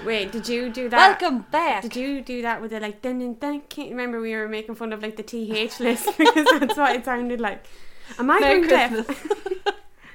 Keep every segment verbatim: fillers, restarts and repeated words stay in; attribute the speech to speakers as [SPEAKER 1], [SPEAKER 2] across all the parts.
[SPEAKER 1] Wait, did you do that?
[SPEAKER 2] Welcome back.
[SPEAKER 1] Did you do that with the like dun dun dun? Can't remember we were making fun of like the T H list because that's what it sounded like. Am I
[SPEAKER 2] Merry
[SPEAKER 1] going
[SPEAKER 2] Christmas.
[SPEAKER 1] deaf?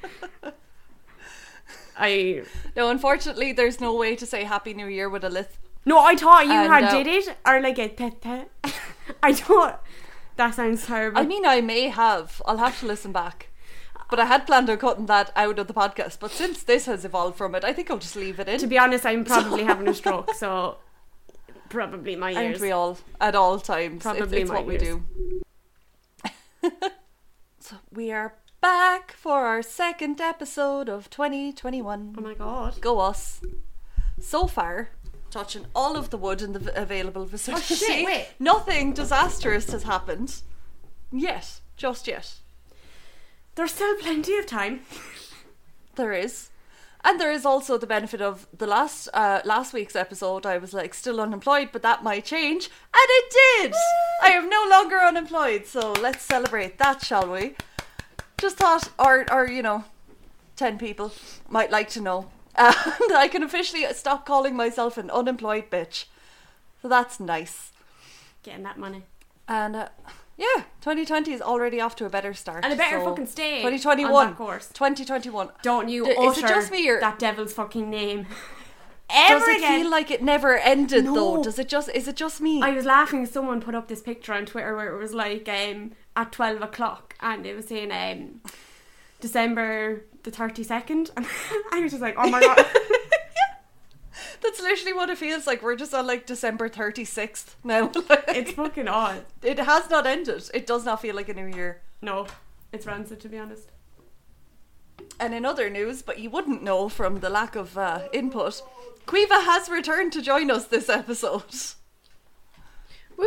[SPEAKER 1] I
[SPEAKER 2] No, unfortunately, there's no way to say Happy New Year with a lisp.
[SPEAKER 1] no, I thought you
[SPEAKER 2] And,
[SPEAKER 1] had
[SPEAKER 2] uh,
[SPEAKER 1] did it or like a pet pet. I thought that sounds terrible.
[SPEAKER 2] I mean, I may have. I'll have to listen back. But I had planned on cutting that out of the podcast. But since this has evolved from it, I think I'll just leave it in.
[SPEAKER 1] to be honest, I'm probably having a stroke, so probably my
[SPEAKER 2] Aren't
[SPEAKER 1] ears.
[SPEAKER 2] we all? At all times.
[SPEAKER 1] Probably
[SPEAKER 2] it's it's
[SPEAKER 1] my
[SPEAKER 2] what we
[SPEAKER 1] ears.
[SPEAKER 2] do. So we are back for our second episode of twenty twenty-one.
[SPEAKER 1] Oh my god.
[SPEAKER 2] Go us. So far, touching all of the wood in the v- available vicinity,
[SPEAKER 1] Oh, shit, wait.
[SPEAKER 2] nothing disastrous has happened. Yet. Just yet.
[SPEAKER 1] There's still plenty of time.
[SPEAKER 2] There is. And there is also the benefit of the last uh, last week's episode. I was like still unemployed, but that might change. And it did! I am no longer unemployed, so let's celebrate that, shall we? Just thought, or, or you know, ten people might like to know. And I can officially stop calling myself an unemployed bitch. So that's nice.
[SPEAKER 1] Getting that money.
[SPEAKER 2] And uh, yeah, twenty twenty is already off to a better start.
[SPEAKER 1] And a better
[SPEAKER 2] so
[SPEAKER 1] fucking stay
[SPEAKER 2] twenty
[SPEAKER 1] on
[SPEAKER 2] twenty-one.
[SPEAKER 1] that course.
[SPEAKER 2] twenty twenty-one.
[SPEAKER 1] Don't you
[SPEAKER 2] D- is it
[SPEAKER 1] utter
[SPEAKER 2] just me or-
[SPEAKER 1] that devil's fucking name
[SPEAKER 2] Does
[SPEAKER 1] ever
[SPEAKER 2] it
[SPEAKER 1] again.
[SPEAKER 2] feel like it never ended
[SPEAKER 1] No.
[SPEAKER 2] though? Does it just? Is it just me?
[SPEAKER 1] I was laughing. Someone put up this picture on Twitter where it was like um, at twelve o'clock, and it was saying um, December the thirty-second, and I was just like, oh my god.
[SPEAKER 2] That's literally what it feels like. We're just on like December thirty-sixth now. Like,
[SPEAKER 1] It's fucking odd.
[SPEAKER 2] it has not ended. It does not feel like a new year.
[SPEAKER 1] No, it's rancid, to be honest.
[SPEAKER 2] And in other news, but you wouldn't know from the lack of uh, input, Quiva has returned to join us this episode.
[SPEAKER 3] Woo!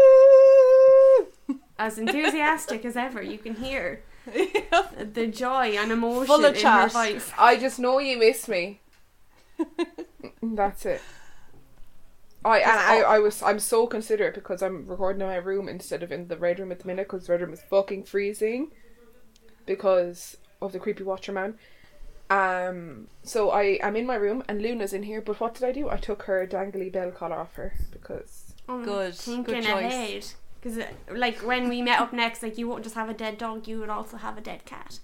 [SPEAKER 1] As enthusiastic as ever, you can hear
[SPEAKER 2] Yeah.
[SPEAKER 1] the joy and emotion
[SPEAKER 2] Full of
[SPEAKER 1] in her
[SPEAKER 2] chat.
[SPEAKER 1] voice.
[SPEAKER 3] I just know you miss me. That's it. I and I, I was I'm so considerate because I'm recording in my room instead of in the red room at the minute because the red room is fucking freezing because of the creepy watcher man. Um, so I am in my room and Luna's in here. But what did I do? I took her dangly bell collar off her because
[SPEAKER 1] Oh,
[SPEAKER 2] Good,
[SPEAKER 1] Thinking
[SPEAKER 2] good choice.
[SPEAKER 1] ahead. Because, like, when we met up next, like, you won't just have a dead dog, you would also have a dead cat.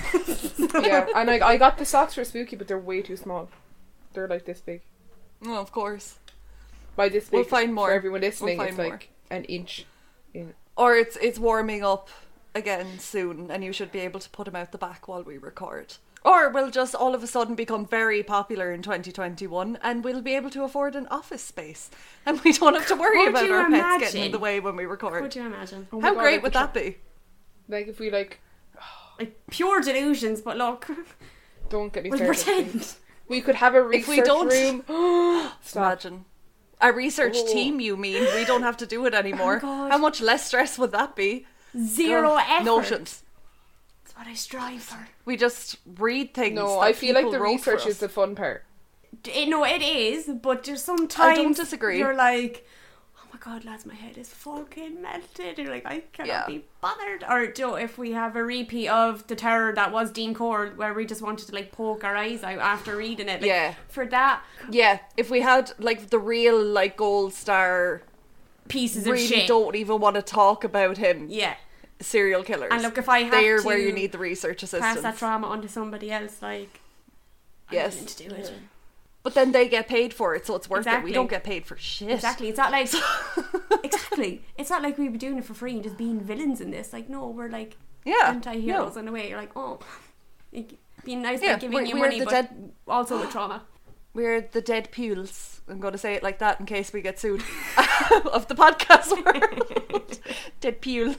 [SPEAKER 3] yeah, and I I got the socks for Spooky, but they're way too small. They're like this big.
[SPEAKER 2] Oh, of course.
[SPEAKER 3] By this big,
[SPEAKER 2] We'll find more.
[SPEAKER 3] for everyone listening,
[SPEAKER 2] We'll
[SPEAKER 3] it's
[SPEAKER 2] find
[SPEAKER 3] like an inch. In.
[SPEAKER 2] Or it's it's warming up again soon, and you should be able to put him out the back while we record. Or we'll just all of a sudden become very popular in twenty twenty-one, and we'll be able to afford an office space, and we don't have to worry
[SPEAKER 1] Could
[SPEAKER 2] about
[SPEAKER 1] you
[SPEAKER 2] our pets
[SPEAKER 1] imagine?
[SPEAKER 2] getting in the way when we record.
[SPEAKER 1] Could you imagine?
[SPEAKER 3] Oh my
[SPEAKER 2] How
[SPEAKER 3] God,
[SPEAKER 2] great
[SPEAKER 3] I
[SPEAKER 2] would
[SPEAKER 3] could
[SPEAKER 2] that be?
[SPEAKER 3] Like if we like,
[SPEAKER 1] Like, pure delusions, but look,
[SPEAKER 3] don't get me
[SPEAKER 1] we'll
[SPEAKER 3] started.
[SPEAKER 1] pretend.
[SPEAKER 3] We could have a
[SPEAKER 2] If
[SPEAKER 3] research
[SPEAKER 2] we don't-
[SPEAKER 3] room. Stop.
[SPEAKER 2] Imagine. A research
[SPEAKER 3] Oh.
[SPEAKER 2] team, you mean? We don't have to do it anymore.
[SPEAKER 1] God.
[SPEAKER 2] How much less stress would that be?
[SPEAKER 1] Zero
[SPEAKER 2] Ugh,
[SPEAKER 1] effort.
[SPEAKER 2] Notions.
[SPEAKER 1] That's what I strive for.
[SPEAKER 2] We just read things.
[SPEAKER 3] No,
[SPEAKER 2] that
[SPEAKER 3] I feel like
[SPEAKER 2] people
[SPEAKER 3] the
[SPEAKER 2] wrote for
[SPEAKER 3] research
[SPEAKER 2] us.
[SPEAKER 3] is the fun part.
[SPEAKER 1] It, no, it is, but just sometimes
[SPEAKER 2] I don't disagree.
[SPEAKER 1] you're like, oh my god, lads, my head is fucking melted. You're like, I cannot
[SPEAKER 2] Yeah.
[SPEAKER 1] be bothered. Or Joe, if we have a repeat of the terror that was Dean Core, where we just wanted to like poke our eyes out after reading it. Like,
[SPEAKER 2] Yeah.
[SPEAKER 1] For that,
[SPEAKER 2] Yeah, if we had like the real like gold star,
[SPEAKER 1] pieces of
[SPEAKER 2] really
[SPEAKER 1] shit.
[SPEAKER 2] don't even want to talk about him.
[SPEAKER 1] Yeah.
[SPEAKER 2] Serial killers.
[SPEAKER 1] And look, if I have
[SPEAKER 2] they're
[SPEAKER 1] to
[SPEAKER 2] where you need the research
[SPEAKER 1] pass
[SPEAKER 2] assistance.
[SPEAKER 1] that trauma onto somebody else, like,
[SPEAKER 2] Yes.
[SPEAKER 1] I'm willing to do it.
[SPEAKER 2] But then they get paid for it, so it's worth it.
[SPEAKER 1] Exactly.
[SPEAKER 2] We don't get paid for shit.
[SPEAKER 1] Exactly. It's not like exactly. It's not like we'd be doing it for free and just being villains in this. Like, no, we're like
[SPEAKER 2] Yeah.
[SPEAKER 1] anti-heroes
[SPEAKER 2] no.
[SPEAKER 1] in a way. You're like, oh, like, being nice
[SPEAKER 2] Yeah,
[SPEAKER 1] by giving
[SPEAKER 2] we're-
[SPEAKER 1] you
[SPEAKER 2] we're
[SPEAKER 1] money,
[SPEAKER 2] the
[SPEAKER 1] but
[SPEAKER 2] dead-
[SPEAKER 1] also with trauma.
[SPEAKER 2] We're the dead pules. I'm going to say it like that in case we get sued of the podcast world. Dead pule.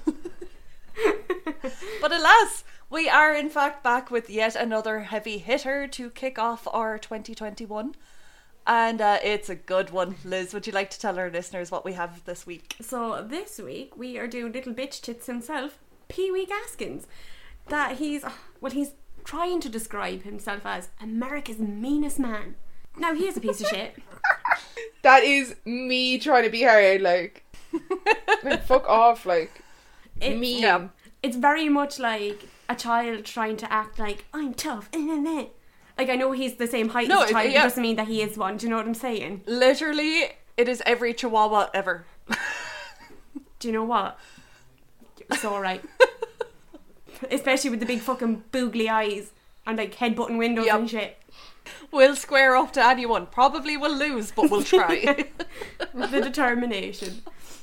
[SPEAKER 2] But alas, we are in fact back with yet another heavy hitter to kick off our twenty twenty-one. And uh, it's a good one. Liz, would you like to tell our listeners what we have this week?
[SPEAKER 1] So this week we are doing little bitch tits himself, Pee Wee Gaskins. That he's well, he's trying to describe himself as America's meanest man. Now he is a piece of shit.
[SPEAKER 3] That is me trying to be hard, like, like fuck off, like,
[SPEAKER 1] It-
[SPEAKER 3] me.
[SPEAKER 2] Yeah.
[SPEAKER 1] It's very much like a child trying to act like I'm tough, eh, eh, eh. Like, I know he's the same height
[SPEAKER 2] No,
[SPEAKER 1] as a
[SPEAKER 2] it-
[SPEAKER 1] child,
[SPEAKER 2] yeah.
[SPEAKER 1] it doesn't mean that he is one. Do you know what I'm saying?
[SPEAKER 2] Literally, it is every chihuahua ever.
[SPEAKER 1] Do you know what? It's alright. Especially with the big fucking boogly eyes and like headbutting windows
[SPEAKER 2] Yep.
[SPEAKER 1] and shit.
[SPEAKER 2] We'll square up to anyone. Probably will lose, but we'll try.
[SPEAKER 1] The determination.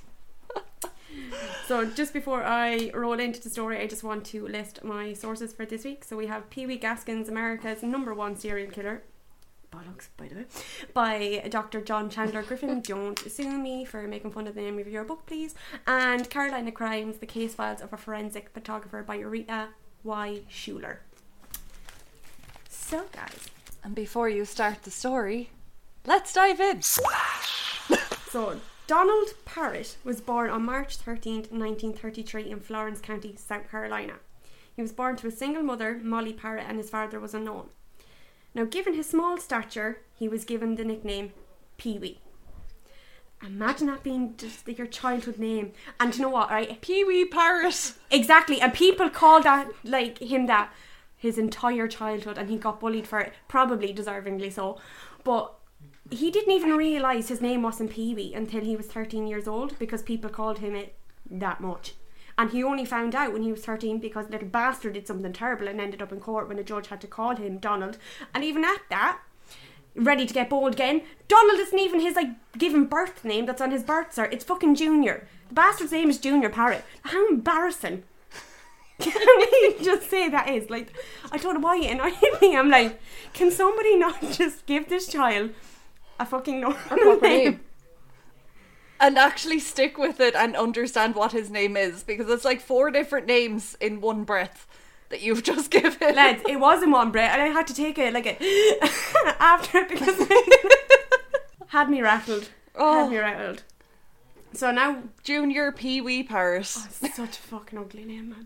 [SPEAKER 1] So just before I roll into the story, I just want to list my sources for this week. So we have Pee Wee Gaskins, America's number one serial killer. Bollocks, by the way. By Doctor John Chandler Griffin. Don't sue me for making fun of the name of your book, please. And Carolina Crimes, the case files of a forensic photographer by Rita Y. Schuler. So, guys.
[SPEAKER 2] And before you start the story, let's dive in.
[SPEAKER 1] So, Donald Parrott was born on March thirteenth, nineteen thirty-three in Florence County, South Carolina. He was born to a single mother, Molly Parrott, and his father was unknown. Now, given his small stature, he was given the nickname Pee Wee. Imagine that being just your childhood name. And you know what, right?
[SPEAKER 2] Pee Wee Parrott.
[SPEAKER 1] Exactly, and people called that, like, him that his entire childhood, and he got bullied for it, probably deservingly so. But he didn't even realise his name wasn't Pee Wee until he was thirteen years old, because people called him it that much. And he only found out when he was thirteen because little bastard did something terrible and ended up in court when the judge had to call him Donald. And even at that, ready to get bold again, Donald isn't even his, like, given birth name that's on his birth cert. It's fucking Junior. The bastard's name is Junior Parrott. How embarrassing. Can we just say that is? Like, I don't know why it annoyed me. I'm like, can somebody not just give this child a fucking normal
[SPEAKER 3] A proper
[SPEAKER 1] name?
[SPEAKER 3] name.
[SPEAKER 2] And actually stick with it and understand what his name is, because it's like four different names in one breath that you've just given.
[SPEAKER 1] Lads, it was in one breath, and I had to take it like a after it because it had me rattled.
[SPEAKER 2] Oh.
[SPEAKER 1] Had me rattled. So now,
[SPEAKER 2] Junior Pee Wee Parrott.
[SPEAKER 1] oh, it's such a fucking ugly name, man.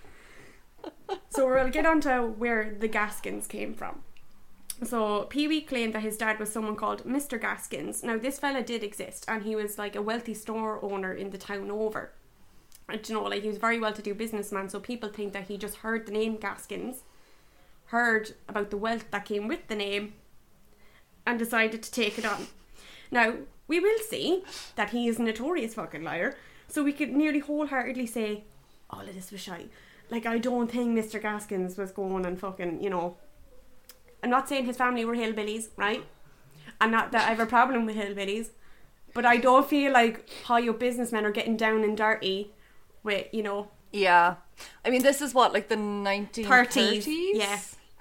[SPEAKER 1] So we'll get on to where the Gaskins came from. So Pee Wee claimed that his dad was someone called Mister Gaskins. Now this fella did exist, and he was like a wealthy store owner in the town over. And you know, like, he was a very well-to-do businessman, so people think that he just heard the name Gaskins, heard about the wealth that came with the name, and decided to take it on. Now, we will see that he is a notorious fucking liar, so we could nearly wholeheartedly say all of this was shy. Like, I don't think Mister Gaskins was going and fucking, you know... I'm not saying his family were hillbillies, right? And not that I have a problem with hillbillies, but I don't feel like high up businessmen are getting down and dirty with, you know...
[SPEAKER 2] Yeah. I mean, this is what, like the nineteen thirties?
[SPEAKER 1] thirties, yeah.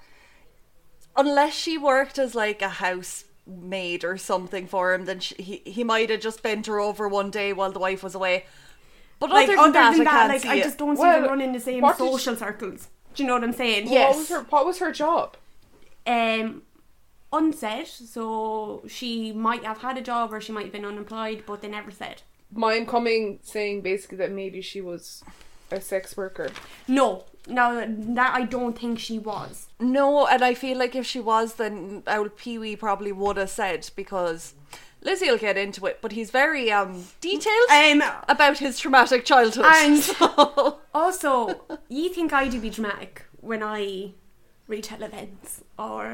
[SPEAKER 2] Unless she worked as like a housemaid or something for him, then she, he, he might have just bent her over one day while the wife was away. But
[SPEAKER 1] Like,
[SPEAKER 2] other than
[SPEAKER 1] other
[SPEAKER 2] that,
[SPEAKER 1] than
[SPEAKER 2] I
[SPEAKER 1] that,
[SPEAKER 2] can't
[SPEAKER 1] like,
[SPEAKER 2] see
[SPEAKER 1] I
[SPEAKER 2] it.
[SPEAKER 1] just don't see
[SPEAKER 3] Well,
[SPEAKER 1] them running the same
[SPEAKER 3] what did
[SPEAKER 1] social circles. Do you know what I'm saying?
[SPEAKER 2] Yeah.
[SPEAKER 3] What was her What was her job?
[SPEAKER 1] Um, unsaid, so she might have had a job or she might have been unemployed, but they never said.
[SPEAKER 3] Mine coming saying basically that maybe she was a sex worker.
[SPEAKER 1] No, no, that I don't think she was.
[SPEAKER 2] No, and I feel like if she was, then old Pee Wee probably would have said, because Lizzie will get into it, but he's very um detailed
[SPEAKER 1] Um,
[SPEAKER 2] about his traumatic childhood.
[SPEAKER 1] And-
[SPEAKER 2] so-
[SPEAKER 1] also, you think I do be dramatic when I retell events or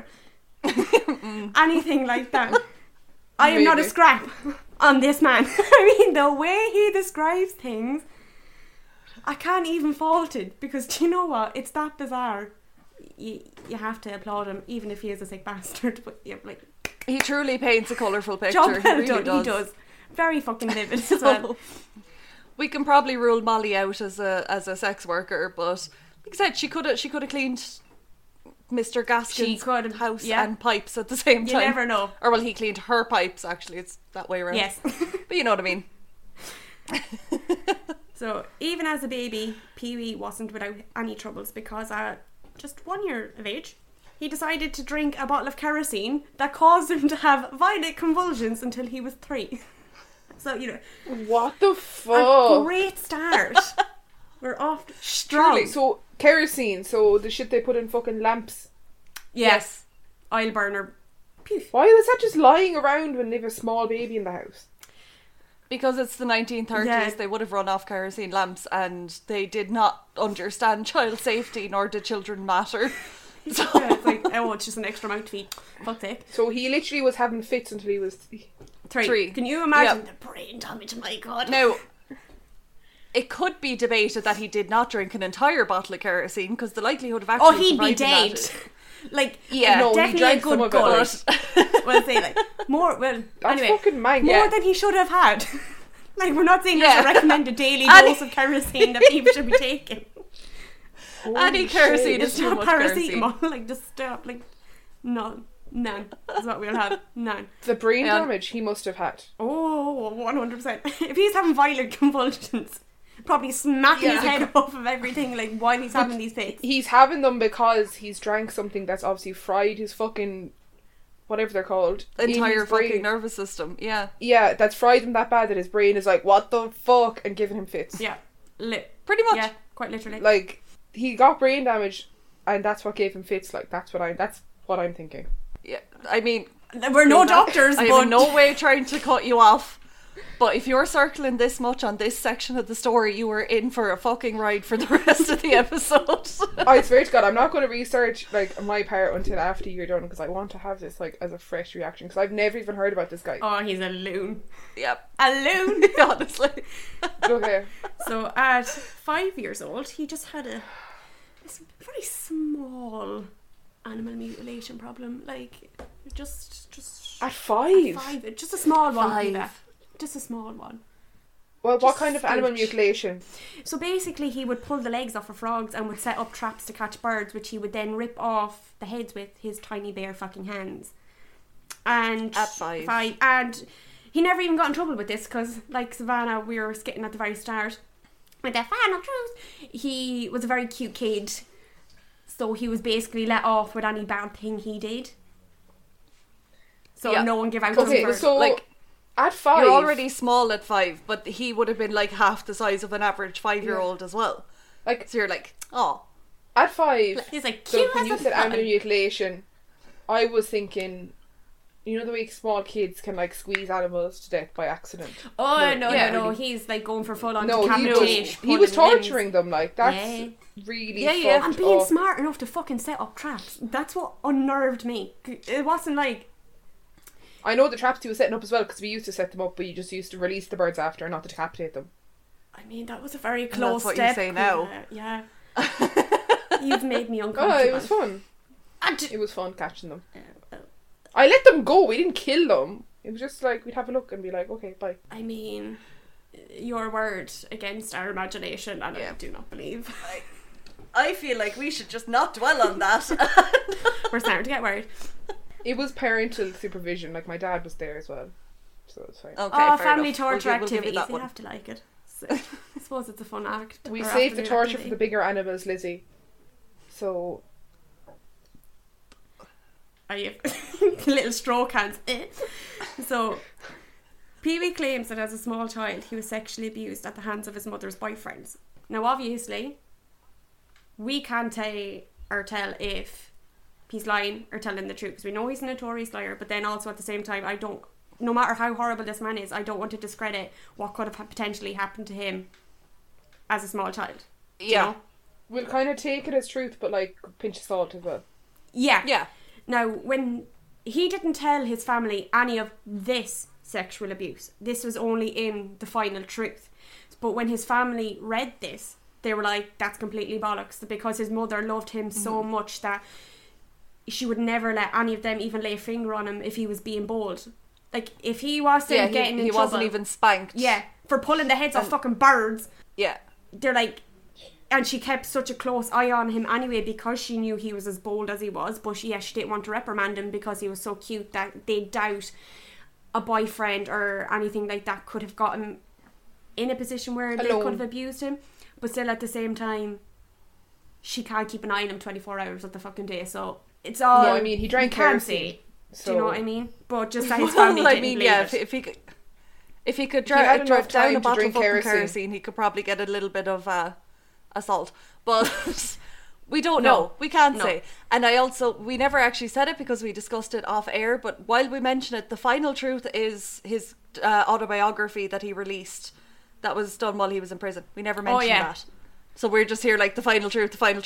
[SPEAKER 1] anything like that. I am not a
[SPEAKER 3] Maybe.
[SPEAKER 1] scrap on this man. I mean, the way he describes things, I can't even fault it, because do you know what? It's that bizarre. You, you have to applaud him, even if he is a sick bastard. But yeah, like,
[SPEAKER 2] he truly paints a colourful picture.
[SPEAKER 1] job
[SPEAKER 2] he
[SPEAKER 1] well
[SPEAKER 2] really
[SPEAKER 1] done.
[SPEAKER 2] does.
[SPEAKER 1] He does. Very fucking vivid as well.
[SPEAKER 2] So, we can probably rule Molly out as a as a sex worker, but like I said, she could have she could have cleaned Mister Gaskins'
[SPEAKER 1] She could,
[SPEAKER 2] house
[SPEAKER 1] yeah.
[SPEAKER 2] and pipes at the same
[SPEAKER 1] You
[SPEAKER 2] time.
[SPEAKER 1] never know.
[SPEAKER 2] Or well, he cleaned her pipes. Actually, it's that way around.
[SPEAKER 1] Yes.
[SPEAKER 2] But you know what I mean.
[SPEAKER 1] So, even as a baby, Pee Wee wasn't without any troubles, because at just one year of age, he decided to drink a bottle of kerosene that caused him to have violent convulsions until he was three. So, you know,
[SPEAKER 3] What the
[SPEAKER 1] a
[SPEAKER 3] fuck?
[SPEAKER 1] great start. We're off strong.
[SPEAKER 3] Truly. So kerosene. So the shit they put in fucking lamps.
[SPEAKER 1] Yes. Oil burner. Pew.
[SPEAKER 3] Why was that just lying around when they have a small baby in the house?
[SPEAKER 2] Because it's the nineteen thirties,
[SPEAKER 1] Yeah.
[SPEAKER 2] they would have run off kerosene lamps, and they did not understand child safety, nor did children matter.
[SPEAKER 1] Yeah, it's like, oh, it's just an extra amount of feet. Fuck's sake.
[SPEAKER 3] So he literally was having fits until he was
[SPEAKER 1] Three.
[SPEAKER 2] Three.
[SPEAKER 1] Can you imagine
[SPEAKER 2] Yep.
[SPEAKER 1] the brain damage? My God.
[SPEAKER 2] Now, it could be debated that he did not drink an entire bottle of kerosene because the likelihood of actually
[SPEAKER 1] Oh, he'd be
[SPEAKER 2] surviving
[SPEAKER 1] dead.
[SPEAKER 2] that is-
[SPEAKER 1] Like,
[SPEAKER 2] Yeah.
[SPEAKER 3] No, he
[SPEAKER 1] definitely a
[SPEAKER 3] drank some
[SPEAKER 1] good
[SPEAKER 3] of it,
[SPEAKER 1] gullet.
[SPEAKER 2] But
[SPEAKER 1] Well, say like more. Well,
[SPEAKER 3] That's
[SPEAKER 1] anyway,
[SPEAKER 3] fucking mank.
[SPEAKER 1] more
[SPEAKER 3] Yeah.
[SPEAKER 1] than he should have had. Like, we're not saying
[SPEAKER 2] Yeah.
[SPEAKER 1] there's a recommended daily
[SPEAKER 2] And
[SPEAKER 1] dose
[SPEAKER 2] he-
[SPEAKER 1] of kerosene that people should be taking.
[SPEAKER 2] any
[SPEAKER 3] Holy
[SPEAKER 2] kerosene
[SPEAKER 3] shit.
[SPEAKER 2] is
[SPEAKER 1] It's
[SPEAKER 2] too
[SPEAKER 1] not
[SPEAKER 2] much kerosene.
[SPEAKER 1] paracetamol. Like, just stop. Like, none. None. That's what we'll have. None.
[SPEAKER 3] The brain
[SPEAKER 2] Yeah.
[SPEAKER 3] damage he must have had.
[SPEAKER 1] Oh, one hundred percent. If he's having violent convulsions, probably smacking his
[SPEAKER 2] Yeah.
[SPEAKER 1] head off of everything, like, while he's having these fits.
[SPEAKER 3] He's having them because he's drank something that's obviously fried his fucking whatever they're called in
[SPEAKER 2] Entire
[SPEAKER 3] his brain.
[SPEAKER 2] fucking nervous system. Yeah.
[SPEAKER 3] Yeah, that's fried him that bad that his brain is like, what the fuck, and giving him fits.
[SPEAKER 1] Yeah. Li-
[SPEAKER 2] Pretty much.
[SPEAKER 1] yeah, quite literally.
[SPEAKER 3] Like he got brain damage, and that's what gave him fits. Like that's what I that's what I'm thinking.
[SPEAKER 2] Yeah. I mean,
[SPEAKER 1] We're no
[SPEAKER 2] Luna,
[SPEAKER 1] doctors,
[SPEAKER 2] I
[SPEAKER 1] but
[SPEAKER 2] am in no way trying to cut you off. But if you're circling this much on this section of the story, you are in for a fucking ride for the rest of the episode.
[SPEAKER 3] I swear to God, I'm not going to research like my part until after you're done because I want to have this like as a fresh reaction because I've never even heard about this guy.
[SPEAKER 1] oh, he's a loon.
[SPEAKER 2] Yep.
[SPEAKER 1] A loon.
[SPEAKER 2] Honestly.
[SPEAKER 3] Okay,
[SPEAKER 1] So at five years old, he just had a this very small animal mutilation problem. Like, just, just
[SPEAKER 3] at five.
[SPEAKER 1] five, just a small one.
[SPEAKER 2] Five.
[SPEAKER 1] Eva. Just a small one.
[SPEAKER 3] Well, what
[SPEAKER 1] Just
[SPEAKER 3] kind of animal
[SPEAKER 1] scooch.
[SPEAKER 3] mutilation?
[SPEAKER 1] So basically, he would pull the legs off of frogs and would set up traps to catch birds, which he would then rip off the heads with his tiny bare fucking hands. And
[SPEAKER 2] At five.
[SPEAKER 1] five, and he never even got in trouble with this because, like Savannah, we were skitting at the very start with the final truth. He was a very cute kid, so he was basically let off with any bad thing he did. So
[SPEAKER 2] Yeah.
[SPEAKER 1] no one gave out
[SPEAKER 3] Okay,
[SPEAKER 1] him for
[SPEAKER 3] so
[SPEAKER 2] Like,
[SPEAKER 3] at five,
[SPEAKER 2] You're already small at five, but he would have been like half the size of an average five-year-old as well.
[SPEAKER 3] like
[SPEAKER 2] So you're like, oh,
[SPEAKER 3] at five.
[SPEAKER 1] He's like,
[SPEAKER 3] So
[SPEAKER 1] cute
[SPEAKER 3] when
[SPEAKER 1] as
[SPEAKER 3] you
[SPEAKER 1] a
[SPEAKER 3] said
[SPEAKER 1] bun.
[SPEAKER 3] animal mutilation, I was thinking, you know the way small kids can like squeeze animals to death by accident.
[SPEAKER 1] Oh
[SPEAKER 3] No,
[SPEAKER 1] no,
[SPEAKER 2] yeah.
[SPEAKER 1] no, no! He's like going for full on
[SPEAKER 3] No, he was
[SPEAKER 1] decapitation.
[SPEAKER 3] he was
[SPEAKER 1] pulling limbs.
[SPEAKER 3] torturing them like that's
[SPEAKER 1] Yeah.
[SPEAKER 3] really
[SPEAKER 2] Yeah, yeah.
[SPEAKER 3] fucked
[SPEAKER 1] And being
[SPEAKER 3] up.
[SPEAKER 1] smart enough to fucking set up traps. That's what unnerved me. It wasn't like,
[SPEAKER 3] I know the traps he was setting up as well because we used to set them up, but you just used to release the birds after, not to decapitate them.
[SPEAKER 1] I mean, that was a very
[SPEAKER 2] that's
[SPEAKER 1] close
[SPEAKER 2] what you
[SPEAKER 1] step.
[SPEAKER 2] say now.
[SPEAKER 1] Yeah. yeah. You've made me
[SPEAKER 3] Oh,
[SPEAKER 1] uncomfortable.
[SPEAKER 3] it was fun.
[SPEAKER 1] And-
[SPEAKER 3] It was fun catching them.
[SPEAKER 1] Uh,
[SPEAKER 3] I let them go. We didn't kill them. It was just like we'd have a look and be like, okay, bye.
[SPEAKER 1] I mean, your word against our imagination, and
[SPEAKER 2] Yeah.
[SPEAKER 1] I do not believe.
[SPEAKER 2] I feel like we should just not dwell on that.
[SPEAKER 1] We're starting to get worried.
[SPEAKER 3] It was parental supervision. Like my dad was there as well, so it was fine.
[SPEAKER 2] Okay,
[SPEAKER 1] oh,
[SPEAKER 2] fair
[SPEAKER 1] family
[SPEAKER 2] enough. We'll
[SPEAKER 1] torture
[SPEAKER 2] give- we'll give you
[SPEAKER 1] activities.
[SPEAKER 2] that
[SPEAKER 1] You
[SPEAKER 2] one.
[SPEAKER 1] have to like it. So, I suppose it's a fun act.
[SPEAKER 3] We
[SPEAKER 1] or
[SPEAKER 3] saved the
[SPEAKER 1] afternoon
[SPEAKER 3] torture for
[SPEAKER 1] activity.
[SPEAKER 3] the bigger animals, Lizzie. So
[SPEAKER 1] I have little straw cans. Eh. So, Pee-wee claims that as a small child he was sexually abused at the hands of his mother's boyfriends. Now, obviously, we can't say or tell if he's lying or telling the truth because we know he's a notorious liar. But then also at the same time, I don't. No matter how horrible this man is, I don't want to discredit what could have potentially happened to him as a small child. Do you
[SPEAKER 2] Yeah.
[SPEAKER 1] know?
[SPEAKER 3] we'll kind of take it as truth, but like pinch of salt as well.
[SPEAKER 1] Yeah.
[SPEAKER 2] Yeah.
[SPEAKER 1] Now, when he didn't tell his family any of this sexual abuse, this was only in the final truth. But when his family read this, they were like, that's completely bollocks, because his mother loved him so much that she would never let any of them even lay a finger on him if he was being bold. Like, if he wasn't
[SPEAKER 2] Yeah,
[SPEAKER 1] getting
[SPEAKER 2] he,
[SPEAKER 1] in
[SPEAKER 2] he
[SPEAKER 1] trouble,
[SPEAKER 2] wasn't even spanked.
[SPEAKER 1] yeah, for pulling the heads off
[SPEAKER 2] And-
[SPEAKER 1] fucking birds,
[SPEAKER 2] Yeah.
[SPEAKER 1] they're like, and she kept such a close eye on him anyway because she knew he was as bold as he was, but she, yeah, she didn't want to reprimand him because he was so cute that they doubt a boyfriend or anything like that could have got him in a position where they
[SPEAKER 3] Alone.
[SPEAKER 1] could have abused him. But still, at the same time, she can't keep an eye on him twenty-four hours of the fucking day, so it's all
[SPEAKER 3] No, I mean, he drank
[SPEAKER 1] you can't
[SPEAKER 3] kerosene,
[SPEAKER 1] say.
[SPEAKER 3] So
[SPEAKER 1] Do you know what I mean? But just that his family
[SPEAKER 2] Well, I
[SPEAKER 1] didn't
[SPEAKER 2] mean,
[SPEAKER 1] believe
[SPEAKER 2] yeah,
[SPEAKER 1] it.
[SPEAKER 2] if, if he could, if he could
[SPEAKER 3] He had
[SPEAKER 2] dra-
[SPEAKER 3] enough
[SPEAKER 2] dra- down
[SPEAKER 3] time
[SPEAKER 2] a
[SPEAKER 3] to
[SPEAKER 2] bottle of
[SPEAKER 3] drink
[SPEAKER 2] fucking
[SPEAKER 3] kerosene.
[SPEAKER 2] kerosene, he could probably get a little bit of uh, assault. But we don't
[SPEAKER 1] No.
[SPEAKER 2] know. We can't
[SPEAKER 1] No.
[SPEAKER 2] say. And I also, we never actually said it because we discussed it off air, but while we mention it, the final truth is his uh, autobiography that he released that was done while he was in prison. We never mentioned
[SPEAKER 1] yeah.
[SPEAKER 2] that. So we're just here like the final truth, the final truth.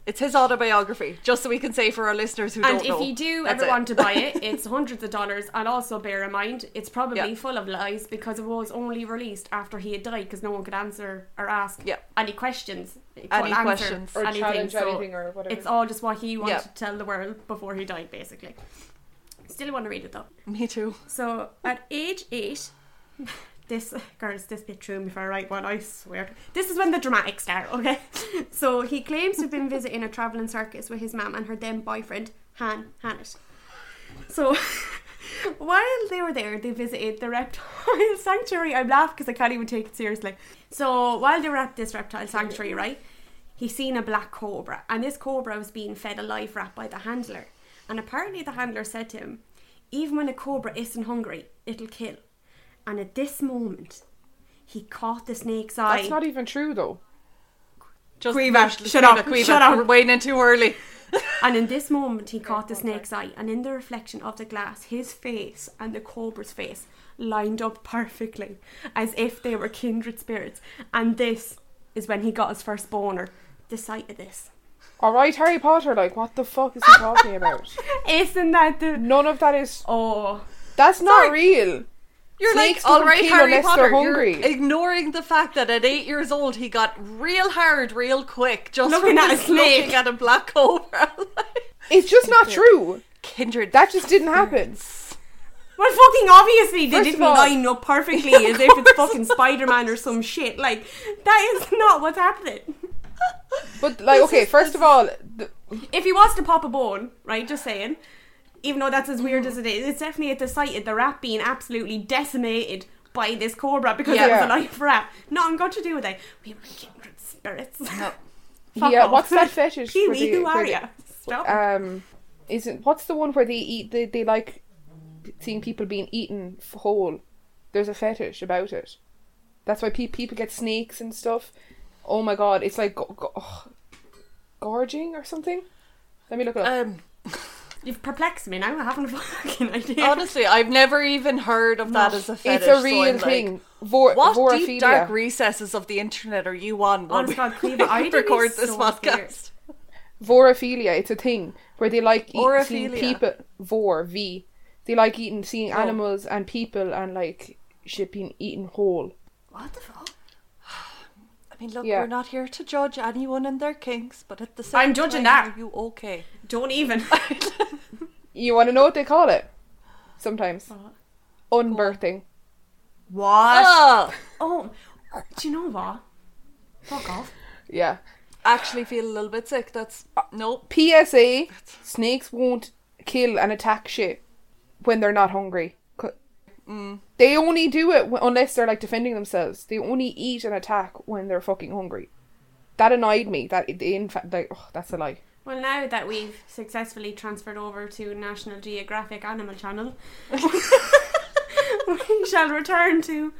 [SPEAKER 2] It's his autobiography, just so we can say for our listeners who
[SPEAKER 1] And
[SPEAKER 2] don't
[SPEAKER 1] if
[SPEAKER 2] know.
[SPEAKER 1] you do
[SPEAKER 2] That's
[SPEAKER 1] ever
[SPEAKER 2] it.
[SPEAKER 1] want to buy it, it's hundreds of dollars. And also bear in mind, it's probably
[SPEAKER 2] Yeah.
[SPEAKER 1] full of lies because it was only released after he had died because no one could answer or ask
[SPEAKER 2] Yeah.
[SPEAKER 1] any questions. It
[SPEAKER 2] Any
[SPEAKER 1] couldn't answer
[SPEAKER 2] questions.
[SPEAKER 3] Or
[SPEAKER 1] anything,
[SPEAKER 3] challenge
[SPEAKER 1] so
[SPEAKER 3] anything or whatever.
[SPEAKER 1] it's all just what he wanted
[SPEAKER 2] Yeah.
[SPEAKER 1] to tell the world before he died, basically. Still want to read it though.
[SPEAKER 2] Me too.
[SPEAKER 1] So at age eight, this girls, this bit threw me for a right one, I swear. This is when the dramatics start, okay? So he claims to have been visiting a travelling circus with his mum and her then boyfriend, Han Hannett. So while they were there, they visited the reptile sanctuary. I'm laughing because I can't even take it seriously. So while they were at this reptile sanctuary, right, he seen a black cobra, and this cobra was being fed a live rat by the handler. And apparently the handler said to him, even when a cobra isn't hungry, it'll kill. And at this moment, he caught the snake's eye.
[SPEAKER 3] That's not even true though.
[SPEAKER 2] Just
[SPEAKER 1] Quiva,
[SPEAKER 2] Quiva,
[SPEAKER 1] shut up,
[SPEAKER 2] Quiva.
[SPEAKER 1] shut up.
[SPEAKER 2] We're waiting in too early.
[SPEAKER 1] And in this moment, he caught the snake's eye, and in the reflection of the glass, his face and the cobra's face lined up perfectly, as if they were kindred spirits. And this is when he got his first boner. The sight of this.
[SPEAKER 3] Alright, Harry Potter, like, what the fuck is he talking about?
[SPEAKER 1] Isn't that the...
[SPEAKER 3] None of that is...
[SPEAKER 1] Oh.
[SPEAKER 3] That's not
[SPEAKER 2] Sorry.
[SPEAKER 3] real.
[SPEAKER 2] You're
[SPEAKER 3] Snakes
[SPEAKER 2] like, all
[SPEAKER 3] don't
[SPEAKER 2] right,
[SPEAKER 3] kill
[SPEAKER 2] Harry
[SPEAKER 3] unless
[SPEAKER 2] Potter.
[SPEAKER 3] they're hungry.
[SPEAKER 2] You're ignoring the fact that at eight years old he got real hard, real quick, just
[SPEAKER 1] Looking
[SPEAKER 2] from
[SPEAKER 1] at a
[SPEAKER 2] just
[SPEAKER 1] snake.
[SPEAKER 2] looking at a black cobra.
[SPEAKER 3] It's just not true.
[SPEAKER 2] Kindred.
[SPEAKER 3] That just didn't happen.
[SPEAKER 1] Well, fucking obviously they
[SPEAKER 3] First of
[SPEAKER 1] didn't
[SPEAKER 3] all-
[SPEAKER 1] line up perfectly as if it's fucking Spider-Man or some shit. Like, that is not what's happening.
[SPEAKER 3] But, like,
[SPEAKER 2] This
[SPEAKER 3] okay,
[SPEAKER 2] is-
[SPEAKER 3] first of all, the,
[SPEAKER 1] If he was to pop a bone, right, just saying, even though that's as weird as it is, it's definitely at the sight of the rat being absolutely decimated by this cobra because it was
[SPEAKER 3] Yeah.
[SPEAKER 1] a live rat. Nothing got to do with it. We were kindred spirits.
[SPEAKER 2] No.
[SPEAKER 1] Fuck
[SPEAKER 3] yeah,
[SPEAKER 1] off.
[SPEAKER 3] what's that fetish? for
[SPEAKER 1] Pee-wee,
[SPEAKER 3] the-
[SPEAKER 1] who
[SPEAKER 3] for
[SPEAKER 1] are
[SPEAKER 3] the-
[SPEAKER 1] you? Stop.
[SPEAKER 3] Um, isn't what's the one where they eat? They they like seeing people being eaten f- whole. There's a fetish about it. That's why pe- people get snakes and stuff. Oh my god, it's like go- go- oh, gorging or something. Let me look it up.
[SPEAKER 2] Um,
[SPEAKER 1] You've perplexed me now. I haven't a fucking idea.
[SPEAKER 2] honestly, I've never even heard of that
[SPEAKER 1] No.
[SPEAKER 2] as a fetish.
[SPEAKER 3] it's a
[SPEAKER 2] so
[SPEAKER 3] real
[SPEAKER 2] I'm like,
[SPEAKER 3] thing. Vor-
[SPEAKER 2] what
[SPEAKER 3] vorophilia.
[SPEAKER 2] deep dark recesses of the internet are you on? while
[SPEAKER 1] Honest
[SPEAKER 2] we
[SPEAKER 1] God, Cleva, I'd be
[SPEAKER 2] record this
[SPEAKER 1] so
[SPEAKER 2] podcast.
[SPEAKER 3] Vorophilia. It's a thing where they like eat, seeing
[SPEAKER 2] Orophilia.
[SPEAKER 3] people. Vor V. They like eating, seeing
[SPEAKER 2] Oh.
[SPEAKER 3] animals and people and like shit being eaten whole.
[SPEAKER 1] What the fuck?
[SPEAKER 2] I mean, look,
[SPEAKER 3] Yeah.
[SPEAKER 2] we're not here to judge anyone and their kinks, but at the same
[SPEAKER 1] I'm judging
[SPEAKER 2] time,
[SPEAKER 1] that.
[SPEAKER 2] are you okay?
[SPEAKER 1] Don't even.
[SPEAKER 3] You want to know what they call it? Sometimes
[SPEAKER 1] What?
[SPEAKER 3] unbirthing.
[SPEAKER 1] What?
[SPEAKER 2] Oh,
[SPEAKER 1] Oh, do you know what? Fuck off.
[SPEAKER 3] Yeah.
[SPEAKER 2] actually feel a little bit sick. That's nope.
[SPEAKER 3] P S A: snakes won't kill and attack shit when they're not hungry. Co-
[SPEAKER 2] Mm.
[SPEAKER 3] They only do it w- unless they're like defending themselves. They only eat and attack when they're fucking hungry. That annoyed me. That they in fact, like, oh, that's a lie.
[SPEAKER 1] Well, now that we've successfully transferred over to National Geographic Animal Channel, we shall return to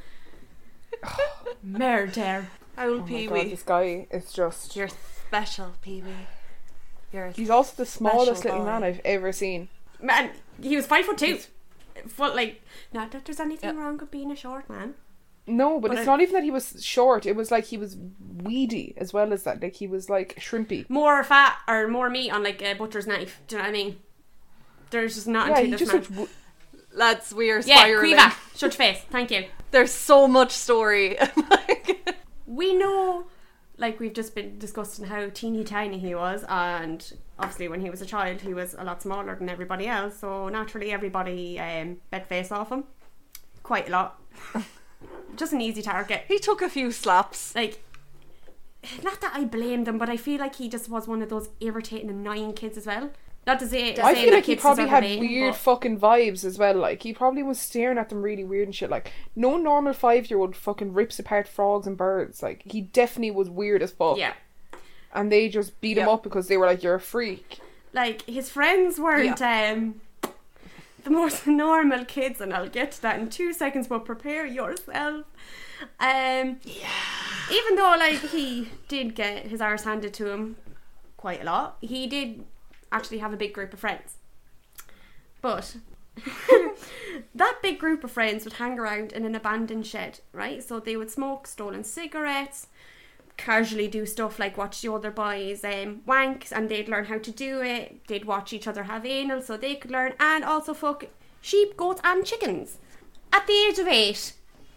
[SPEAKER 1] murder.
[SPEAKER 2] Owl
[SPEAKER 3] Oh my
[SPEAKER 2] Pee
[SPEAKER 3] god,
[SPEAKER 2] Wee.
[SPEAKER 3] this guy is just.
[SPEAKER 2] You're special, Pee Wee. You're.
[SPEAKER 3] He's also the smallest
[SPEAKER 2] Special
[SPEAKER 3] little
[SPEAKER 2] boy.
[SPEAKER 3] man I've ever seen.
[SPEAKER 1] Man, he was five foot two. But like, not that there's anything
[SPEAKER 2] Yeah.
[SPEAKER 1] wrong with being a short man.
[SPEAKER 3] No, but,
[SPEAKER 1] But
[SPEAKER 3] it's
[SPEAKER 1] I-
[SPEAKER 3] not even that he was short. It was like he was weedy as well as that. Like he was like shrimpy.
[SPEAKER 1] More fat or more meat on like a butcher's knife. Do you know what I mean? There's just nothing
[SPEAKER 3] Yeah,
[SPEAKER 1] to
[SPEAKER 3] he
[SPEAKER 1] this
[SPEAKER 3] just
[SPEAKER 1] man.
[SPEAKER 3] looked. W-
[SPEAKER 2] Lads, we are
[SPEAKER 1] Yeah,
[SPEAKER 2] spiraling.
[SPEAKER 1] Quiva, shut your face. Thank you.
[SPEAKER 2] There's so much story. Like,
[SPEAKER 1] We know, like we've just been discussing how teeny tiny he was, and obviously when he was a child he was a lot smaller than everybody else, so naturally everybody um, bet face off him quite a lot. Just an easy target.
[SPEAKER 2] he took a few slaps.
[SPEAKER 1] Like, not that I blame them, but I feel like he just was one of those irritating, annoying kids as well. Not to say, to
[SPEAKER 3] I
[SPEAKER 1] say
[SPEAKER 3] feel
[SPEAKER 1] that
[SPEAKER 3] like he
[SPEAKER 1] kids
[SPEAKER 3] probably
[SPEAKER 1] deserve
[SPEAKER 3] had
[SPEAKER 1] a bait,
[SPEAKER 3] weird
[SPEAKER 1] but-
[SPEAKER 3] fucking vibes as well. Like he probably was staring at them really weird and shit. Like no normal five year old fucking rips apart frogs and birds. Like he definitely was weird as fuck.
[SPEAKER 1] Yeah.
[SPEAKER 3] And they just beat him
[SPEAKER 2] Yeah.
[SPEAKER 3] up because they were like, "You're a freak."
[SPEAKER 1] Like, his friends weren't um, the most normal kids, and I'll get to that in two seconds, but prepare yourself. Um,
[SPEAKER 2] Yeah.
[SPEAKER 1] even though, like, he did get his arse handed to him quite a lot, he did actually have a big group of friends. But that big group of friends would hang around in an abandoned shed, right? So they would smoke stolen cigarettes, casually do stuff like watch the other boys um, wank, and they'd learn how to do it. They'd watch each other have anal so they could learn, and also fuck sheep, goats and chickens. At the age of eight,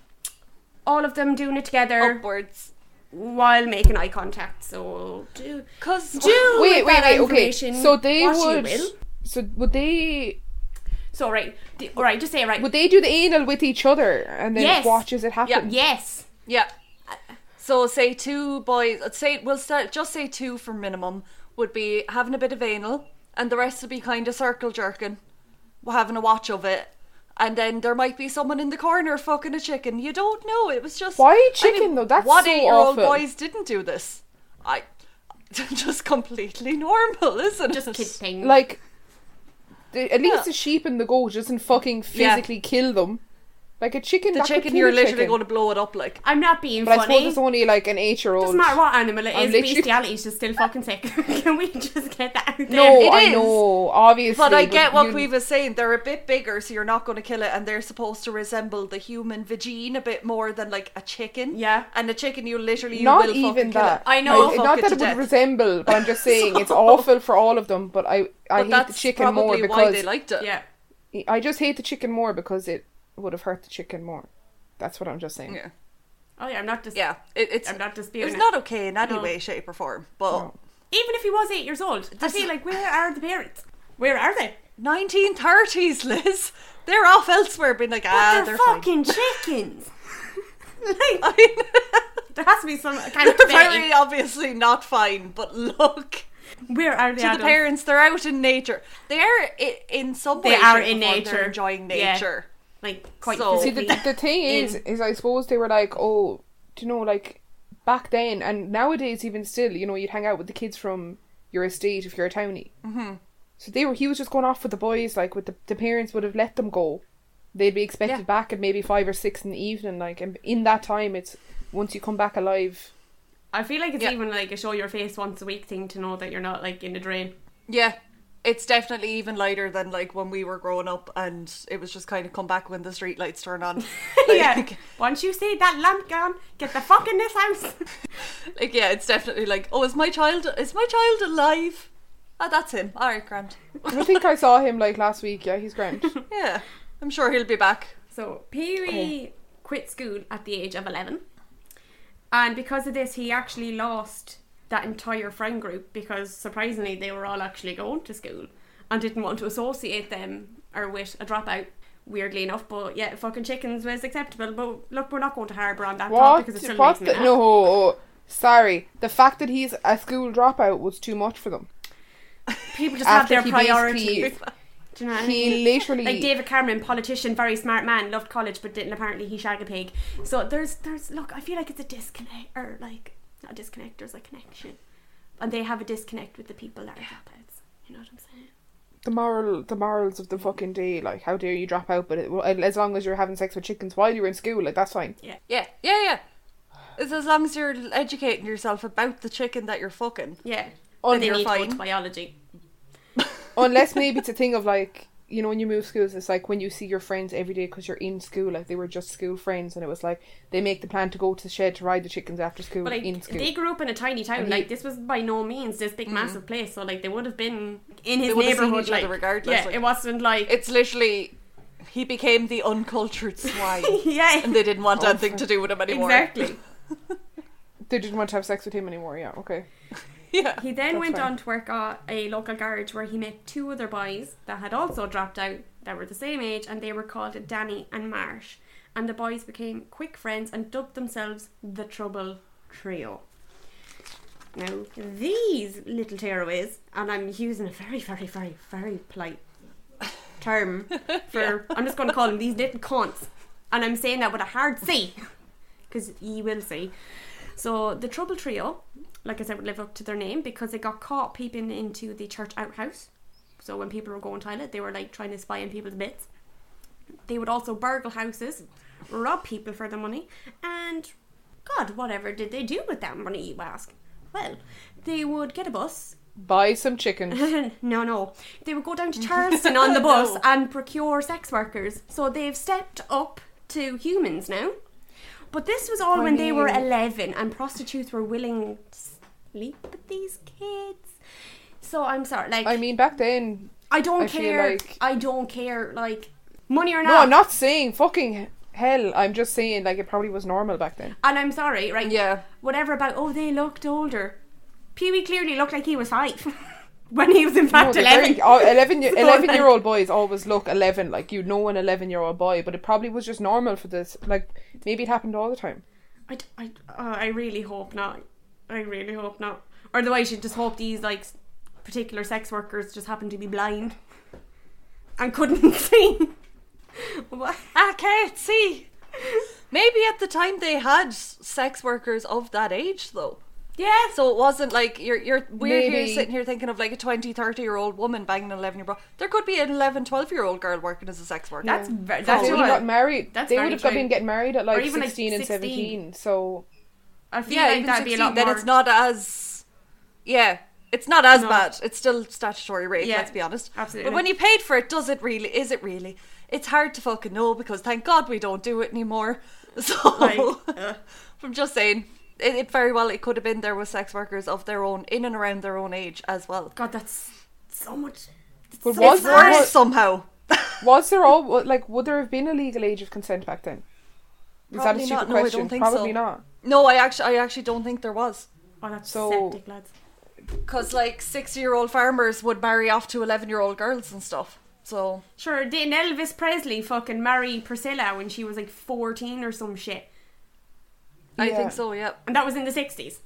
[SPEAKER 1] all of them doing it together
[SPEAKER 2] Upwards.
[SPEAKER 1] while making eye contact. So do
[SPEAKER 2] Because
[SPEAKER 1] do
[SPEAKER 3] Wait,
[SPEAKER 1] with
[SPEAKER 3] wait,
[SPEAKER 1] that
[SPEAKER 3] wait. Okay,
[SPEAKER 1] information
[SPEAKER 3] so they
[SPEAKER 1] what you
[SPEAKER 3] would.
[SPEAKER 1] will.
[SPEAKER 3] So would they?
[SPEAKER 1] So right, the, all right, just say it right.
[SPEAKER 3] Would they do the anal with each other and then
[SPEAKER 1] Yes.
[SPEAKER 3] watch as it happens?
[SPEAKER 1] Yes.
[SPEAKER 2] Yeah. So say two boys, let's say we'll start just say two for minimum would be having a bit of anal, and the rest would be kind of circle jerking, having a watch of it, and then there might be someone in the corner fucking a chicken. You don't know. It was just
[SPEAKER 3] Why
[SPEAKER 2] I
[SPEAKER 3] chicken,
[SPEAKER 2] mean,
[SPEAKER 3] though? That's
[SPEAKER 2] what
[SPEAKER 3] so
[SPEAKER 2] eight-year-old
[SPEAKER 3] awful.
[SPEAKER 2] boys didn't do this. I just completely normal, isn't
[SPEAKER 1] Just
[SPEAKER 2] it?
[SPEAKER 1] kid thing.
[SPEAKER 3] Like, the, at least
[SPEAKER 2] Yeah.
[SPEAKER 3] the sheep and the goat doesn't fucking
[SPEAKER 2] Yeah.
[SPEAKER 3] physically kill them. Like a chicken,
[SPEAKER 2] The
[SPEAKER 3] that could
[SPEAKER 2] chicken,
[SPEAKER 3] kill
[SPEAKER 2] you're
[SPEAKER 3] a
[SPEAKER 2] literally
[SPEAKER 3] chicken.
[SPEAKER 2] going to blow it up like.
[SPEAKER 1] I'm not being
[SPEAKER 3] But I suppose
[SPEAKER 1] funny.
[SPEAKER 3] it's only like an eight-year-old.
[SPEAKER 1] Doesn't matter what animal it
[SPEAKER 3] I'm
[SPEAKER 1] is,
[SPEAKER 3] literally-
[SPEAKER 1] bestiality is just still fucking sick. Can we just get that out there?
[SPEAKER 3] No,
[SPEAKER 2] It
[SPEAKER 3] I
[SPEAKER 2] is.
[SPEAKER 3] know, obviously.
[SPEAKER 2] But I get what
[SPEAKER 3] you-
[SPEAKER 2] we was saying. They're a bit bigger, so you're not going to kill it, and they're supposed to resemble the human vagine a bit more than like a chicken.
[SPEAKER 1] Yeah.
[SPEAKER 2] And a chicken, you literally you
[SPEAKER 3] Not
[SPEAKER 2] will
[SPEAKER 3] even
[SPEAKER 2] fucking kill
[SPEAKER 3] that.
[SPEAKER 2] it.
[SPEAKER 1] I know.
[SPEAKER 3] I-
[SPEAKER 2] Fuck
[SPEAKER 3] not
[SPEAKER 2] it
[SPEAKER 3] that
[SPEAKER 2] to
[SPEAKER 3] it would
[SPEAKER 2] death.
[SPEAKER 3] resemble, but I'm just saying it's
[SPEAKER 2] So-
[SPEAKER 3] awful for all of them. But I, I
[SPEAKER 2] But
[SPEAKER 3] hate
[SPEAKER 2] that's
[SPEAKER 3] the chicken more
[SPEAKER 2] probably why
[SPEAKER 3] because
[SPEAKER 2] they liked it.
[SPEAKER 1] Yeah.
[SPEAKER 3] I just hate the chicken more because it would have hurt the chicken more. That's what I'm just saying.
[SPEAKER 2] Yeah.
[SPEAKER 1] Oh yeah, I'm not just.
[SPEAKER 2] Yeah. It, it's
[SPEAKER 1] I'm not disputing
[SPEAKER 2] it's
[SPEAKER 1] it.
[SPEAKER 2] not okay in any
[SPEAKER 1] No.
[SPEAKER 2] way, shape, or form. But
[SPEAKER 3] No.
[SPEAKER 1] Even if he was eight years old, I
[SPEAKER 2] This-
[SPEAKER 1] feel like where are the parents? Where are they?
[SPEAKER 2] nineteen thirties, Liz. They're off elsewhere, being like,
[SPEAKER 1] But
[SPEAKER 2] ah,
[SPEAKER 1] they're,
[SPEAKER 2] they're fine.
[SPEAKER 1] fucking chickens. like,
[SPEAKER 2] I mean,
[SPEAKER 1] there has to be some kind of
[SPEAKER 2] they're
[SPEAKER 1] debate.
[SPEAKER 2] very obviously not fine. But look.
[SPEAKER 1] Where are the
[SPEAKER 2] To the
[SPEAKER 1] adults?
[SPEAKER 2] parents, they're out in nature. They are i- in some
[SPEAKER 1] They
[SPEAKER 2] way.
[SPEAKER 1] are
[SPEAKER 2] shape,
[SPEAKER 1] in
[SPEAKER 2] or form,
[SPEAKER 1] nature.
[SPEAKER 2] They're enjoying
[SPEAKER 1] Yeah.
[SPEAKER 2] nature.
[SPEAKER 1] Like quite
[SPEAKER 2] So-
[SPEAKER 3] See, the,
[SPEAKER 1] physically.
[SPEAKER 3] the thing is,
[SPEAKER 1] in-
[SPEAKER 3] is I suppose they were like, oh, do you know, like back then, and nowadays even still, you know, you'd hang out with the kids from your estate if you're a townie. Mm-hmm. So they were, he was just going off with the boys, like with the, the parents would have let them go. They'd be expected
[SPEAKER 2] Yeah.
[SPEAKER 3] back at maybe five or six in the evening, like, and in that time, it's once you come back alive.
[SPEAKER 1] I feel like it's
[SPEAKER 2] Yeah.
[SPEAKER 1] even like a show your face once a week thing to know that you're not like in the drain.
[SPEAKER 2] Yeah, it's definitely even lighter than like when we were growing up, and it was just kind of come back when the street lights turn on.
[SPEAKER 1] yeah.
[SPEAKER 2] Like,
[SPEAKER 1] Once you see that lamp gone, get the fuck in this house.
[SPEAKER 2] like yeah, it's definitely like, oh, is my child is my child alive? Ah, that's him. All right, Grant.
[SPEAKER 3] I think I saw him like last week. Yeah, he's grand.
[SPEAKER 2] Yeah, I'm sure he'll be back.
[SPEAKER 1] So Pee Wee quit school at the age of eleven, and because of this, he actually lost that entire friend group because surprisingly they were all actually going to school and didn't want to associate them or with a dropout. Weirdly enough, but yeah, fucking chickens was acceptable. But look, we're not going to harbour on that thought
[SPEAKER 3] What?
[SPEAKER 1] because it's still
[SPEAKER 3] What?
[SPEAKER 1] making
[SPEAKER 3] The,
[SPEAKER 1] me
[SPEAKER 3] no,
[SPEAKER 1] laugh.
[SPEAKER 3] oh, sorry. The fact that he's a school dropout was too much for them.
[SPEAKER 1] People just have
[SPEAKER 3] After
[SPEAKER 1] their
[SPEAKER 3] he
[SPEAKER 1] priorities.
[SPEAKER 3] basically-
[SPEAKER 1] Do you know what I
[SPEAKER 3] He
[SPEAKER 1] mean?
[SPEAKER 3] literally.
[SPEAKER 1] Like David Cameron, politician, very smart man, loved college but didn't apparently he shag a pig. So there's there's look, I feel like it's a disconnect or like not a disconnect, there's a connection. And they have a disconnect with the people that are dropouts. You know what I'm saying?
[SPEAKER 3] the moral, the morals of the fucking day. Like, how dare you drop out? But it, well, as long as you're having sex with chickens while you're in school, like that's fine.
[SPEAKER 2] Yeah, yeah, yeah. It's as long as you're educating yourself about the chicken that you're fucking.
[SPEAKER 1] Yeah.
[SPEAKER 3] Oh,
[SPEAKER 1] But they
[SPEAKER 2] you're
[SPEAKER 1] need to go
[SPEAKER 2] fine.
[SPEAKER 1] to biology.
[SPEAKER 3] Unless maybe it's a thing of like, you know, when you move schools, it's like when you see your friends every day because you're in school, like they were just school friends, and it was like they make the plan to go to the shed to ride the chickens after school
[SPEAKER 1] But like
[SPEAKER 3] in school.
[SPEAKER 1] they grew up in a tiny town.
[SPEAKER 3] And he-
[SPEAKER 1] like this was by no means this big massive place. So like they would have been in his
[SPEAKER 2] They would have seen
[SPEAKER 1] neighborhood.
[SPEAKER 2] each
[SPEAKER 1] Like
[SPEAKER 2] other regardless,
[SPEAKER 1] yeah,
[SPEAKER 2] like-
[SPEAKER 1] it wasn't like
[SPEAKER 2] It's literally he became the uncultured swine,
[SPEAKER 1] yeah,
[SPEAKER 2] and they didn't want
[SPEAKER 3] Oh,
[SPEAKER 2] anything to do with him anymore.
[SPEAKER 1] exactly.
[SPEAKER 3] They didn't want to have sex with him anymore. Yeah, okay.
[SPEAKER 2] Yeah.
[SPEAKER 1] He then
[SPEAKER 3] That's
[SPEAKER 1] went
[SPEAKER 3] fine.
[SPEAKER 1] on to work at a local garage where he met two other boys that had also dropped out that were the same age, and they were called Danny and Marsh. And the boys became quick friends and dubbed themselves the Trouble Trio. Now, these little tearaways, and I'm using a very, very, very, very polite term for, I'm just going to call them these little cunts. And I'm saying that with a hard C, because you will see. So, the Trouble Trio, like I said, would live up to their name because they got caught peeping into the church outhouse. So when people were going toilet, they were like trying to spy on people's bits. They would also burgle houses, rob people for their money, and God, whatever did they do with that money, you ask? Well, they would get a bus.
[SPEAKER 3] Buy some chickens.
[SPEAKER 1] no, no. They would go down to Charleston on the bus
[SPEAKER 2] No.
[SPEAKER 1] and procure sex workers. So they've stepped up to humans now. But this was all
[SPEAKER 3] I
[SPEAKER 1] when they were
[SPEAKER 3] mean-
[SPEAKER 1] eleven and prostitutes were willing to sleep with these kids. So I'm sorry, like
[SPEAKER 3] I mean, back then.
[SPEAKER 1] I don't
[SPEAKER 3] I feel
[SPEAKER 1] care.
[SPEAKER 3] like-
[SPEAKER 1] I don't care, like money or not.
[SPEAKER 3] No, I'm not saying fucking hell. I'm just saying, like, it probably was normal back then.
[SPEAKER 1] And I'm sorry, right?
[SPEAKER 2] Yeah.
[SPEAKER 1] Whatever about, oh, they looked older. Pee Wee clearly looked like he was five when he was in
[SPEAKER 3] No,
[SPEAKER 1] fact
[SPEAKER 3] they're
[SPEAKER 1] eleven.
[SPEAKER 3] very, oh, eleven, ye-
[SPEAKER 1] So,
[SPEAKER 3] eleven
[SPEAKER 1] like-
[SPEAKER 3] year old boys always look eleven. Like, you know an eleven year old boy, but it probably was just normal for this. Like, maybe it happened all the time.
[SPEAKER 1] I, d- I, uh, I really hope not. I really hope not. Or otherwise, you just hope these like particular sex workers just happen to be blind and couldn't see. What?
[SPEAKER 2] I can't see. Maybe at the time they had sex workers of that age though.
[SPEAKER 1] Yeah.
[SPEAKER 2] So it wasn't like you're you're we're here
[SPEAKER 3] Maybe.
[SPEAKER 2] sitting here thinking of like a twenty, thirty year old woman banging an eleven year old. There could be an eleven, twelve year old girl working as a sex worker.
[SPEAKER 1] That's ve-
[SPEAKER 3] That's
[SPEAKER 1] that's
[SPEAKER 3] they
[SPEAKER 1] what
[SPEAKER 3] got married.
[SPEAKER 1] That's
[SPEAKER 3] they
[SPEAKER 1] very
[SPEAKER 3] would have got
[SPEAKER 1] true.
[SPEAKER 3] been getting married at like
[SPEAKER 1] even, like,
[SPEAKER 3] sixteen and
[SPEAKER 1] sixteen.
[SPEAKER 3] seventeen. So
[SPEAKER 1] I feel
[SPEAKER 2] yeah,
[SPEAKER 1] like
[SPEAKER 2] even
[SPEAKER 1] that'd be a lot
[SPEAKER 2] sixteen,
[SPEAKER 1] more.
[SPEAKER 2] then it's not as yeah. It's not as
[SPEAKER 1] No.
[SPEAKER 2] bad. It's still statutory rape,
[SPEAKER 1] Yeah,
[SPEAKER 2] let's be honest.
[SPEAKER 1] absolutely.
[SPEAKER 2] But when you paid for it, does it really? Is it really? It's hard to fucking know because thank God we don't do it anymore. So
[SPEAKER 1] Like, uh.
[SPEAKER 2] I'm just saying, it, it very well it could have been there was sex workers of their own, in and around their own age as well.
[SPEAKER 1] God, that's so much.
[SPEAKER 3] But
[SPEAKER 1] so
[SPEAKER 3] was
[SPEAKER 2] It's
[SPEAKER 3] there-
[SPEAKER 1] sad.
[SPEAKER 2] worse
[SPEAKER 3] was-
[SPEAKER 2] somehow.
[SPEAKER 3] was there all like would there have been a legal age of consent back then? Is that a
[SPEAKER 2] Probably
[SPEAKER 3] stupid
[SPEAKER 2] not. No, I
[SPEAKER 3] question?
[SPEAKER 2] don't think
[SPEAKER 3] Probably
[SPEAKER 2] so.
[SPEAKER 3] not.
[SPEAKER 2] No, I actually, I actually don't think there was.
[SPEAKER 1] Oh, that's
[SPEAKER 3] So-
[SPEAKER 1] septic, lads.
[SPEAKER 2] Because like six-year-old farmers would marry off to eleven-year-old girls and stuff. So
[SPEAKER 1] Sure, didn't Elvis Presley fucking marry Priscilla when she was like fourteen or some shit?
[SPEAKER 2] I
[SPEAKER 3] Yeah.
[SPEAKER 2] think so. Yeah.
[SPEAKER 1] And that was in the sixties.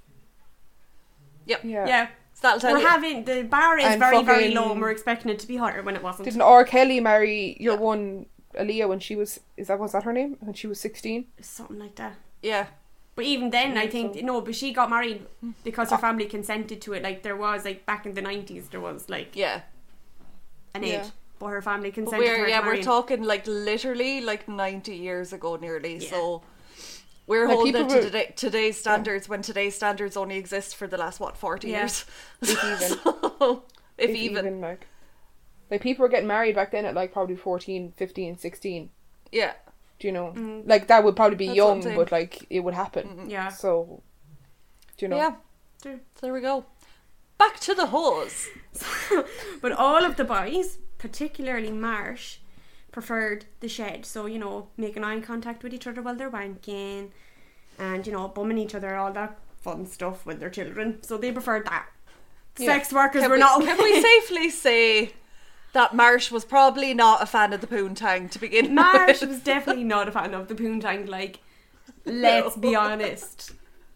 [SPEAKER 2] Yep.
[SPEAKER 3] Yeah.
[SPEAKER 1] Yeah.
[SPEAKER 2] So that'll tell
[SPEAKER 1] We're
[SPEAKER 2] you.
[SPEAKER 1] having, the bar is
[SPEAKER 3] And
[SPEAKER 1] very, very
[SPEAKER 3] fucking-
[SPEAKER 1] low and we're expecting it to be higher when it wasn't.
[SPEAKER 3] Didn't R. Kelly marry your one Aaliyah when she was? Is that was that her name? When she was sixteen?
[SPEAKER 1] Something like that.
[SPEAKER 2] yeah.
[SPEAKER 1] But even then, I
[SPEAKER 3] Yeah,
[SPEAKER 1] think,
[SPEAKER 3] so-
[SPEAKER 1] no, but she got married because her family consented to it. Like, there was, like, back in the nineties, there was, like,
[SPEAKER 2] Yeah.
[SPEAKER 1] an
[SPEAKER 3] Yeah.
[SPEAKER 1] age. But her family
[SPEAKER 2] But
[SPEAKER 1] consented to
[SPEAKER 2] we're
[SPEAKER 1] her
[SPEAKER 2] yeah
[SPEAKER 1] to
[SPEAKER 2] we're
[SPEAKER 1] marry.
[SPEAKER 2] talking like literally like ninety years ago nearly.
[SPEAKER 1] Yeah.
[SPEAKER 2] So we're
[SPEAKER 3] Like,
[SPEAKER 2] holding
[SPEAKER 3] people
[SPEAKER 2] to
[SPEAKER 3] were-
[SPEAKER 2] today, today's standards when today's standards only exist for the last what forty
[SPEAKER 1] Yeah.
[SPEAKER 2] years.
[SPEAKER 3] If even.
[SPEAKER 2] So, if,
[SPEAKER 3] If
[SPEAKER 2] even.
[SPEAKER 3] even like. Like people were getting married back then at like probably fourteen, fifteen, sixteen.
[SPEAKER 2] Yeah.
[SPEAKER 3] Do you know?
[SPEAKER 1] Mm.
[SPEAKER 3] Like that would probably be
[SPEAKER 2] That's what I'm
[SPEAKER 3] young,
[SPEAKER 2] saying.
[SPEAKER 3] but like it would happen.
[SPEAKER 1] Yeah.
[SPEAKER 3] So, do you know?
[SPEAKER 2] Yeah.
[SPEAKER 1] True.
[SPEAKER 2] So there we go. Back to the hose.
[SPEAKER 1] But all of the boys, particularly Marsh, preferred the shed. So, you know, making eye contact with each other while they're wanking and, you know, bumming each other, all that fun stuff with their children. So they preferred that.
[SPEAKER 3] Yeah.
[SPEAKER 1] Sex workers
[SPEAKER 2] Can
[SPEAKER 1] were
[SPEAKER 2] we,
[SPEAKER 1] not
[SPEAKER 2] can we safely say that Marsh was probably not a fan of the poontang to begin
[SPEAKER 1] Marsh
[SPEAKER 2] with?
[SPEAKER 1] was definitely not a fan of the poontang. Like, let's be honest.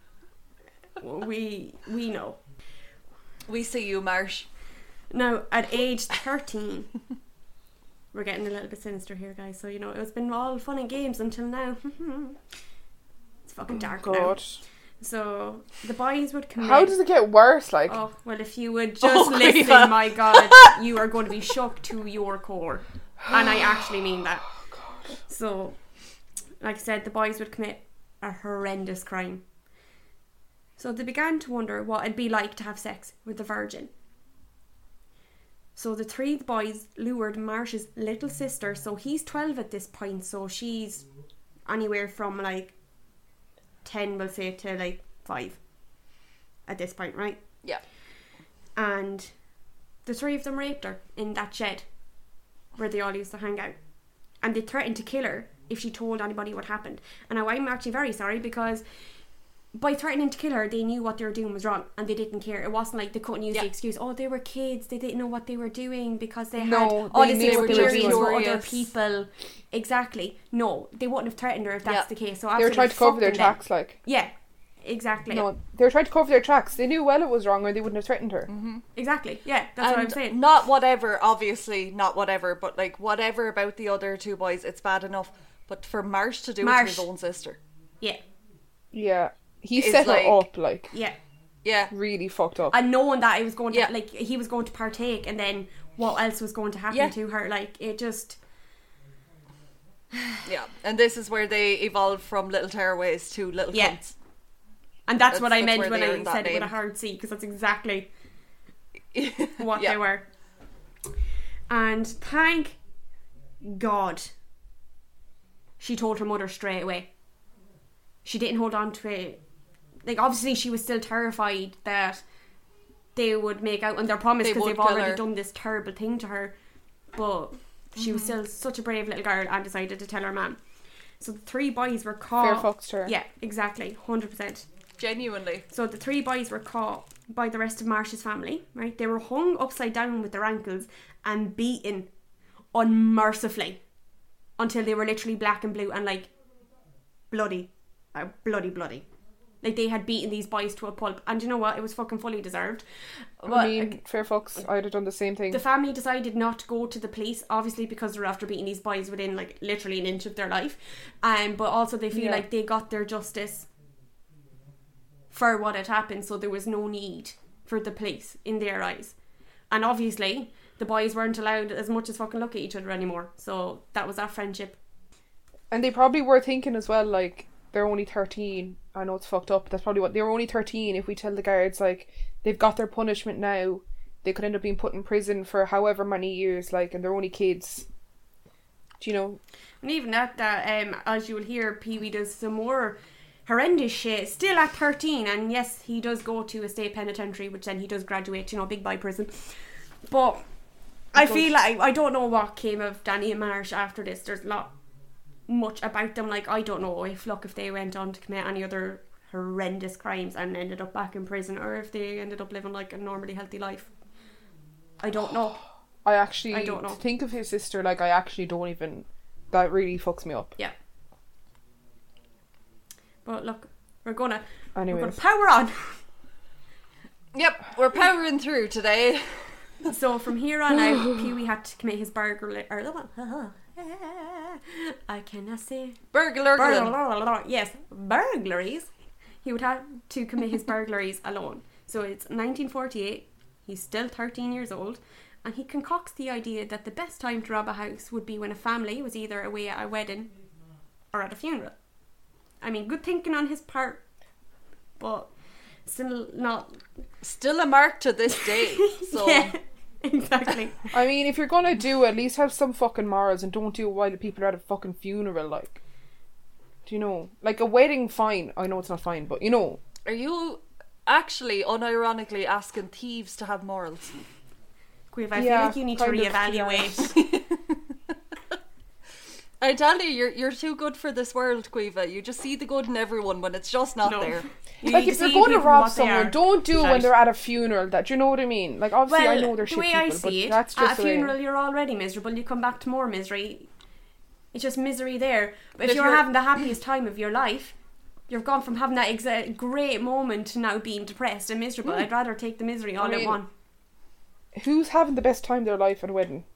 [SPEAKER 1] We we know.
[SPEAKER 2] We see you, Marsh.
[SPEAKER 1] Now, at age thirteen, we're getting a little bit sinister here, guys. So, you know, it's been all fun and games until now. It's fucking dark now.
[SPEAKER 3] God.
[SPEAKER 1] So, the boys would commit.
[SPEAKER 3] How does it get worse? Like,
[SPEAKER 1] Oh, well, if you would just
[SPEAKER 2] Oh,
[SPEAKER 1] listen,
[SPEAKER 2] Grieva.
[SPEAKER 1] my God, you are going to be shook to your core. And I actually mean that. So, like I said, the boys would commit a horrendous crime. So they began to wonder what it'd be like to have sex with a virgin. So the three boys lured Marsh's little sister, so he's twelve at this point, so she's anywhere from like ten, we'll say, to like five at this point, right?
[SPEAKER 2] Yeah.
[SPEAKER 1] And the three of them raped her in that shed where they all used to hang out. And they threatened to kill her if she told anybody what happened. And now I'm actually very sorry because by threatening to kill her, they knew what they were doing was wrong and they didn't care. It wasn't like they couldn't use
[SPEAKER 2] Yeah.
[SPEAKER 1] the excuse, oh, they were kids, they didn't know what they were doing because they
[SPEAKER 3] No,
[SPEAKER 1] had
[SPEAKER 3] they
[SPEAKER 1] all this
[SPEAKER 3] knew
[SPEAKER 2] what they were
[SPEAKER 1] experience
[SPEAKER 2] doing.
[SPEAKER 1] with other
[SPEAKER 2] Curious.
[SPEAKER 1] people. Exactly. No, they wouldn't have threatened her if that's
[SPEAKER 2] Yeah.
[SPEAKER 1] the case. So
[SPEAKER 3] they were
[SPEAKER 1] absolutely
[SPEAKER 3] trying to cover
[SPEAKER 1] fuck
[SPEAKER 3] their
[SPEAKER 1] them then.
[SPEAKER 3] tracks. Like,
[SPEAKER 1] Yeah, exactly.
[SPEAKER 3] no, they were trying to cover their tracks. They knew well it was wrong, or they wouldn't have threatened her.
[SPEAKER 1] Exactly. Yeah, that's what I'm
[SPEAKER 2] And
[SPEAKER 1] saying.
[SPEAKER 2] Not whatever, obviously, not whatever, but like whatever about the other two boys, it's bad enough. But for Marsh to do it to
[SPEAKER 1] Marsh.
[SPEAKER 2] his own sister.
[SPEAKER 1] Yeah,
[SPEAKER 3] Yeah, he
[SPEAKER 2] It's
[SPEAKER 3] set
[SPEAKER 2] like-
[SPEAKER 3] her up like
[SPEAKER 1] yeah.
[SPEAKER 2] Yeah.
[SPEAKER 3] really fucked up.
[SPEAKER 1] And knowing that it was going to,
[SPEAKER 2] Yeah.
[SPEAKER 1] like, he was going to partake, and then what else was going to happen
[SPEAKER 2] Yeah.
[SPEAKER 1] to her, like, it just,
[SPEAKER 2] Yeah. And this is where they evolved from little tearaways to little
[SPEAKER 1] Yeah.
[SPEAKER 2] cunts.
[SPEAKER 1] and that's,
[SPEAKER 2] That's-
[SPEAKER 1] what I
[SPEAKER 2] that's
[SPEAKER 1] meant
[SPEAKER 2] where
[SPEAKER 1] when
[SPEAKER 2] they
[SPEAKER 1] I
[SPEAKER 2] earned that
[SPEAKER 1] said it with a
[SPEAKER 2] name.
[SPEAKER 1] hard C, because that's exactly what
[SPEAKER 2] Yeah.
[SPEAKER 1] they were. And thank God she told her mother straight away. she didn't hold on to it. Like, obviously she was still terrified that they would make out on their promise
[SPEAKER 2] They
[SPEAKER 1] because
[SPEAKER 2] would
[SPEAKER 1] they've
[SPEAKER 2] kill
[SPEAKER 1] already
[SPEAKER 2] her.
[SPEAKER 1] done this terrible thing to her. But she was still such a brave little girl and decided to tell her mum. So the three boys were caught.
[SPEAKER 3] Fair fucks to her.
[SPEAKER 1] Yeah, exactly, one hundred percent.
[SPEAKER 2] Genuinely.
[SPEAKER 1] So the three boys were caught by the rest of Marsh's family, right? They were hung upside down with their ankles and beaten unmercifully until they were literally black and blue and like bloody, uh, bloody, bloody. Like they had beaten these boys to a pulp, and you know what? It was fucking fully deserved.
[SPEAKER 3] I
[SPEAKER 1] But,
[SPEAKER 3] mean,
[SPEAKER 1] like,
[SPEAKER 3] fair fucks, I'd have done the same thing.
[SPEAKER 1] the family decided not to go to the police, obviously because they were after beating these boys within like literally an inch of their life, um, but also they feel
[SPEAKER 3] Yeah.
[SPEAKER 1] like they got their justice for what had happened, so there was no need for the police in their eyes. And obviously the boys weren't allowed as much as fucking look at each other anymore, so that was our friendship.
[SPEAKER 3] And they probably were thinking as well, like, they're only thirteen. I know it's fucked up, but that's probably what they were only thirteen. If we tell the guards, like, they've got their punishment now, they could end up being put in prison for however many years, like, and they're only kids. Do you know?
[SPEAKER 1] And even at that, um, as you will hear, Pee-wee does some more horrendous shit, still at thirteen, and yes, he does go to a state penitentiary, which then he does graduate, you know, big boy prison. But I feel like, I don't know what came of Danny and Marsh after this. There's not much about them. Like, I don't know if, look, if they went on to commit any other horrendous crimes and ended up back in prison, or if they ended up living like a normally healthy life. I don't know.
[SPEAKER 3] I actually,
[SPEAKER 1] I don't know.
[SPEAKER 3] to think of his sister, like, I actually don't even, that really fucks me up.
[SPEAKER 1] Yeah. But look, we're gonna,
[SPEAKER 3] Anyways.
[SPEAKER 1] we're gonna power on.
[SPEAKER 2] Yep, we're powering through today.
[SPEAKER 1] So from here on out, Pee-wee had to commit his burglary. Or, I cannot say.
[SPEAKER 2] Burglar.
[SPEAKER 1] Burglar, yes, burglaries. He would have to commit his burglaries alone. So it's nineteen forty-eight. He's still thirteen years old, and he concocts the idea that the best time to rob a house would be when a family was either away at a wedding or at a funeral. I mean, good thinking on his part, but still not.
[SPEAKER 2] Still a mark to this day. So
[SPEAKER 1] Yeah, exactly.
[SPEAKER 3] I mean, if you're gonna do it, at least have some fucking morals and don't do it while the people are at a fucking funeral, like. Do you know? Like, a wedding, fine. I know it's not fine, but you know.
[SPEAKER 2] are you actually unironically asking thieves to have morals?
[SPEAKER 1] Quiv, I
[SPEAKER 3] Yeah,
[SPEAKER 1] feel like you need to
[SPEAKER 3] kind of,
[SPEAKER 1] reevaluate.
[SPEAKER 2] I tell you, you're you're too good for this world, Quiva. You just see the good in everyone when it's just not
[SPEAKER 1] No.
[SPEAKER 2] there.
[SPEAKER 1] You
[SPEAKER 3] Like,
[SPEAKER 1] need
[SPEAKER 3] if
[SPEAKER 1] to
[SPEAKER 3] you're
[SPEAKER 1] see
[SPEAKER 3] going to
[SPEAKER 1] people
[SPEAKER 3] rob
[SPEAKER 1] what they
[SPEAKER 3] someone,
[SPEAKER 1] are.
[SPEAKER 3] don't do it when
[SPEAKER 1] Right.
[SPEAKER 3] they're at a funeral. That, do you know what I mean? Like, obviously,
[SPEAKER 1] Well,
[SPEAKER 3] I know they're
[SPEAKER 1] the
[SPEAKER 3] shit
[SPEAKER 1] way
[SPEAKER 3] people,
[SPEAKER 1] I
[SPEAKER 3] but
[SPEAKER 1] see it,
[SPEAKER 3] that's
[SPEAKER 1] at
[SPEAKER 3] just
[SPEAKER 1] a
[SPEAKER 3] the way.
[SPEAKER 1] funeral you're already miserable. You come back to more misery. It's just misery there. But if,
[SPEAKER 2] if
[SPEAKER 1] you're,
[SPEAKER 2] you're-
[SPEAKER 1] having the happiest time of your life, you've gone from having that exa- great moment to now being depressed and miserable.
[SPEAKER 3] Mm.
[SPEAKER 1] I'd rather take the misery all
[SPEAKER 3] I
[SPEAKER 1] at
[SPEAKER 3] mean,
[SPEAKER 1] one.
[SPEAKER 3] Who's having the best time of their life at a wedding?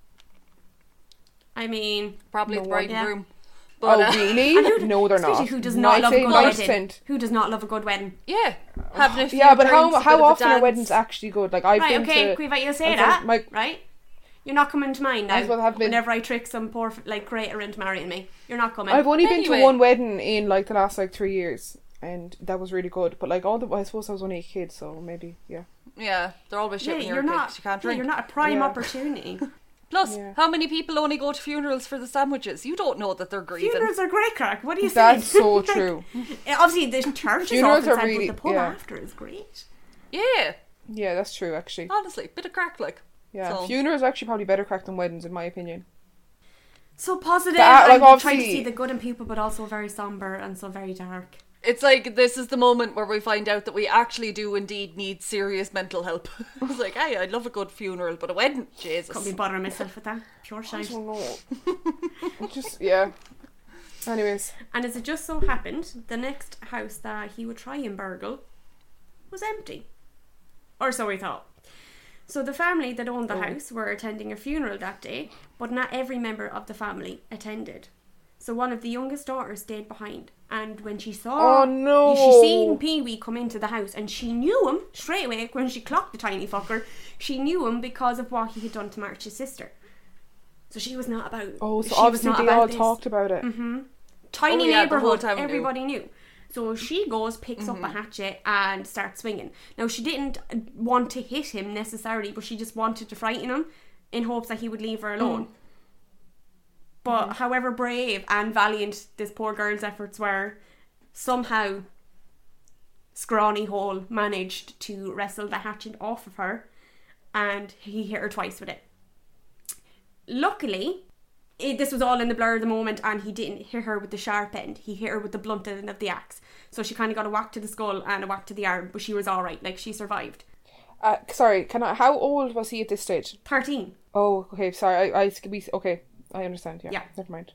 [SPEAKER 1] I mean,
[SPEAKER 2] Probably
[SPEAKER 3] No
[SPEAKER 2] the bride
[SPEAKER 1] one.
[SPEAKER 2] and
[SPEAKER 1] Yeah.
[SPEAKER 2] groom. But,
[SPEAKER 3] oh,
[SPEAKER 2] uh,
[SPEAKER 3] really?
[SPEAKER 1] and who,
[SPEAKER 3] No, they're
[SPEAKER 1] especially
[SPEAKER 3] not.
[SPEAKER 1] who does not love a good
[SPEAKER 3] ninety-nine
[SPEAKER 1] wedding?
[SPEAKER 3] percent.
[SPEAKER 1] Who does not love a good wedding?
[SPEAKER 2] yeah, having a few
[SPEAKER 3] Yeah, but how
[SPEAKER 2] drinks, a bit
[SPEAKER 3] how
[SPEAKER 2] of a
[SPEAKER 3] often are
[SPEAKER 2] dance.
[SPEAKER 3] weddings actually good? Like, I've
[SPEAKER 1] Right,
[SPEAKER 3] been
[SPEAKER 1] okay,
[SPEAKER 3] to.
[SPEAKER 1] Quiva, you'll say
[SPEAKER 3] I've
[SPEAKER 1] that,
[SPEAKER 3] done my-
[SPEAKER 1] right? You're not coming to mine now.
[SPEAKER 3] As well have been-
[SPEAKER 1] Whenever I trick some poor, like, creator into marrying me, you're not coming.
[SPEAKER 3] I've only been
[SPEAKER 2] Anyway.
[SPEAKER 3] to one wedding in like the last like three years, and that was really good. But like all the, I suppose I was only a kid, so maybe yeah.
[SPEAKER 2] Yeah, they're always shit
[SPEAKER 1] yeah,
[SPEAKER 2] when you're,
[SPEAKER 1] you're
[SPEAKER 2] a kid
[SPEAKER 1] not.
[SPEAKER 2] 'cause you can't
[SPEAKER 1] yeah,
[SPEAKER 2] drink.
[SPEAKER 1] you're not a prime
[SPEAKER 3] Yeah.
[SPEAKER 1] opportunity.
[SPEAKER 2] Plus,
[SPEAKER 3] Yeah.
[SPEAKER 2] how many people only go to funerals for the sandwiches? You don't know that they're grieving.
[SPEAKER 1] Funerals are great crack. What do you say?
[SPEAKER 3] That's so true.
[SPEAKER 1] Obviously, the church is
[SPEAKER 3] Funerals
[SPEAKER 1] often
[SPEAKER 3] are
[SPEAKER 1] sad,
[SPEAKER 3] really-
[SPEAKER 1] but the pub
[SPEAKER 3] yeah.
[SPEAKER 1] after is great.
[SPEAKER 2] Yeah,
[SPEAKER 3] Yeah, that's true actually.
[SPEAKER 2] honestly, bit of crack like.
[SPEAKER 3] Yeah,
[SPEAKER 2] So-
[SPEAKER 3] funerals are actually probably better crack than weddings in my opinion.
[SPEAKER 1] So positive,
[SPEAKER 3] But, uh, like,
[SPEAKER 1] and try to
[SPEAKER 3] obviously-
[SPEAKER 1] see the good in people, but also very somber and so very dark.
[SPEAKER 2] It's like this is the moment where we find out that we actually do indeed need serious mental help. It's like, hey, I'd love a good funeral, but a wedding, Jesus.
[SPEAKER 1] Can't be bothering myself with that. Pure
[SPEAKER 3] I
[SPEAKER 1] shite.
[SPEAKER 3] don't know. Just yeah. Anyways,
[SPEAKER 1] And as it just so happened, the next house that he would try and burgle was empty. Or so we thought. So the family that owned the
[SPEAKER 3] Oh.
[SPEAKER 1] house were attending a funeral that day, but not every member of the family attended. So one of the youngest daughters stayed behind, and when she saw
[SPEAKER 3] Oh, no.
[SPEAKER 1] she seen Pee-wee come into the house, and she knew him straight away when she clocked the tiny fucker. She knew him because of what he had done to March's sister. So she was not about.
[SPEAKER 3] oh, so
[SPEAKER 1] she was
[SPEAKER 3] obviously
[SPEAKER 1] not
[SPEAKER 3] they
[SPEAKER 1] about
[SPEAKER 3] all
[SPEAKER 1] this.
[SPEAKER 3] talked about it.
[SPEAKER 1] Mm-hmm. Tiny
[SPEAKER 2] Oh, yeah, the whole
[SPEAKER 1] neighborhood,
[SPEAKER 2] town knew.
[SPEAKER 1] everybody knew. So she goes, picks up a hatchet and starts swinging. Now she didn't want to hit him necessarily, but she just wanted to frighten him in hopes that he would leave her alone. But however brave and valiant this poor girl's efforts were, somehow Scrawny Hole managed to wrestle the hatchet off of her, and he hit her twice with it. Luckily, it, this was all in the blur of the moment, and he didn't hit her with the sharp end. He hit her with the blunt end of the axe. So she kind of got a whack to the skull and a whack to the arm, but she was alright. Like, she survived.
[SPEAKER 3] Uh, sorry, can I? How old was he at this stage?
[SPEAKER 1] thirteen.
[SPEAKER 3] Oh, okay. Sorry, I, I we okay. I understand. Yeah,
[SPEAKER 1] Yeah.
[SPEAKER 3] Never mind.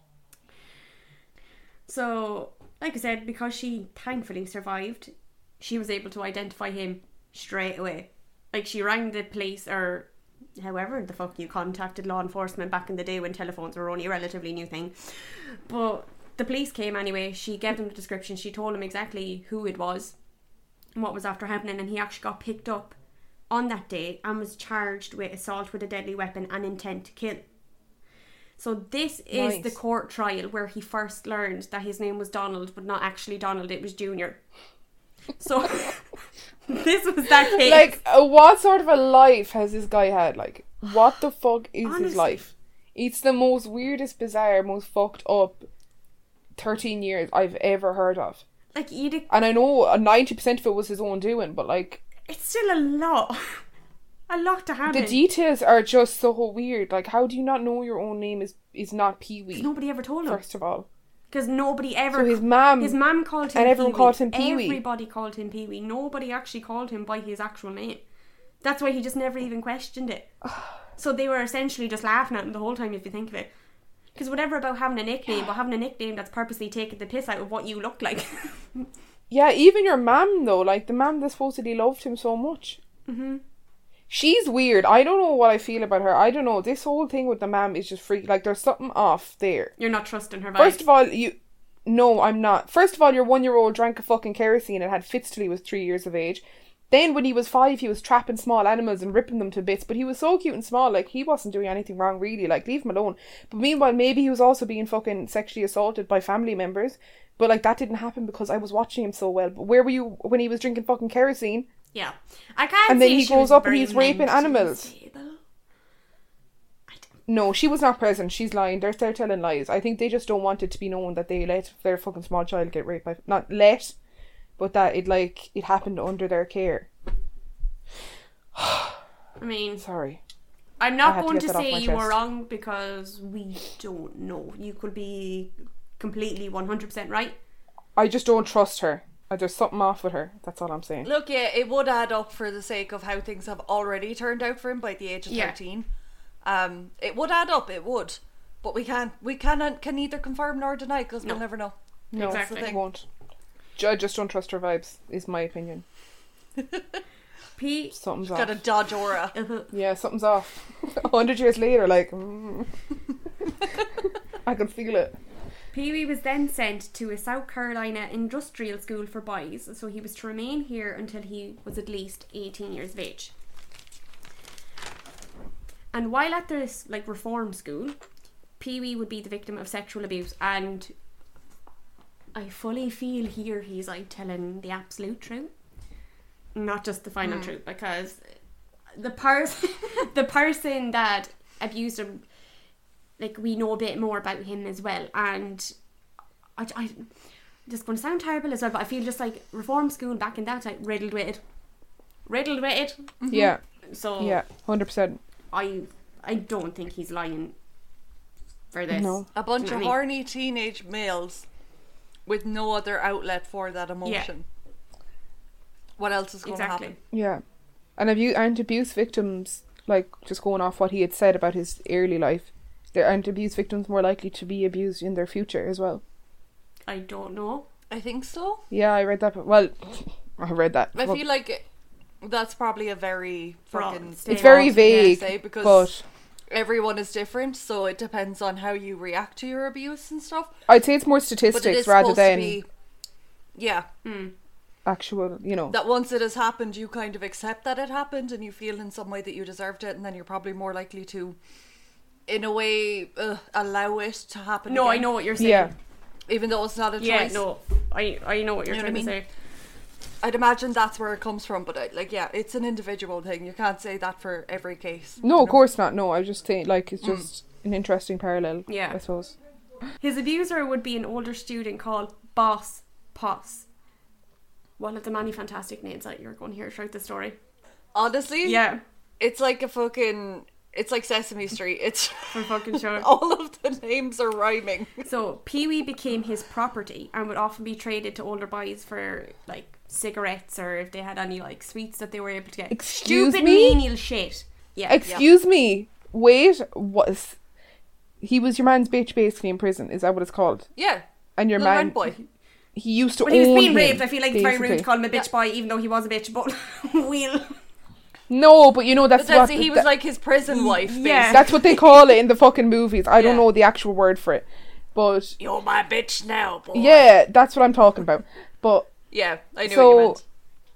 [SPEAKER 1] So, like I said, because she thankfully survived, she was able to identify him straight away. Like, she rang the police, or however the fuck you contacted law enforcement back in the day when telephones were only a relatively new thing. But the police came anyway. She gave them the description. She told him exactly who it was and what was after happening, and he actually got picked up on that day and was charged with assault with a deadly weapon and intent to kill. So this is
[SPEAKER 3] Nice.
[SPEAKER 1] the court trial where he first learned that his name was Donald, but not actually Donald, it was Junior. So this was that case.
[SPEAKER 3] Like, uh, what sort of a life has this guy had? Like, what the fuck is
[SPEAKER 1] Honestly.
[SPEAKER 3] his life? It's the most weirdest, bizarre, most fucked up thirteen years I've ever heard of.
[SPEAKER 1] Like, you'd,
[SPEAKER 3] And I know ninety percent of it was his own doing, but like,
[SPEAKER 1] it's still a lot. A lot to happen.
[SPEAKER 3] the details are just so weird. Like, how do you not know your own name is, is not Pee-wee?
[SPEAKER 1] Nobody ever told him.
[SPEAKER 3] First of all.
[SPEAKER 1] Because nobody ever...
[SPEAKER 3] So his mum...
[SPEAKER 1] His mum called him
[SPEAKER 3] and everyone
[SPEAKER 1] Pee-wee.
[SPEAKER 3] called him Pee-wee.
[SPEAKER 1] Everybody called him Pee-wee. Nobody actually called him by his actual name. That's why he just never even questioned it. So they were essentially just laughing at him the whole time, if you think of it. Because whatever about having a nickname, but having a nickname that's purposely taking the piss out of what you look like.
[SPEAKER 3] Yeah, even your mum though, like the mum that supposedly loved him so much.
[SPEAKER 1] Mm-hmm.
[SPEAKER 3] She's weird. I don't know what I feel about her. I don't know. This whole thing with the mum is just freak. Like, there's something off there.
[SPEAKER 1] You're not trusting her vibes.
[SPEAKER 3] First of all, you... No, I'm not. First of all, your one-year-old drank a fucking kerosene and had fits till he was three years of age. Then when he was five, he was trapping small animals and ripping them to bits. But he was so cute and small, like, he wasn't doing anything wrong, really. Like, leave him alone. But meanwhile, maybe he was also being fucking sexually assaulted by family members. But, like, that didn't happen because I was watching him so well. But where were you when he was drinking fucking kerosene?
[SPEAKER 1] Yeah. I can't
[SPEAKER 3] And then
[SPEAKER 1] say
[SPEAKER 3] he
[SPEAKER 1] she
[SPEAKER 3] goes
[SPEAKER 1] was
[SPEAKER 3] up and
[SPEAKER 1] very
[SPEAKER 3] he's raping
[SPEAKER 1] mentally
[SPEAKER 3] animals.
[SPEAKER 1] stable.
[SPEAKER 3] No, she was not present. She's lying. They're, they're telling lies. I think they just don't want it to be known that they let their fucking small child get raped by... Not let, but that it, like, it happened under their care.
[SPEAKER 1] I mean,
[SPEAKER 3] Sorry.
[SPEAKER 1] I'm
[SPEAKER 3] I
[SPEAKER 1] not
[SPEAKER 3] had to
[SPEAKER 1] going
[SPEAKER 3] get
[SPEAKER 1] to
[SPEAKER 3] that off
[SPEAKER 1] say
[SPEAKER 3] my
[SPEAKER 1] you were
[SPEAKER 3] chest.
[SPEAKER 1] wrong because we don't know. You could be completely one hundred percent right.
[SPEAKER 3] I just don't trust her. Uh, There's something off with her. That's all I'm saying.
[SPEAKER 2] Look, yeah, it would add up for the sake of how things have already turned out for him by the age of
[SPEAKER 1] Yeah.
[SPEAKER 2] thirteen. Um, it would add up, it would, but we can't, we cannot, can neither confirm nor deny because
[SPEAKER 1] No.
[SPEAKER 2] we'll never know.
[SPEAKER 3] No,
[SPEAKER 1] Exactly.
[SPEAKER 3] I won't. Ju- I just don't trust her vibes, is my opinion.
[SPEAKER 1] P.
[SPEAKER 3] Something's
[SPEAKER 2] Got a
[SPEAKER 3] off.
[SPEAKER 2] dodge aura.
[SPEAKER 1] Uh-huh.
[SPEAKER 3] Yeah, something's off. A hundred years later, like... Mm. I can feel it.
[SPEAKER 1] Pee-wee was then sent to a South Carolina industrial school for boys, so he was to remain here until he was at least eighteen years of age. And while at this like reform school, Pee-wee would be the victim of sexual abuse, and I fully feel here he's like telling the absolute truth, not just the final truth, because the person the person that abused him, like, we know a bit more about him as well, and I, I just going to sound terrible as well, but I feel just like reform school back in that time riddled with it, riddled with it.
[SPEAKER 3] Yeah,
[SPEAKER 1] So
[SPEAKER 3] yeah, one hundred percent.
[SPEAKER 1] I I don't think he's lying for this.
[SPEAKER 3] No.
[SPEAKER 2] A bunch
[SPEAKER 1] Do you
[SPEAKER 2] of
[SPEAKER 1] know what I mean?
[SPEAKER 2] horny teenage males with no other outlet for that emotion. What else is going to
[SPEAKER 1] Exactly.
[SPEAKER 2] happen?
[SPEAKER 3] Yeah. And, abu- and abuse victims, like, just going off what he had said about his early life, there aren't abuse victims more likely to be abused in their future as well.
[SPEAKER 1] I don't know.
[SPEAKER 2] I think so.
[SPEAKER 3] Yeah, I read that. But, well, I read that.
[SPEAKER 2] I
[SPEAKER 3] Well,
[SPEAKER 2] feel like it, that's probably a very
[SPEAKER 1] Broad
[SPEAKER 2] fucking
[SPEAKER 1] statement.
[SPEAKER 3] it's very
[SPEAKER 2] broad thing to
[SPEAKER 3] vague,
[SPEAKER 2] say because
[SPEAKER 3] but
[SPEAKER 2] everyone is different, so it depends on how you react to your abuse and stuff.
[SPEAKER 3] I'd say it's more
[SPEAKER 2] But it
[SPEAKER 3] statistics
[SPEAKER 2] is
[SPEAKER 3] rather
[SPEAKER 2] supposed to
[SPEAKER 3] than
[SPEAKER 2] be, yeah,
[SPEAKER 1] Hmm.
[SPEAKER 3] actual, you know.
[SPEAKER 2] that once it has happened, you kind of accept that it happened, and you feel in some way that you deserved it, and then you're probably more likely to, in a way, uh, allow it to happen.
[SPEAKER 1] No,
[SPEAKER 2] again,
[SPEAKER 1] I know what you're saying.
[SPEAKER 3] Yeah.
[SPEAKER 2] even though it's not a choice.
[SPEAKER 1] Yeah, no, I I know what you're
[SPEAKER 2] You know
[SPEAKER 1] trying
[SPEAKER 2] what I
[SPEAKER 1] to say.
[SPEAKER 2] I'd imagine that's where it comes from, but I, like, yeah, it's an individual thing. You can't say that for every case.
[SPEAKER 3] No,
[SPEAKER 2] you
[SPEAKER 3] of
[SPEAKER 2] know?
[SPEAKER 3] course not. No, I just think, like, it's just an interesting parallel,
[SPEAKER 1] Yeah.
[SPEAKER 3] I suppose.
[SPEAKER 1] His abuser would be an older student called Boss Poss. One of the many fantastic names that you're going to hear throughout the story.
[SPEAKER 2] Honestly,
[SPEAKER 1] Yeah,
[SPEAKER 2] it's like a fucking. It's like Sesame Street. It's
[SPEAKER 1] for fucking sure.
[SPEAKER 2] all of the names are rhyming.
[SPEAKER 1] So Pee-wee became his property and would often be traded to older boys for like cigarettes or if they had any like sweets that they were able to get.
[SPEAKER 3] Excuse
[SPEAKER 1] Stupid
[SPEAKER 3] me?
[SPEAKER 1] menial shit. Yeah.
[SPEAKER 3] Excuse me. Wait, was he was your man's bitch basically in prison? Is that what it's called?
[SPEAKER 2] Yeah,
[SPEAKER 3] And your
[SPEAKER 2] little
[SPEAKER 3] man,
[SPEAKER 2] rent boy.
[SPEAKER 3] he used to
[SPEAKER 1] But he was
[SPEAKER 3] own
[SPEAKER 1] being
[SPEAKER 3] him,
[SPEAKER 1] raped. I feel like it's very rude
[SPEAKER 3] basically.
[SPEAKER 1] to call him a bitch boy, even though he was a bitch. But we'll.
[SPEAKER 3] No, but you know that's,
[SPEAKER 2] But that's,
[SPEAKER 3] what
[SPEAKER 2] he was
[SPEAKER 3] that-
[SPEAKER 2] like his prison wife.
[SPEAKER 1] Yeah.
[SPEAKER 3] that's what they call it in the fucking movies. I don't
[SPEAKER 2] Yeah.
[SPEAKER 3] know the actual word for it, but
[SPEAKER 2] You're my bitch now, boy.
[SPEAKER 3] yeah, that's what I'm talking about. But
[SPEAKER 2] Yeah, I knew
[SPEAKER 3] So-
[SPEAKER 2] what you meant.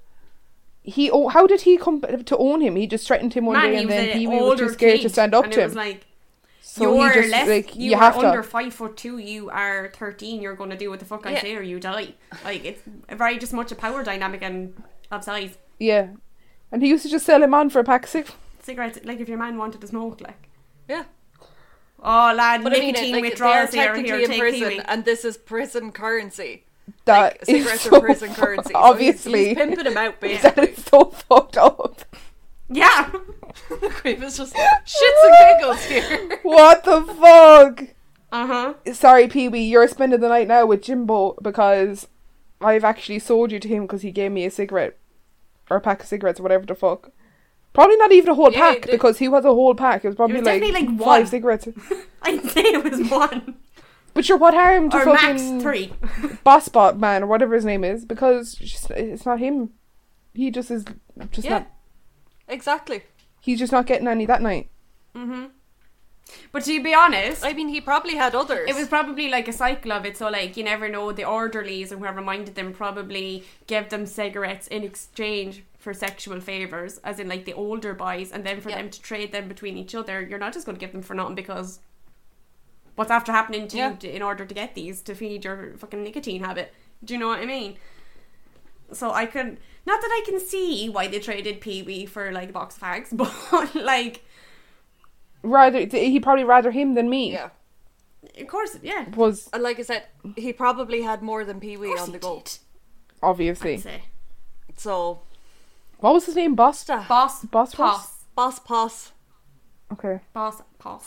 [SPEAKER 3] he, oh, how did he come to own him? He just threatened him one
[SPEAKER 1] Man,
[SPEAKER 3] day,
[SPEAKER 1] he
[SPEAKER 3] and
[SPEAKER 1] was
[SPEAKER 3] then
[SPEAKER 1] an
[SPEAKER 3] he was
[SPEAKER 1] older
[SPEAKER 3] too scared
[SPEAKER 1] kid,
[SPEAKER 3] to stand up
[SPEAKER 1] and
[SPEAKER 3] to
[SPEAKER 1] it
[SPEAKER 3] him.
[SPEAKER 1] was like,
[SPEAKER 3] So
[SPEAKER 1] you're
[SPEAKER 3] he just
[SPEAKER 1] less,
[SPEAKER 3] like
[SPEAKER 1] you,
[SPEAKER 3] you
[SPEAKER 1] are
[SPEAKER 3] have
[SPEAKER 1] under
[SPEAKER 3] to.
[SPEAKER 1] five foot two. You are thirteen. You're going to do what the fuck I
[SPEAKER 2] Yeah.
[SPEAKER 1] say, or you die. Like it's very just much a power dynamic and of size.
[SPEAKER 3] Yeah, and he used to just sell him on for a pack of cigarettes.
[SPEAKER 1] Cigarettes, like if your man wanted to smoke, like
[SPEAKER 2] Yeah.
[SPEAKER 1] oh lad,
[SPEAKER 2] But I mean,
[SPEAKER 1] nicotine
[SPEAKER 2] it, like, they are
[SPEAKER 1] withdrawals here.
[SPEAKER 2] technically
[SPEAKER 1] Here,
[SPEAKER 2] in
[SPEAKER 1] take
[SPEAKER 2] prison,
[SPEAKER 1] Pee-wee.
[SPEAKER 2] and this is prison currency.
[SPEAKER 3] That
[SPEAKER 2] Like,
[SPEAKER 3] is
[SPEAKER 2] cigarettes
[SPEAKER 3] so
[SPEAKER 2] are prison
[SPEAKER 3] fu-
[SPEAKER 2] currency. So
[SPEAKER 3] Obviously,
[SPEAKER 2] he's, he's pimping him out,
[SPEAKER 3] that
[SPEAKER 2] basically.
[SPEAKER 3] is so fucked up.
[SPEAKER 1] Yeah.
[SPEAKER 2] It was just shits and giggles here.
[SPEAKER 3] What the fuck?
[SPEAKER 1] Uh huh.
[SPEAKER 3] Sorry, Pee-wee, you're spending the night now with Jimbo because I've actually sold you to him because he gave me a cigarette or a pack of cigarettes or whatever the fuck. Probably not even a whole
[SPEAKER 2] Yeah,
[SPEAKER 3] pack
[SPEAKER 2] the-
[SPEAKER 3] because he was a whole pack. It was probably
[SPEAKER 1] was
[SPEAKER 3] like,
[SPEAKER 1] definitely, like,
[SPEAKER 3] five
[SPEAKER 1] one.
[SPEAKER 3] cigarettes.
[SPEAKER 1] I'd say it was one
[SPEAKER 3] But sure, what harm to
[SPEAKER 1] or
[SPEAKER 3] fucking
[SPEAKER 1] max three.
[SPEAKER 3] Boss Bot man or whatever his name is because it's, just, it's not him. He just is just
[SPEAKER 2] Yeah.
[SPEAKER 3] not.
[SPEAKER 2] Exactly.
[SPEAKER 3] He's just not getting any that night.
[SPEAKER 1] Mhm. But to be honest,
[SPEAKER 2] I mean, he probably had others.
[SPEAKER 1] it was probably like a cycle of it. So like you never know, the orderlies and whoever minded them probably gave them cigarettes in exchange for sexual favours, as in like the older boys, and then for
[SPEAKER 2] Yeah.
[SPEAKER 1] them to trade them between each other. You're not just going to give them for nothing because what's after happening to
[SPEAKER 2] Yeah.
[SPEAKER 1] you to, in order to get these to feed your fucking nicotine habit. Do you know what I mean? So I can not that I can see why they traded Pee-wee for like a box of fags, but like
[SPEAKER 3] Rather, he probably rather him than me.
[SPEAKER 2] Yeah.
[SPEAKER 1] of course, yeah.
[SPEAKER 3] Was
[SPEAKER 2] And like I said, he probably had more than Pee-wee
[SPEAKER 1] Of course
[SPEAKER 2] on
[SPEAKER 1] he
[SPEAKER 2] the go.
[SPEAKER 1] did,
[SPEAKER 3] obviously.
[SPEAKER 1] I'd say.
[SPEAKER 2] So,
[SPEAKER 3] What was his name? Boss.
[SPEAKER 2] Boss,
[SPEAKER 1] Boss,
[SPEAKER 3] Boss
[SPEAKER 1] Poss,
[SPEAKER 2] Boss Poss.
[SPEAKER 3] Okay.
[SPEAKER 1] Boss, Poss.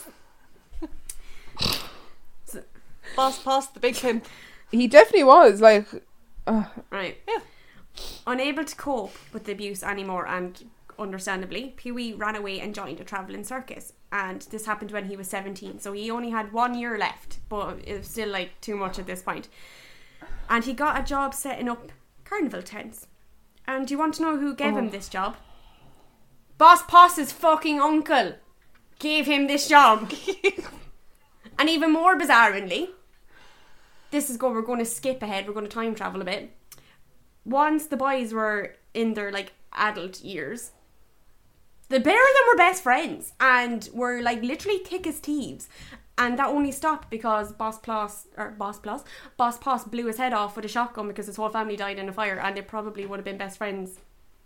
[SPEAKER 2] Boss Poss, the big pimp.
[SPEAKER 3] He definitely was like. Uh,
[SPEAKER 1] Right.
[SPEAKER 2] Yeah.
[SPEAKER 1] Unable to cope with the abuse anymore, and understandably, Pee-wee ran away and joined a travelling circus. And this happened when he was seventeen, so he only had one year left, but it was still like too much at this point. And he got a job setting up carnival tents. And do you want to know who gave him
[SPEAKER 3] Oh.
[SPEAKER 1] this job? Boss Poss's fucking uncle gave him this job. And even more bizarrely, this is go. We're going to skip ahead. We're going to time travel a bit. Once the boys were in their like adult years, the pair of them were best friends and were like literally thick as thieves. And that only stopped because Boss Ploss or Boss Ploss, Boss Poss blew his head off with a shotgun because his whole family died in a fire, and they probably would have been best friends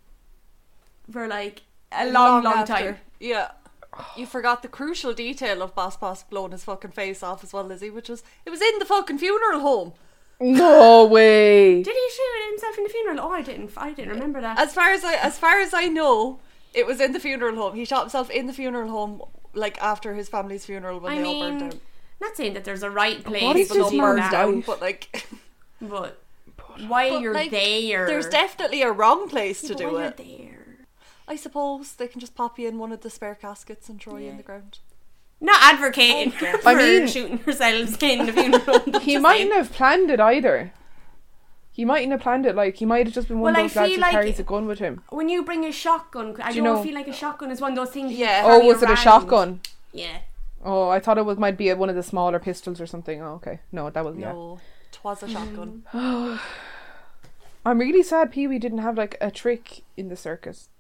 [SPEAKER 1] for like a long, long,
[SPEAKER 2] after.
[SPEAKER 1] time.
[SPEAKER 2] Yeah. You forgot the crucial detail of Boss Poss blowing his fucking face off as well, Lizzie, which was, it was in the fucking funeral home.
[SPEAKER 3] no way.
[SPEAKER 1] Did he shoot himself in the funeral? Oh, I didn't. I didn't remember that.
[SPEAKER 2] As far as I, as far as I know, it was in the funeral home. He shot himself in the funeral home, like after his family's funeral when
[SPEAKER 1] I
[SPEAKER 2] they all
[SPEAKER 1] mean,
[SPEAKER 2] burned down.
[SPEAKER 1] not saying that there's a right place
[SPEAKER 3] What is
[SPEAKER 1] to
[SPEAKER 3] this
[SPEAKER 2] all
[SPEAKER 1] do
[SPEAKER 3] man's
[SPEAKER 2] burned
[SPEAKER 1] that,
[SPEAKER 2] down,
[SPEAKER 3] life?
[SPEAKER 2] but like,
[SPEAKER 1] but while
[SPEAKER 2] but,
[SPEAKER 1] you're
[SPEAKER 2] like,
[SPEAKER 1] there,
[SPEAKER 2] there's definitely a wrong place
[SPEAKER 1] Yeah,
[SPEAKER 2] to
[SPEAKER 1] but
[SPEAKER 2] do
[SPEAKER 1] while
[SPEAKER 2] it.
[SPEAKER 1] you're there.
[SPEAKER 2] I suppose they can just pop you in one of the spare caskets and throw you
[SPEAKER 1] Yeah.
[SPEAKER 2] in the ground.
[SPEAKER 1] Not advocating
[SPEAKER 2] I
[SPEAKER 1] for
[SPEAKER 3] I mean-
[SPEAKER 1] shooting yourselves in the funeral. but
[SPEAKER 3] He
[SPEAKER 1] just
[SPEAKER 3] mightn't
[SPEAKER 1] saying.
[SPEAKER 3] have planned it either. He mightn't have planned it. Like he might have just been one
[SPEAKER 1] Well, I
[SPEAKER 3] of those lads
[SPEAKER 1] feel
[SPEAKER 3] who
[SPEAKER 1] like-
[SPEAKER 3] carries a gun with him.
[SPEAKER 1] When you bring a shotgun, I
[SPEAKER 3] Do you
[SPEAKER 1] don't
[SPEAKER 3] know-
[SPEAKER 1] feel like a shotgun is one of those things. you
[SPEAKER 2] Yeah.
[SPEAKER 3] Oh,
[SPEAKER 1] carry
[SPEAKER 3] was it a
[SPEAKER 1] around.
[SPEAKER 3] shotgun?
[SPEAKER 1] Yeah.
[SPEAKER 3] Oh, I thought it was might be one of the smaller pistols or something. Oh, okay. No, that was yeah.
[SPEAKER 2] No, twas a shotgun.
[SPEAKER 3] I'm really sad Pee-wee didn't have like a trick in the circus.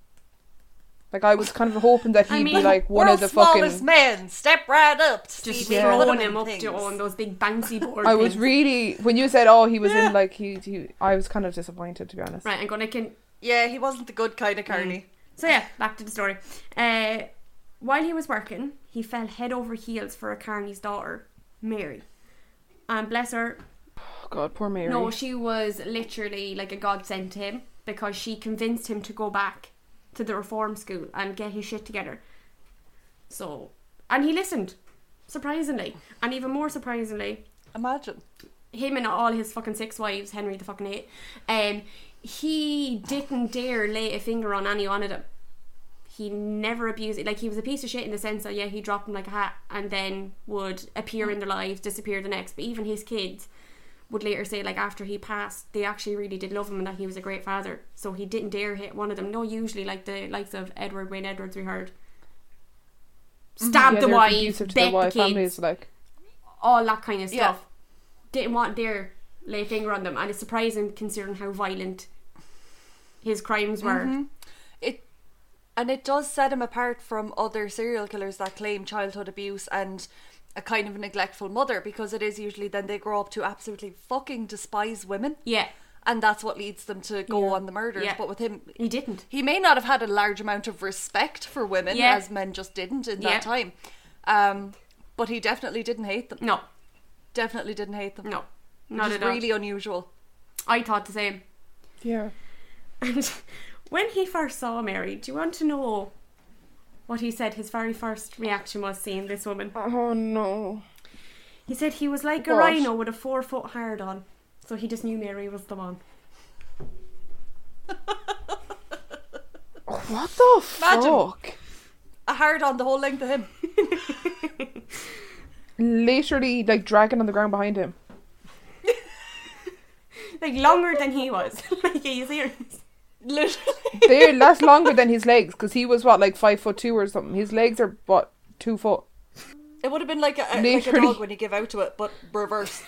[SPEAKER 3] Like I was kind of hoping that he'd
[SPEAKER 1] I mean,
[SPEAKER 3] be like one
[SPEAKER 2] World's
[SPEAKER 3] of the fucking.
[SPEAKER 2] smallest men, step right up.
[SPEAKER 1] Just
[SPEAKER 2] Stevie
[SPEAKER 3] Yeah.
[SPEAKER 1] throwing
[SPEAKER 2] Wonder
[SPEAKER 1] him up
[SPEAKER 2] things.
[SPEAKER 1] to on those big bouncy board
[SPEAKER 3] I was
[SPEAKER 1] things.
[SPEAKER 3] really when you said oh he was
[SPEAKER 2] Yeah.
[SPEAKER 3] in like he, he I was kind of disappointed to be honest.
[SPEAKER 1] Right, I'm gonna can.
[SPEAKER 2] Yeah, he wasn't the good kind of carny.
[SPEAKER 1] So yeah, back to the story. Uh, while he was working, he fell head over heels for a carney's daughter, Mary, and bless her,
[SPEAKER 3] God, poor Mary.
[SPEAKER 1] No, she was literally like a godsend to him because she convinced him to go back to the reform school and get his shit together. So, and he listened, surprisingly. And even more surprisingly,
[SPEAKER 2] Imagine.
[SPEAKER 1] him and all his fucking six wives, Henry the fucking eight, um, he didn't dare lay a finger on any one of them. He never abused it. Like, he was a piece of shit in the sense that, yeah, he dropped them like a hat and then would appear in their lives, disappear the next. But even his kids would later say, like, after he passed, they actually really did love him and that he was a great father. So he didn't dare hit one of them. No, usually, like the likes of Edward Wayne Edwards, we heard, stab
[SPEAKER 3] Yeah,
[SPEAKER 1] the
[SPEAKER 3] they're
[SPEAKER 1] wife,
[SPEAKER 3] abusive to
[SPEAKER 1] bet
[SPEAKER 3] their
[SPEAKER 1] the
[SPEAKER 3] wife
[SPEAKER 1] kids,
[SPEAKER 3] families, like.
[SPEAKER 1] all that kind of
[SPEAKER 2] Yeah.
[SPEAKER 1] stuff. Didn't want dare lay a finger on them, and it's surprising considering how violent his crimes were.
[SPEAKER 2] Mm-hmm. It and it does set him apart from other serial killers that claim childhood abuse and a kind of neglectful mother, because it is usually then they grow up to absolutely fucking despise women,
[SPEAKER 1] Yeah,
[SPEAKER 2] and that's what leads them to go
[SPEAKER 1] Yeah.
[SPEAKER 2] on the murders.
[SPEAKER 1] Yeah.
[SPEAKER 2] But with him,
[SPEAKER 1] he didn't.
[SPEAKER 2] he may not have had a large amount of respect for women,
[SPEAKER 1] Yeah.
[SPEAKER 2] as men just didn't in
[SPEAKER 1] Yeah.
[SPEAKER 2] that time. Um, but he definitely didn't hate them.
[SPEAKER 1] No,
[SPEAKER 2] Definitely didn't hate them.
[SPEAKER 1] no,
[SPEAKER 2] Which
[SPEAKER 1] not
[SPEAKER 2] is
[SPEAKER 1] at all.
[SPEAKER 2] really unusual.
[SPEAKER 1] I thought the same.
[SPEAKER 3] Yeah.
[SPEAKER 1] And when he first saw Mary, do you want to know what he said his very first reaction was seeing this woman?
[SPEAKER 3] Oh no.
[SPEAKER 1] He said he was like a
[SPEAKER 3] What?
[SPEAKER 1] rhino with a four foot hard on. So he just knew Mary was the one.
[SPEAKER 3] What the
[SPEAKER 2] Imagine.
[SPEAKER 3] fuck?
[SPEAKER 2] A hard on the whole length of him.
[SPEAKER 3] Literally, like, dragging on the ground behind him.
[SPEAKER 1] Like longer than he was. Like, are you serious?
[SPEAKER 2] Literally.
[SPEAKER 3] They're that's longer than his legs, because he was what, like five foot two or something. His legs are what, two foot.
[SPEAKER 2] It would have been like a, a- like a
[SPEAKER 3] Literally.
[SPEAKER 2] dog when you give out to it, but reverse.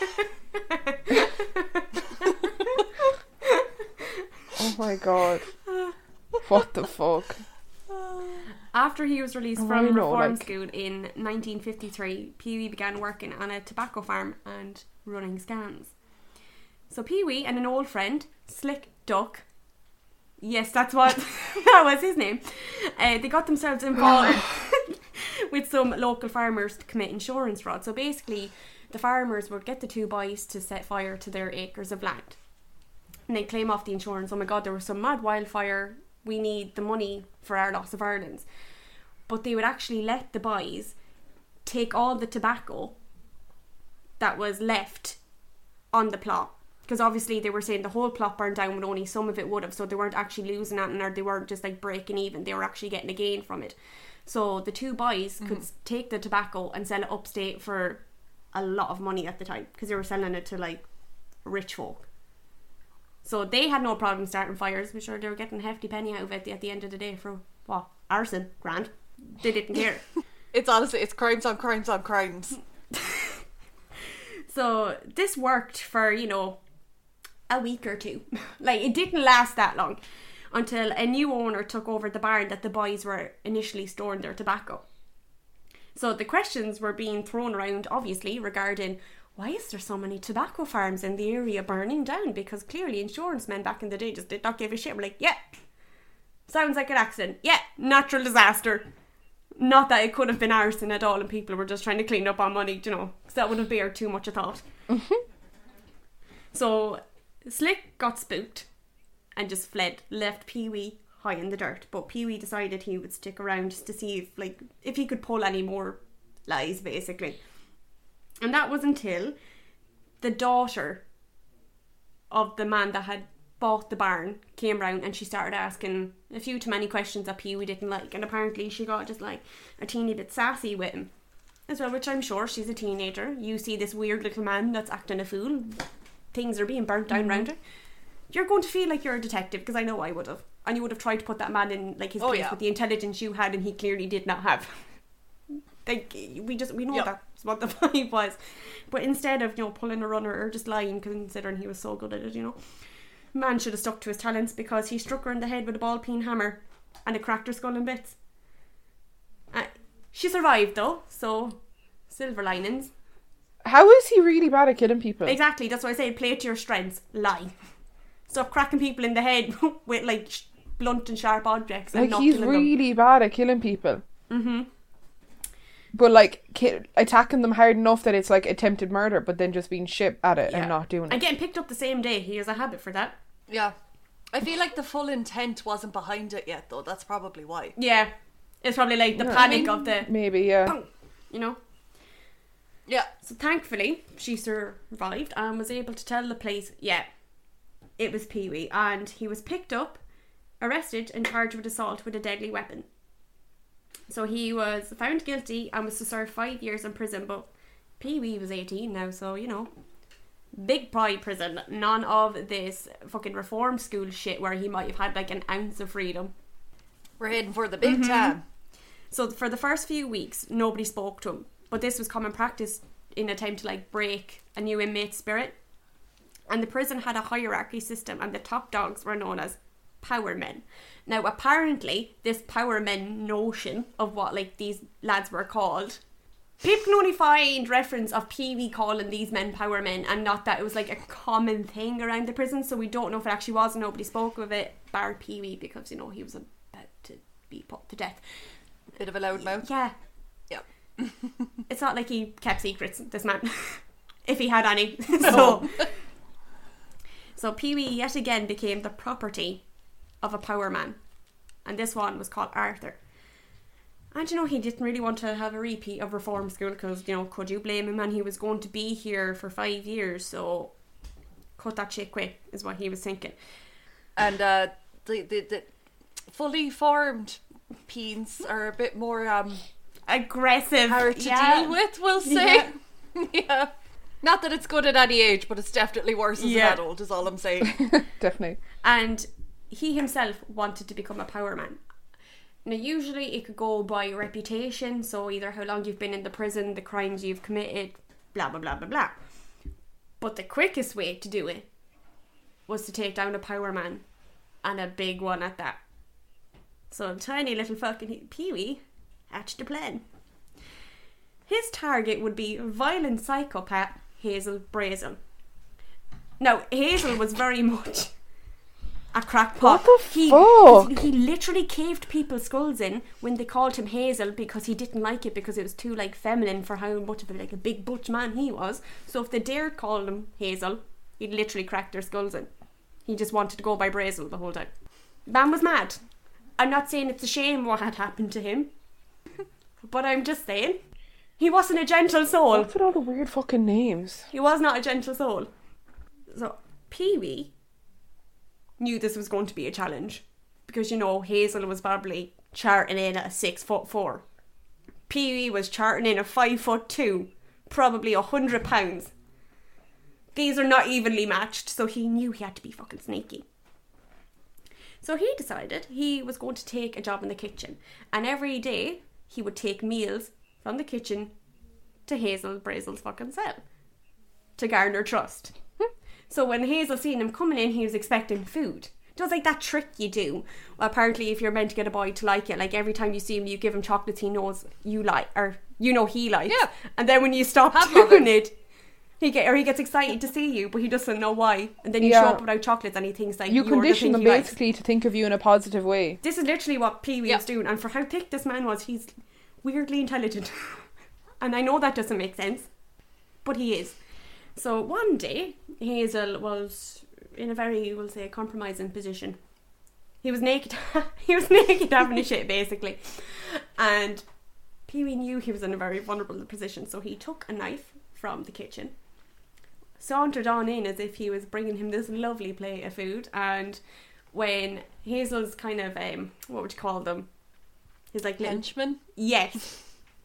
[SPEAKER 3] Oh my god. What the fuck?
[SPEAKER 1] After he was released
[SPEAKER 3] Oh,
[SPEAKER 1] from
[SPEAKER 3] I know,
[SPEAKER 1] reform
[SPEAKER 3] like-
[SPEAKER 1] school in nineteen fifty-three, Pee-wee began working on a tobacco farm and running scams. So Pee-wee and an old friend, Slick Duck, yes, that's what that was his name, uh, they got themselves involved with some local farmers to commit insurance fraud. So basically, the farmers would get the two boys to set fire to their acres of land. And they claim off the insurance, oh my god, there was some mad wildfire, we need the money for our loss of Ireland's. But they would actually let the boys take all the tobacco that was left on the plot. Because obviously they were saying the whole plot burned down, but only some of it would have. So they weren't actually losing anything, or they weren't just like breaking even. They were actually getting a gain from it. So the two boys mm-hmm. could take the tobacco and sell it upstate for a lot of money at the time, because they were selling it to like rich folk. So they had no problem starting fires. I'm sure they were getting a hefty penny out of it at the end of the day for what? Arson, grand. They didn't care.
[SPEAKER 2] It's honestly, it's crimes on crimes on crimes.
[SPEAKER 1] So this worked for, you know, a week or two. Like, it didn't last that long until a new owner took over the barn that the boys were initially storing their tobacco. So the questions were being thrown around, obviously, regarding why is there so many tobacco farms in the area burning down? Because clearly insurance men back in the day just did not give a shit. We're like, yeah, sounds like an accident. Yeah, natural disaster. Not that it could have been arson at all and people were just trying to clean up on money, you know, because that would have bared too much a thought.
[SPEAKER 3] Mm-hmm.
[SPEAKER 1] So Slick got spooked and just fled, left Pee-wee high in the dirt. But Pee-wee decided he would stick around just to see if, like, if he could pull any more lies, basically. And that was until the daughter of the man that had bought the barn came round and she started asking a few too many questions that Pee-wee didn't like, and apparently she got just like a teeny bit sassy with him as well, which I'm sure she's a teenager. You see this weird little man that's acting a fool, things are being burnt down mm-hmm. round her, you're going to feel like you're a detective, because I know I would have, and you would have tried to put that man in like his
[SPEAKER 2] oh,
[SPEAKER 1] place
[SPEAKER 2] yeah.
[SPEAKER 1] with the intelligence you had and he clearly did not have. Like, we just we know
[SPEAKER 2] yep.
[SPEAKER 1] that's what the vibe was, but instead of, you know, pulling a runner or just lying, considering he was so good at it, you know, man should have stuck to his talents, because he struck her in the head with a ball peen hammer and it cracked her skull in bits. Uh, she survived though, so silver linings.
[SPEAKER 3] How is he really bad at killing people?
[SPEAKER 1] Exactly, that's why I say play to your strengths. Lie. Stop cracking people in the head with like sh- blunt and sharp objects and
[SPEAKER 3] like
[SPEAKER 1] not
[SPEAKER 3] he's
[SPEAKER 1] killing
[SPEAKER 3] really
[SPEAKER 1] them.
[SPEAKER 3] bad at killing people.
[SPEAKER 1] Mm-hmm.
[SPEAKER 3] But like ki- attacking them hard enough that it's like attempted murder, but then just being shit at it
[SPEAKER 1] Yeah.
[SPEAKER 3] and not doing it.
[SPEAKER 1] And getting picked up the same day. He has a habit for that.
[SPEAKER 2] Yeah. I feel like the full intent wasn't behind it yet, though. That's probably why.
[SPEAKER 1] Yeah. It's probably like the
[SPEAKER 3] Yeah.
[SPEAKER 1] panic of the,
[SPEAKER 3] Maybe, yeah.
[SPEAKER 1] you know.
[SPEAKER 2] Yeah.
[SPEAKER 1] So thankfully, she survived and was able to tell the police, yeah, it was Pee-wee. And he was picked up, arrested, and charged with assault with a deadly weapon. So he was found guilty and was to serve five years in prison, but Pee-wee was eighteen now, so, you know, big boy prison. None of this fucking reform school shit where he might have had like an ounce of freedom.
[SPEAKER 2] We're heading for the big
[SPEAKER 1] Mm-hmm.
[SPEAKER 2] time.
[SPEAKER 1] So for the first few weeks, nobody spoke to him. But this was common practice in an attempt to like break a new inmate's spirit. And the prison had a hierarchy system, and the top dogs were known as power men. Now apparently this power men notion of what like these lads were called, people can only find reference of Pee-wee calling these men power men, and not that it was like a common thing around the prison. So we don't know if it actually was. Nobody spoke of it bar Pee-wee, because you know he was about to be put to death.
[SPEAKER 2] Bit of a loudmouth.
[SPEAKER 1] Yeah.
[SPEAKER 2] Yep.
[SPEAKER 1] It's not like he kept secrets, this man. If he had any. so so Pee-wee yet again became the property of a power man. And this one was called Arthur. And you know, he didn't really want to have a repeat of reform school, because, you know, could you blame him? And he was going to be here for five years, so cut that shit quick, is what he was thinking.
[SPEAKER 2] And uh, the, the, the fully formed peens are a bit more um,
[SPEAKER 1] Aggressive.
[SPEAKER 2] hard to
[SPEAKER 1] yeah.
[SPEAKER 2] deal with, we'll say.
[SPEAKER 1] Yeah.
[SPEAKER 2] Yeah. Not that it's good at any age, but it's definitely worse as
[SPEAKER 1] Yeah.
[SPEAKER 2] an adult, is all I'm saying.
[SPEAKER 3] Definitely.
[SPEAKER 1] And he himself wanted to become a power man. Now usually it could go by reputation, so either how long you've been in the prison, the crimes you've committed, blah blah blah blah blah. But the quickest way to do it was to take down a power man, and a big one at that. So tiny little fucking Pee-wee hatched a plan. His target would be violent psychopath Hazel Brazel. Now Hazel was very much a crackpot.
[SPEAKER 3] What the
[SPEAKER 1] he,
[SPEAKER 3] fuck?
[SPEAKER 1] He literally caved people's skulls in when they called him Hazel, because he didn't like it, because it was too like feminine for how much of a, like a big butch man he was. So if they dared call him Hazel, he'd literally crack their skulls in. He just wanted to go by Brazel the whole time. Man was mad. I'm not saying it's a shame what had happened to him, but I'm just saying he wasn't a gentle soul.
[SPEAKER 3] What's with all the weird fucking names?
[SPEAKER 1] He was not a gentle soul. So Pee-wee knew this was going to be a challenge, because, you know, Hazel was probably charting in at a six foot four. Pee-wee was charting in a five foot two, probably a hundred pounds. These are not evenly matched, so he knew he had to be fucking sneaky. So he decided he was going to take a job in the kitchen, and every day he would take meals from the kitchen to Hazel Brazel's fucking cell to garner trust. So when Hazel seen him coming in, he was expecting food. It was like that trick you do. Well, apparently, if you're meant to get a boy to like it, like every time you see him, you give him chocolates he knows you like, or you know he likes.
[SPEAKER 2] Yeah.
[SPEAKER 1] And then when you stop
[SPEAKER 2] Have
[SPEAKER 1] doing
[SPEAKER 2] muggins.
[SPEAKER 1] it, he get or he gets excited to see you, but he doesn't know why. And then you
[SPEAKER 3] Yeah.
[SPEAKER 1] show up without chocolates, and he thinks like
[SPEAKER 3] You
[SPEAKER 1] you're the
[SPEAKER 3] condition
[SPEAKER 1] thing
[SPEAKER 3] them
[SPEAKER 1] he likes.
[SPEAKER 3] basically to think of you in a positive way.
[SPEAKER 1] This is literally what Pee-wee
[SPEAKER 2] Yep.
[SPEAKER 1] was doing, and for how thick this man was, he's weirdly intelligent. And I know that doesn't make sense, but he is. So one day, Hazel was in a very, we'll say, compromising position. He was naked. He was naked having a shit, basically. And Pee-wee knew he was in a very vulnerable position, so he took a knife from the kitchen, sauntered on in as if he was bringing him this lovely plate of food, and when Hazel's kind of, um, what would you call them? His like little...
[SPEAKER 2] Henchman?
[SPEAKER 1] Yes.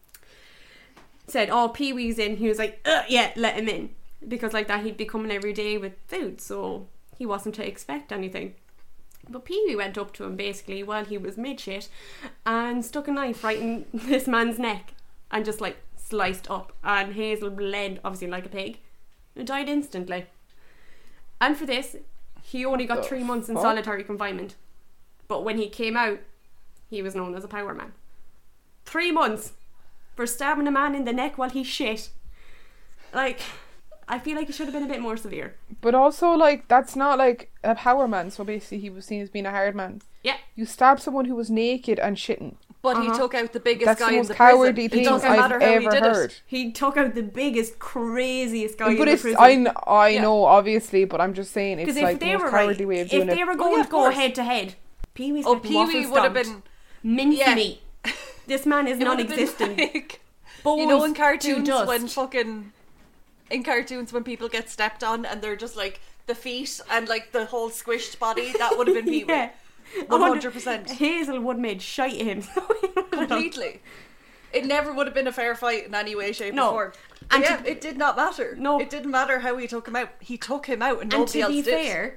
[SPEAKER 1] Said, oh, Pee-wee's in. He was like, uh, yeah, let him in. Because like that, he'd be coming every day with food, so he wasn't to expect anything. But Pee-wee went up to him basically while he was mid-shit and stuck a knife right in this man's neck and just like sliced up. And Hazel bled, obviously like a pig, and died instantly. And for this, he only got
[SPEAKER 3] The
[SPEAKER 1] three months in
[SPEAKER 3] fuck?
[SPEAKER 1] solitary confinement. But when he came out, he was known as a power man. Three months for stabbing a man in the neck while he shit. Like, I feel like it should have been a bit more severe.
[SPEAKER 3] But also, like, that's not like a power man, so basically he was seen as being a hard man.
[SPEAKER 1] Yeah.
[SPEAKER 3] You stabbed someone who was naked and shitting.
[SPEAKER 2] But
[SPEAKER 1] Uh-huh.
[SPEAKER 2] he took out the biggest
[SPEAKER 3] That's
[SPEAKER 2] guy
[SPEAKER 3] the
[SPEAKER 2] in
[SPEAKER 3] most
[SPEAKER 2] the
[SPEAKER 3] cowardly
[SPEAKER 2] prison. It
[SPEAKER 3] thing
[SPEAKER 2] doesn't
[SPEAKER 3] I've
[SPEAKER 2] matter how he
[SPEAKER 3] ever
[SPEAKER 2] did
[SPEAKER 3] heard.
[SPEAKER 2] it.
[SPEAKER 1] He took out the biggest, craziest guy
[SPEAKER 3] But
[SPEAKER 1] in the
[SPEAKER 3] it's
[SPEAKER 1] prison.
[SPEAKER 3] I kn- I
[SPEAKER 2] Yeah.
[SPEAKER 3] know obviously, but I'm just saying it's
[SPEAKER 1] Because
[SPEAKER 3] like
[SPEAKER 1] if
[SPEAKER 3] the
[SPEAKER 1] they
[SPEAKER 3] most
[SPEAKER 1] were
[SPEAKER 3] cowardly
[SPEAKER 1] right,
[SPEAKER 3] way of
[SPEAKER 1] if
[SPEAKER 3] doing
[SPEAKER 1] they
[SPEAKER 3] it.
[SPEAKER 1] were going
[SPEAKER 2] yeah,
[SPEAKER 1] to
[SPEAKER 2] of
[SPEAKER 1] go
[SPEAKER 2] course.
[SPEAKER 1] head to head, Pee Wee's
[SPEAKER 2] Oh,
[SPEAKER 1] getting
[SPEAKER 2] Pee Wee
[SPEAKER 1] waffle
[SPEAKER 2] would have
[SPEAKER 1] stomped.
[SPEAKER 2] been.
[SPEAKER 1] Mince
[SPEAKER 2] Yeah.
[SPEAKER 1] meat. This man is
[SPEAKER 2] It would have been
[SPEAKER 1] non-existent.
[SPEAKER 2] like,
[SPEAKER 1] Bones
[SPEAKER 2] you know, in
[SPEAKER 1] to
[SPEAKER 2] cartoons
[SPEAKER 1] dust.
[SPEAKER 2] when fucking in cartoons when people get stepped on and they're just like the feet and like the whole squished body. That would have been Pee Wee.
[SPEAKER 1] Yeah.
[SPEAKER 2] One hundred percent.
[SPEAKER 1] Hazelwood made shite of him.
[SPEAKER 2] Completely. It never would have been a fair fight in any way, shape,
[SPEAKER 1] No.
[SPEAKER 2] or form.
[SPEAKER 1] And
[SPEAKER 2] And
[SPEAKER 1] to-
[SPEAKER 2] yeah, it did not matter.
[SPEAKER 1] No.
[SPEAKER 2] It didn't matter how he took him out. He took him out, and,
[SPEAKER 1] And
[SPEAKER 2] nobody
[SPEAKER 1] to
[SPEAKER 2] else
[SPEAKER 1] be
[SPEAKER 2] did.
[SPEAKER 1] fair,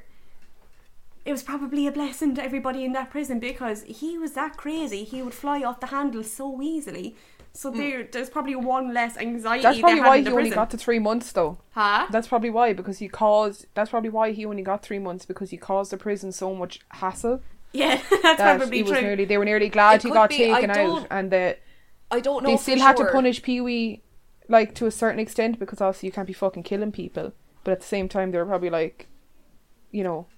[SPEAKER 1] it was probably a blessing to everybody in that prison because he was that crazy. He would fly off the handle so easily. So there, there's probably one less anxiety.
[SPEAKER 3] That's probably
[SPEAKER 1] they had
[SPEAKER 3] why
[SPEAKER 1] in
[SPEAKER 3] he
[SPEAKER 1] the
[SPEAKER 3] only
[SPEAKER 1] prison.
[SPEAKER 3] got to three months though.
[SPEAKER 1] Huh?
[SPEAKER 3] That's probably why, because he caused. That's probably why he only got three months because he caused the prison so much hassle
[SPEAKER 1] Yeah, that's
[SPEAKER 3] that
[SPEAKER 1] probably
[SPEAKER 3] he was
[SPEAKER 1] true.
[SPEAKER 3] nearly. They were nearly glad
[SPEAKER 2] It
[SPEAKER 3] he
[SPEAKER 2] could
[SPEAKER 3] got
[SPEAKER 2] be, I
[SPEAKER 3] taken out,
[SPEAKER 2] don't
[SPEAKER 3] and that
[SPEAKER 2] I don't know.
[SPEAKER 3] they
[SPEAKER 2] for
[SPEAKER 3] still had to
[SPEAKER 2] sure.
[SPEAKER 3] punish Pee Wee, like to a certain extent, because obviously you can't be fucking killing people. But at the same time, they were probably like, you know,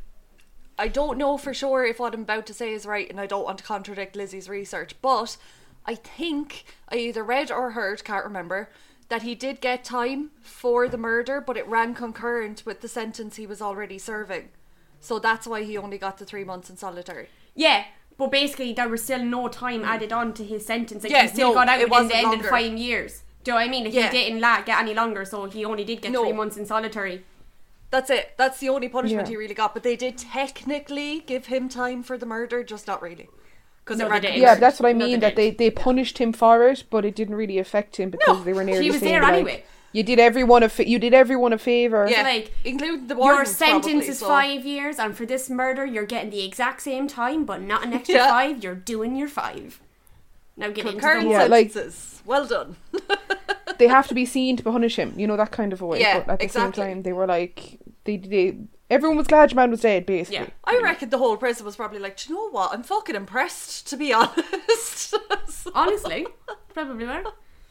[SPEAKER 2] I don't know for sure if what I'm about to say is right, and I don't want to contradict Lizzie's research, but I think I either read or heard, can't remember, that he did get time for the murder, but it ran concurrent with the sentence he was already serving. So that's why he only got the three months in solitary.
[SPEAKER 1] Yeah, but basically there was still no time added on to his sentence. Like
[SPEAKER 2] Yeah,
[SPEAKER 1] he still
[SPEAKER 2] no,
[SPEAKER 1] got out
[SPEAKER 2] it
[SPEAKER 1] within
[SPEAKER 2] wasn't
[SPEAKER 1] the end of
[SPEAKER 2] longer.
[SPEAKER 1] the five years. Do you know what I mean?
[SPEAKER 2] Yeah.
[SPEAKER 1] He didn't la- get any longer, so he only did get
[SPEAKER 2] No.
[SPEAKER 1] three months in solitary.
[SPEAKER 2] That's it. That's the only punishment
[SPEAKER 3] Yeah.
[SPEAKER 2] he really got. But they did technically give him time for the murder, just not really. Because
[SPEAKER 1] No,
[SPEAKER 2] it
[SPEAKER 1] they
[SPEAKER 2] ran
[SPEAKER 1] didn't.
[SPEAKER 3] yeah,
[SPEAKER 2] concurrent.
[SPEAKER 3] that's what I
[SPEAKER 1] No,
[SPEAKER 3] mean.
[SPEAKER 1] they
[SPEAKER 3] that they,
[SPEAKER 1] didn't.
[SPEAKER 3] they punished him for it, but it didn't really affect him because they were nearly
[SPEAKER 1] he was
[SPEAKER 3] saying,
[SPEAKER 1] there
[SPEAKER 3] like,
[SPEAKER 1] anyway.
[SPEAKER 3] You did everyone a fa- you did everyone a favor.
[SPEAKER 2] Yeah,
[SPEAKER 1] like,
[SPEAKER 2] including the
[SPEAKER 1] Your
[SPEAKER 2] warden.
[SPEAKER 1] sentence
[SPEAKER 2] probably,
[SPEAKER 1] is
[SPEAKER 2] so-
[SPEAKER 1] five years, and for this murder, you're getting the exact same time, but not an extra
[SPEAKER 2] Yeah.
[SPEAKER 1] five. You're doing your five. Now get into
[SPEAKER 2] Concurrent
[SPEAKER 1] the
[SPEAKER 3] Yeah, like-
[SPEAKER 2] sentences. Well done.
[SPEAKER 3] They have to be seen to punish him, you know, that kind of a way.
[SPEAKER 2] Yeah,
[SPEAKER 3] but at the
[SPEAKER 2] exactly.
[SPEAKER 3] same time, they were like, they, they, everyone was glad your man was dead, basically.
[SPEAKER 1] Yeah.
[SPEAKER 2] I reckon the whole prison was probably like, do you know what? I'm fucking impressed, to be honest.
[SPEAKER 1] Honestly, probably were.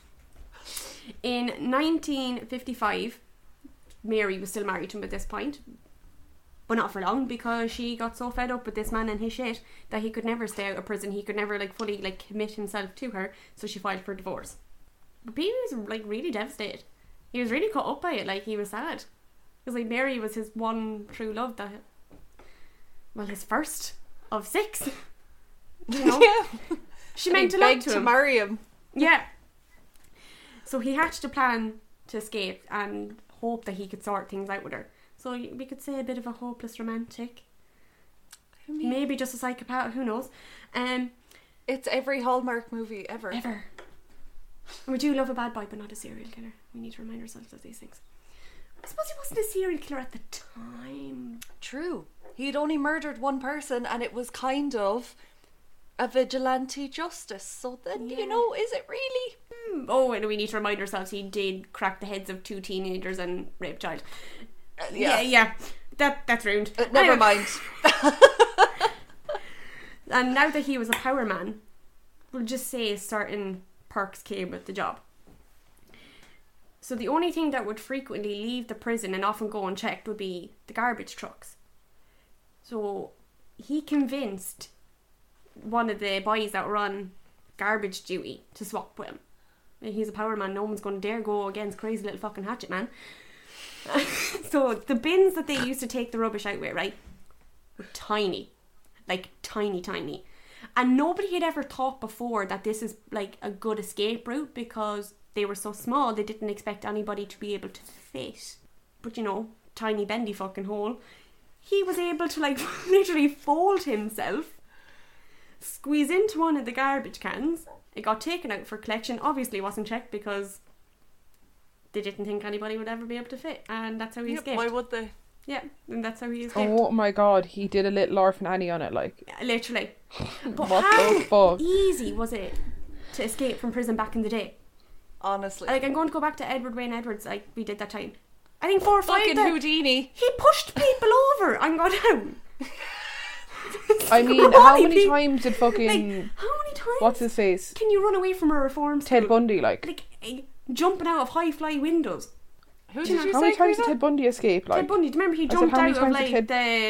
[SPEAKER 1] In nineteen fifty-five, Mary was still married to him at this point, but not for long because she got so fed up with this man and his shit that he could never stay out of prison. He could never like fully like commit himself to her, so she filed for divorce. But Pee Wee was like really devastated. He was really cut up by it. Like he was sad because like Mary was his one true love. That well, his first of six. You know,
[SPEAKER 2] Yeah.
[SPEAKER 1] she
[SPEAKER 2] And he
[SPEAKER 1] meant a lot
[SPEAKER 2] begged
[SPEAKER 1] to
[SPEAKER 2] to
[SPEAKER 1] him.
[SPEAKER 2] marry him.
[SPEAKER 1] Yeah. So he hatched a plan to escape and hope that he could sort things out with her. So we could say a bit of a hopeless romantic.
[SPEAKER 2] I mean,
[SPEAKER 1] Maybe just a psychopath, who knows. Um,
[SPEAKER 2] it's every Hallmark movie ever.
[SPEAKER 1] ever. And we do love a bad boy, but not a serial killer. We need to remind ourselves of these things. I suppose he wasn't a serial killer at the time.
[SPEAKER 2] True. He'd only murdered one person and it was kind of a vigilante justice. So then,
[SPEAKER 1] Yeah.
[SPEAKER 2] you know, is it really?
[SPEAKER 1] Hmm. Oh, and we need to remind ourselves he did crack the heads of two teenagers and rape a child. Uh, yeah, yeah. That, that's ruined.
[SPEAKER 2] Uh, never
[SPEAKER 1] Anyway.
[SPEAKER 2] mind.
[SPEAKER 1] And now that he was a power man, we'll just say certain perks came with the job. So the only thing that would frequently leave the prison and often go unchecked would be the garbage trucks. So he convinced one of the boys that were on garbage duty to swap with him. He's a power man, no one's going to dare go against crazy little fucking hatchet man. So the bins that they used to take the rubbish out with, right, were tiny. Like tiny, tiny. And nobody had ever thought before that this is like a good escape route because they were so small they didn't expect anybody to be able to fit. But you know, tiny bendy fucking hole. He was able to like literally fold himself, squeeze into one of the garbage cans. It got taken out for collection. Obviously wasn't checked because they didn't think anybody would ever be able to fit. And that's how he
[SPEAKER 2] Yep,
[SPEAKER 1] escaped.
[SPEAKER 2] why would they?
[SPEAKER 1] Yeah, and that's how he escaped.
[SPEAKER 3] Oh my god, he did a little Orphan Annie on it, like.
[SPEAKER 1] Literally. But
[SPEAKER 3] What
[SPEAKER 1] how
[SPEAKER 3] the fuck?
[SPEAKER 1] easy was it to escape from prison back in the day?
[SPEAKER 2] Honestly.
[SPEAKER 1] Like, I'm going to go back to Edward Wayne Edwards, like we did that time. I think four or five
[SPEAKER 2] Fucking
[SPEAKER 1] there.
[SPEAKER 2] Houdini.
[SPEAKER 1] He pushed people over and got down.
[SPEAKER 3] I mean,
[SPEAKER 1] So
[SPEAKER 3] how many
[SPEAKER 1] pe-
[SPEAKER 3] times did fucking
[SPEAKER 1] Like, how many times
[SPEAKER 3] what's his face?
[SPEAKER 1] can you run away from a reform school?
[SPEAKER 3] Ted Bundy, like.
[SPEAKER 1] Like, eh, jumping out of high-fly windows.
[SPEAKER 2] Who
[SPEAKER 1] Do you
[SPEAKER 2] did
[SPEAKER 1] know
[SPEAKER 2] you
[SPEAKER 3] How
[SPEAKER 2] say,
[SPEAKER 3] many times did
[SPEAKER 2] Karina?
[SPEAKER 3] Ted Bundy escape? Like,
[SPEAKER 1] Ted Bundy, do you remember he
[SPEAKER 3] I said,
[SPEAKER 1] jumped
[SPEAKER 3] how many
[SPEAKER 1] out of
[SPEAKER 3] times did
[SPEAKER 1] like
[SPEAKER 3] Ted-
[SPEAKER 1] the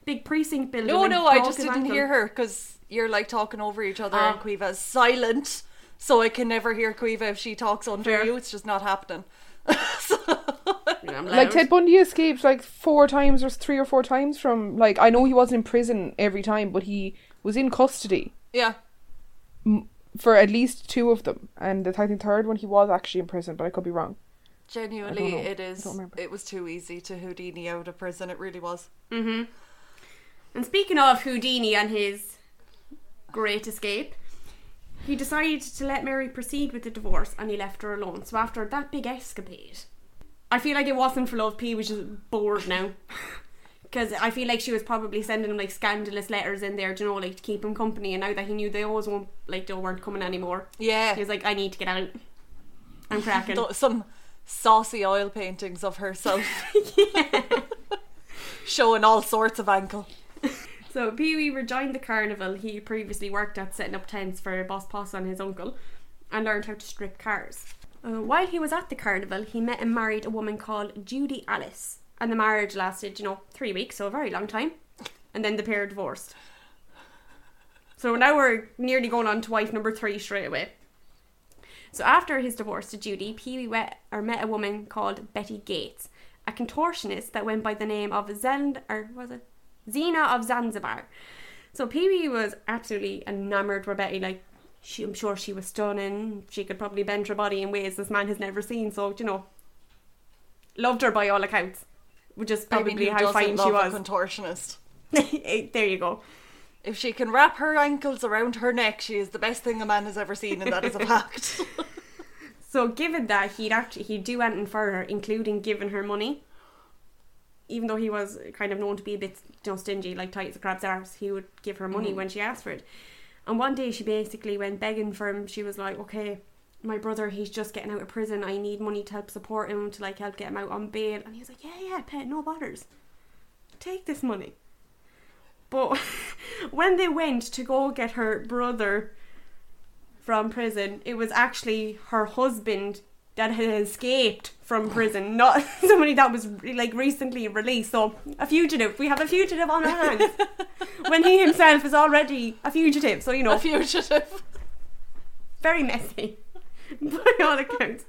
[SPEAKER 1] big precinct building.
[SPEAKER 2] No,
[SPEAKER 1] like,
[SPEAKER 2] no, I
[SPEAKER 1] broke
[SPEAKER 2] just
[SPEAKER 1] his
[SPEAKER 2] didn't
[SPEAKER 1] ankle.
[SPEAKER 2] hear her because you're like talking over each other
[SPEAKER 1] Ah.
[SPEAKER 2] and Quiva's silent, so I can never hear Quiva if she talks under
[SPEAKER 1] Fair.
[SPEAKER 2] you. It's just not happening. So-
[SPEAKER 1] Yeah, I'm
[SPEAKER 3] Like
[SPEAKER 1] loud.
[SPEAKER 3] Ted Bundy escaped like four times or three or four times from like I know he wasn't in prison every time, but he was in custody
[SPEAKER 2] yeah.
[SPEAKER 3] m- for at least two of them, and the I think third one he was actually in prison, but I could be wrong.
[SPEAKER 2] Genuinely,
[SPEAKER 3] know.
[SPEAKER 2] it
[SPEAKER 3] I
[SPEAKER 2] is.
[SPEAKER 3] don't remember.
[SPEAKER 2] It was too easy to Houdini out of prison. It really was.
[SPEAKER 1] Mm-hmm. And speaking of Houdini and his great escape, he decided to let Mary proceed with the divorce and he left her alone. So after that big escapade, I feel like it wasn't for love. P was just bored now. Because I feel like she was probably sending him like scandalous letters in there, you know, like to keep him company. And now that he knew they always won't, like, they weren't coming anymore,
[SPEAKER 2] Yeah.
[SPEAKER 1] he was like, I need to get out. I'm cracking.
[SPEAKER 2] Th- Some saucy oil paintings of herself. Showing all sorts of ankle.
[SPEAKER 1] So Pee Wee rejoined the carnival he previously worked at, setting up tents for Boss Poss and his uncle, and learned how to strip cars. Uh, while he was at the carnival, he met and married a woman called Judy Alice, and the marriage lasted, you know, three weeks, so a very long time, and then the pair divorced. So now we're nearly going on to wife number three straight away. So after his divorce to Judy, Pee Wee met, or met a woman called Betty Gates, a contortionist that went by the name of Zend, or was it Zena of Zanzibar. So Pee Wee was absolutely enamoured with Betty. Like, she, I'm sure she was stunning. She could probably bend her body in ways this man has never seen. So, you know, loved her by all accounts, which is
[SPEAKER 2] I
[SPEAKER 1] probably
[SPEAKER 2] mean, who
[SPEAKER 1] how
[SPEAKER 2] doesn't
[SPEAKER 1] fine
[SPEAKER 2] love
[SPEAKER 1] she
[SPEAKER 2] a
[SPEAKER 1] was.
[SPEAKER 2] contortionist?
[SPEAKER 1] There you go.
[SPEAKER 2] If she can wrap her ankles around her neck, she is the best thing a man has ever seen, and that is a fact.
[SPEAKER 1] So given that he'd actually he'd do anything for her, including giving her money, even though he was kind of known to be a bit, you know, stingy, like tight as a crab's arse, he would give her money
[SPEAKER 2] Mm.
[SPEAKER 1] when she asked for it. And one day she basically went begging for him. She was like, okay, my brother, he's just getting out of prison. I need money to help support him, to like help get him out on bail. And he was like, yeah, yeah, pet, no bothers. Take this money. But when they went to go get her brother from prison, it was actually her husband that had escaped from prison, not somebody that was like recently released. So a fugitive. We have a fugitive on our hands when he himself is already a fugitive. So, you know,
[SPEAKER 2] A fugitive.
[SPEAKER 1] very messy by all accounts.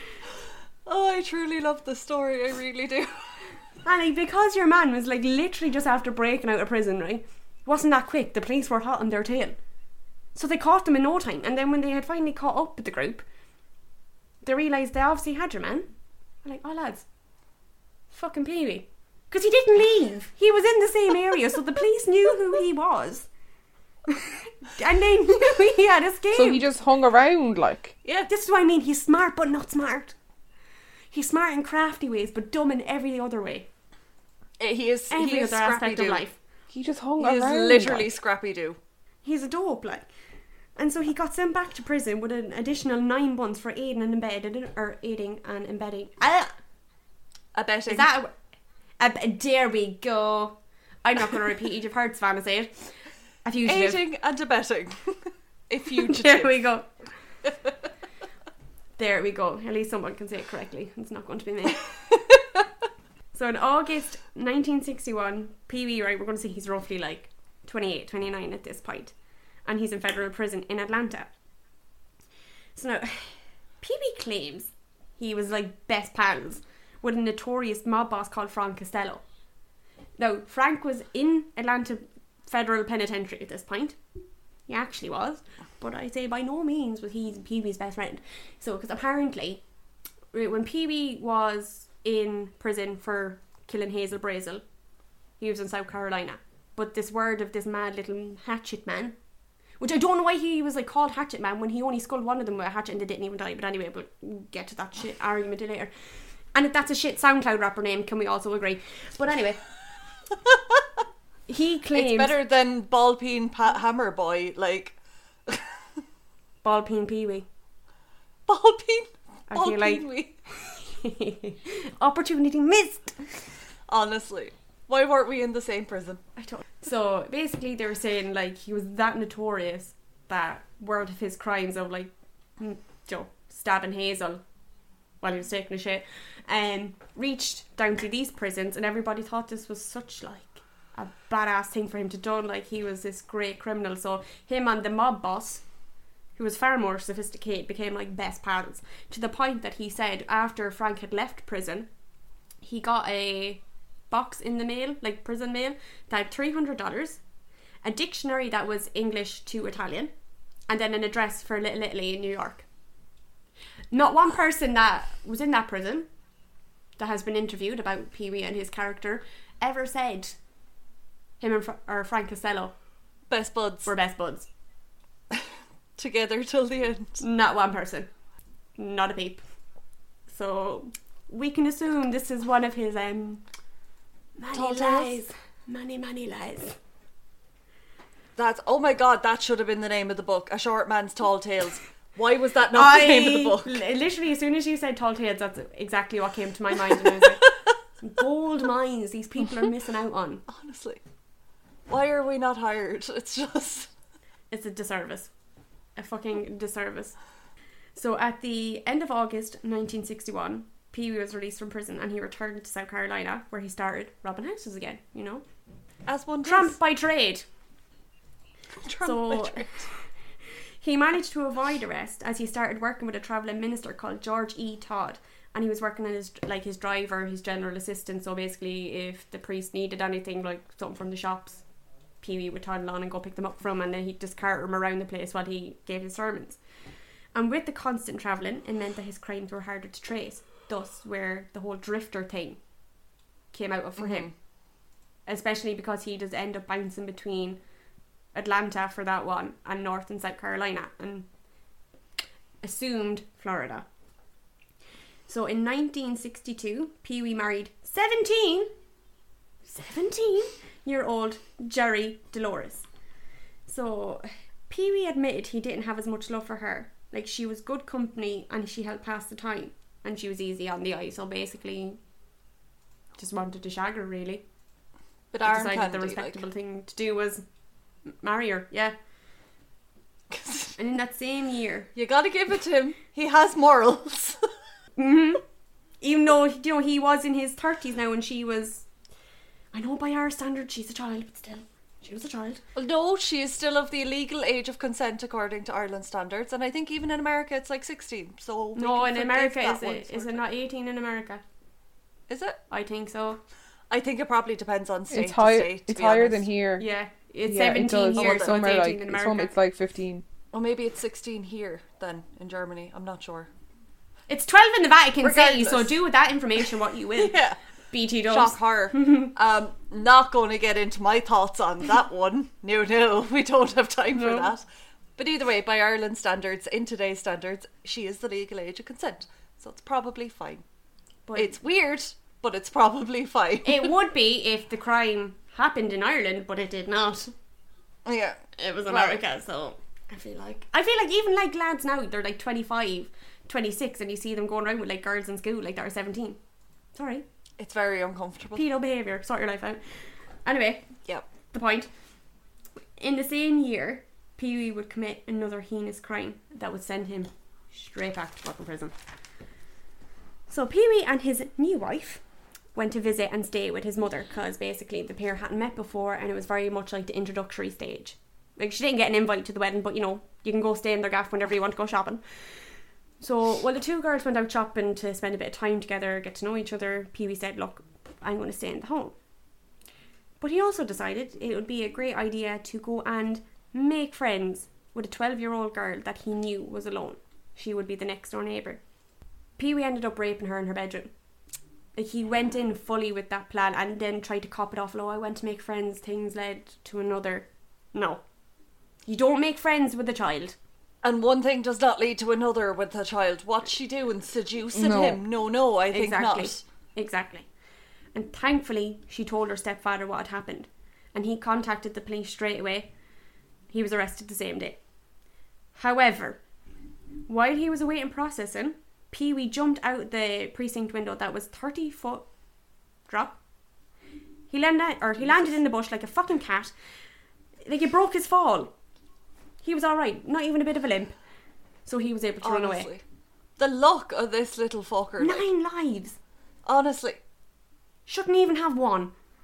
[SPEAKER 2] Oh, I truly love this story. I really do.
[SPEAKER 1] And like, because your man was like literally just after breaking out of prison, right? Wasn't that quick. The police were hot on their tail. So they caught them in no time. And then when they had finally caught up with the group, they realised they obviously had your man. They're like, oh lads, fucking Pee Wee. Because he didn't leave. He was in the same area, so the police knew who he was. And they knew he had escaped.
[SPEAKER 3] So he just hung around like.
[SPEAKER 1] Yeah, this is what I mean. He's smart, but not smart. He's smart in crafty ways, but dumb in every other way.
[SPEAKER 2] Eh, He is.
[SPEAKER 1] Every
[SPEAKER 2] he is
[SPEAKER 1] other aspect
[SPEAKER 2] Scrappy-Doo.
[SPEAKER 1] of life.
[SPEAKER 3] He just hung
[SPEAKER 2] He is
[SPEAKER 3] around.
[SPEAKER 2] literally
[SPEAKER 3] like.
[SPEAKER 2] Scrappy-Doo.
[SPEAKER 1] He's a dope, like. And so he got sent back to prison with an additional nine months for aiding and embedding, or aiding and embedding. Ah,
[SPEAKER 2] I bet
[SPEAKER 1] is that a, a, there we go. I'm not going to repeat it. You've heard Savannah say it. A fugitive.
[SPEAKER 2] aiding and abetting. A fugitive.
[SPEAKER 1] There we go. There we go. At least someone can say it correctly. It's not going to be me. So in August nineteen sixty-one, Pee Wee, right, we're going to say he's roughly like twenty-eight, twenty-nine at this point. And he's in federal prison in Atlanta. So now, Pee Wee claims he was like best pals with a notorious mob boss called Frank Costello. Now, Frank was in Atlanta Federal Penitentiary at this point. He actually was. But I say by no means was he Pee Wee's best friend. So, because apparently, when Pee Wee was in prison for killing Hazel Brazel, he was in South Carolina. But this word of this mad little hatchet man, which I don't know why he was like called Hatchet Man when he only skulled one of them with a hatchet and they didn't even die. But anyway, but we'll get to that shit argument later. And if that's a shit SoundCloud rapper name, can we also agree? But anyway, he claims
[SPEAKER 2] It's better than Ballpeen pa- Hammer Boy, like
[SPEAKER 1] Ballpeen Pee Wee.
[SPEAKER 2] Ballpeen.
[SPEAKER 1] I feel like-
[SPEAKER 2] Wee.
[SPEAKER 1] Opportunity missed.
[SPEAKER 2] Honestly, why weren't we in the same prison?
[SPEAKER 1] I don't. So basically, they were saying like he was that notorious that word of his crimes of like, mm, you know, stabbing Hazel while he was taking a shit, um, reached down to these prisons, and everybody thought this was such like a badass thing for him to done. Like, he was this great criminal. So him and the mob boss, who was far more sophisticated, became like best pals, to the point that he said after Frank had left prison, he got a box in the mail, like prison mail, that had three hundred dollars, a dictionary that was English to Italian, and then an address for Little Italy in New York. Not one person that was in that prison that has been interviewed about Pee-wee and his character ever said him and Fra- or Frank Costello
[SPEAKER 2] Best buds.
[SPEAKER 1] were best buds.
[SPEAKER 2] Together till the end.
[SPEAKER 1] Not one person. Not a peep. So we can assume this is one of his um many
[SPEAKER 2] Tall
[SPEAKER 1] lies.
[SPEAKER 2] tales.
[SPEAKER 1] Many, many lies.
[SPEAKER 2] That's, oh my god, that should have been the name of the book. A Short Man's Tall Tales. Why was that not the name of the book?
[SPEAKER 1] Li- literally, as soon as you said tall tales, that's exactly what came to my mind. And I was like, gold mines these people are missing out on.
[SPEAKER 2] Honestly. Why are we not hired? It's just...
[SPEAKER 1] It's a disservice. A fucking disservice. So at the end of August nineteen sixty-one, Pee-wee was released from prison and he returned to South Carolina, where he started robbing houses again, you know.
[SPEAKER 2] As one does.
[SPEAKER 1] Tramp by trade.
[SPEAKER 2] Tramp
[SPEAKER 1] So-
[SPEAKER 2] by trade.
[SPEAKER 1] He managed to avoid arrest as he started working with a travelling minister called George E. Todd, and he was working as like his driver, his general assistant. So basically, if the priest needed anything, like something from the shops, Pee-wee would toddle on and go pick them up from him, and then he'd just cart him around the place while he gave his sermons. And with the constant travelling, it meant that his crimes were harder to trace. Thus, where the whole drifter thing came out of for
[SPEAKER 2] Mm-hmm.
[SPEAKER 1] him, especially because he does end up bouncing between Atlanta for that one and North and South Carolina and assumed Florida. So in nineteen sixty-two, Pee-wee married seventeen seventeen year old Jerry Dolores. So Pee-wee admitted he didn't have as much love for her. Like, she was good company and she helped pass the time, and she was easy on the eye, so basically just wanted to shag her, really.
[SPEAKER 2] But
[SPEAKER 1] He
[SPEAKER 2] Iron
[SPEAKER 1] decided
[SPEAKER 2] Candy,
[SPEAKER 1] the respectable
[SPEAKER 2] like.
[SPEAKER 1] thing to do was marry her, yeah. And in that same year,
[SPEAKER 2] You gotta give it to him. He has morals.
[SPEAKER 1] mm-hmm, even though, you know, he was in his thirties now and she was, I know by our standards she's a child, but still, she was a child.
[SPEAKER 2] Well, no, she is still of the legal age of consent according to Ireland standards, and I think even in America it's like sixteen. So we
[SPEAKER 1] No,
[SPEAKER 2] can
[SPEAKER 1] in
[SPEAKER 2] forgive
[SPEAKER 1] America,
[SPEAKER 2] that
[SPEAKER 1] is
[SPEAKER 2] one
[SPEAKER 1] it,
[SPEAKER 2] sort
[SPEAKER 1] is
[SPEAKER 2] of
[SPEAKER 1] it
[SPEAKER 2] thing.
[SPEAKER 1] not eighteen in America?
[SPEAKER 2] Is it?
[SPEAKER 1] I think so.
[SPEAKER 2] I think it probably depends on state
[SPEAKER 3] It's
[SPEAKER 2] to
[SPEAKER 3] higher.
[SPEAKER 2] state. to
[SPEAKER 3] It's
[SPEAKER 2] be
[SPEAKER 3] higher
[SPEAKER 2] honest.
[SPEAKER 3] than here.
[SPEAKER 1] Yeah, it's
[SPEAKER 3] Yeah, it
[SPEAKER 1] seventeen
[SPEAKER 3] does.
[SPEAKER 1] here, so it's
[SPEAKER 3] somewhere
[SPEAKER 1] eighteen
[SPEAKER 3] like
[SPEAKER 1] in
[SPEAKER 3] it's,
[SPEAKER 1] America.
[SPEAKER 3] some, it's like fifteen.
[SPEAKER 2] Or maybe it's sixteen here then in Germany. I'm not sure.
[SPEAKER 1] It's twelve in the Vatican City, so
[SPEAKER 2] Regardless.
[SPEAKER 1] do with that information what you will.
[SPEAKER 2] Yeah.
[SPEAKER 1] B T dubs.
[SPEAKER 2] Shock horror. um, not going to get into my thoughts on that one. No, no, we don't have time for
[SPEAKER 1] No.
[SPEAKER 2] that. But either way, by Ireland standards, in today's standards, she is the legal age of consent. So it's probably fine.
[SPEAKER 1] But
[SPEAKER 2] It's weird, but it's probably fine.
[SPEAKER 1] it would be if the crime happened in Ireland, but it did not.
[SPEAKER 2] Yeah.
[SPEAKER 1] It was
[SPEAKER 2] Well-
[SPEAKER 1] America, so I feel like I feel like even like lads now, they're like twenty-five, twenty-six, and you see them going around with like girls in school like they're seventeen. Sorry,
[SPEAKER 2] It's very uncomfortable.
[SPEAKER 1] pedo behaviour. Sort your life out. Anyway,
[SPEAKER 2] Yep.
[SPEAKER 1] the point. In the same year, Pee-wee would commit another heinous crime that would send him straight back to fucking prison. So Pee-wee and his new wife went to visit and stay with his mother, because basically the pair hadn't met before and it was very much like the introductory stage. Like, she didn't get an invite to the wedding, but you know, you can go stay in their gaff whenever you want to go shopping. So while the two girls went out shopping to spend a bit of time together, get to know each other, Pee-wee said, look, I'm going to stay in the home. But he also decided it would be a great idea to go and make friends with a twelve-year-old girl that he knew was alone. She would be the next door neighbour. Pee-wee ended up raping her in her bedroom. Like, he went in fully with that plan and then tried to cop it off. Oh, I went to make friends, things led to another. No. You don't make friends with a child.
[SPEAKER 2] And one thing does not lead to another with a child. What's she doing? Seducing
[SPEAKER 3] No.
[SPEAKER 2] him? No, no, I think
[SPEAKER 1] Exactly.
[SPEAKER 2] not.
[SPEAKER 1] Exactly. And thankfully, she told her stepfather what had happened. And he contacted the police straight away. He was arrested the same day. However, while he was awaiting processing, Pee-wee jumped out the precinct window that was thirty foot drop. He landed, or he landed in the bush like a fucking cat. Like, it broke his fall. He was alright, not even a bit of a limp. So he was able to run away.
[SPEAKER 2] Honestly. The luck of this little fucker. like,
[SPEAKER 1] Nine lives.
[SPEAKER 2] honestly.
[SPEAKER 1] Shouldn't even have one.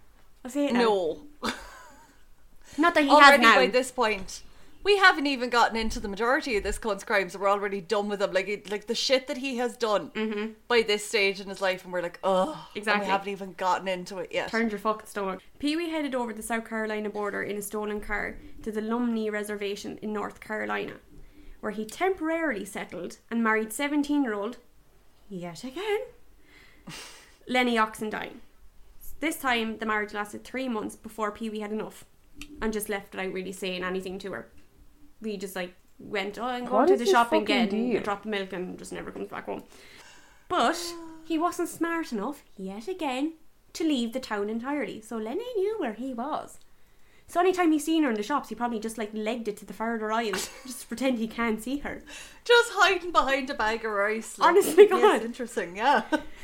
[SPEAKER 1] I'll say it now.
[SPEAKER 2] No.
[SPEAKER 1] Not that he
[SPEAKER 2] Already
[SPEAKER 1] has now.
[SPEAKER 2] by this point, we haven't even gotten into the majority of this cunt's crimes, and we're already done with him. Like, it, like the shit that he has done
[SPEAKER 1] Mm-hmm.
[SPEAKER 2] by this stage in his life, and we're like, ugh.
[SPEAKER 1] Exactly.
[SPEAKER 2] And we haven't even gotten into it yet.
[SPEAKER 1] Turned your fucking stomach. Pee-wee headed over the South Carolina border in a stolen car to the Lumney Reservation in North Carolina, where he temporarily settled and married seventeen-year-old, yet again, Lenny Oxendine. This time, the marriage lasted three months before Pee-wee had enough and just left without really saying anything to her. We just like went, oh, I'm going
[SPEAKER 3] What
[SPEAKER 1] to
[SPEAKER 3] is
[SPEAKER 1] the
[SPEAKER 3] his
[SPEAKER 1] shop
[SPEAKER 3] fucking
[SPEAKER 1] again,
[SPEAKER 3] deal?
[SPEAKER 1] drop the milk, and just never comes back home. But he wasn't smart enough, yet again, to leave the town entirely. So Lenny knew where he was. So anytime he seen her in the shops, he probably just like legged it to the further aisle, just to pretend he can't see her.
[SPEAKER 2] Just hiding behind a bag of rice. Like,
[SPEAKER 1] Honestly,
[SPEAKER 2] yes,
[SPEAKER 1] God.
[SPEAKER 2] interesting, yeah.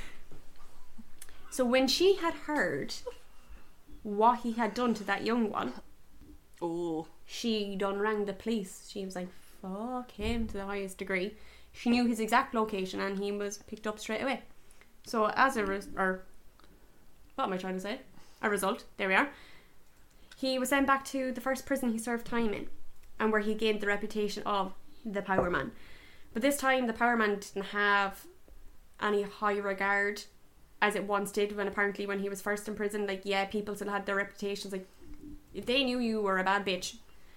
[SPEAKER 1] So when she had heard what he had done to that young one,
[SPEAKER 2] Oh.
[SPEAKER 1] she done rang the police. She was like, fuck him to the highest degree. She knew his exact location and he was picked up straight away. So as a res- or what am I trying to say? A result, there we are. He was sent back to the first prison he served time in, and where he gained the reputation of the Power Man. But this time the Power Man didn't have any high regard as it once did, when apparently when he was first in prison, like, yeah, people still had their reputations. Like, if they knew you were a bad bitch,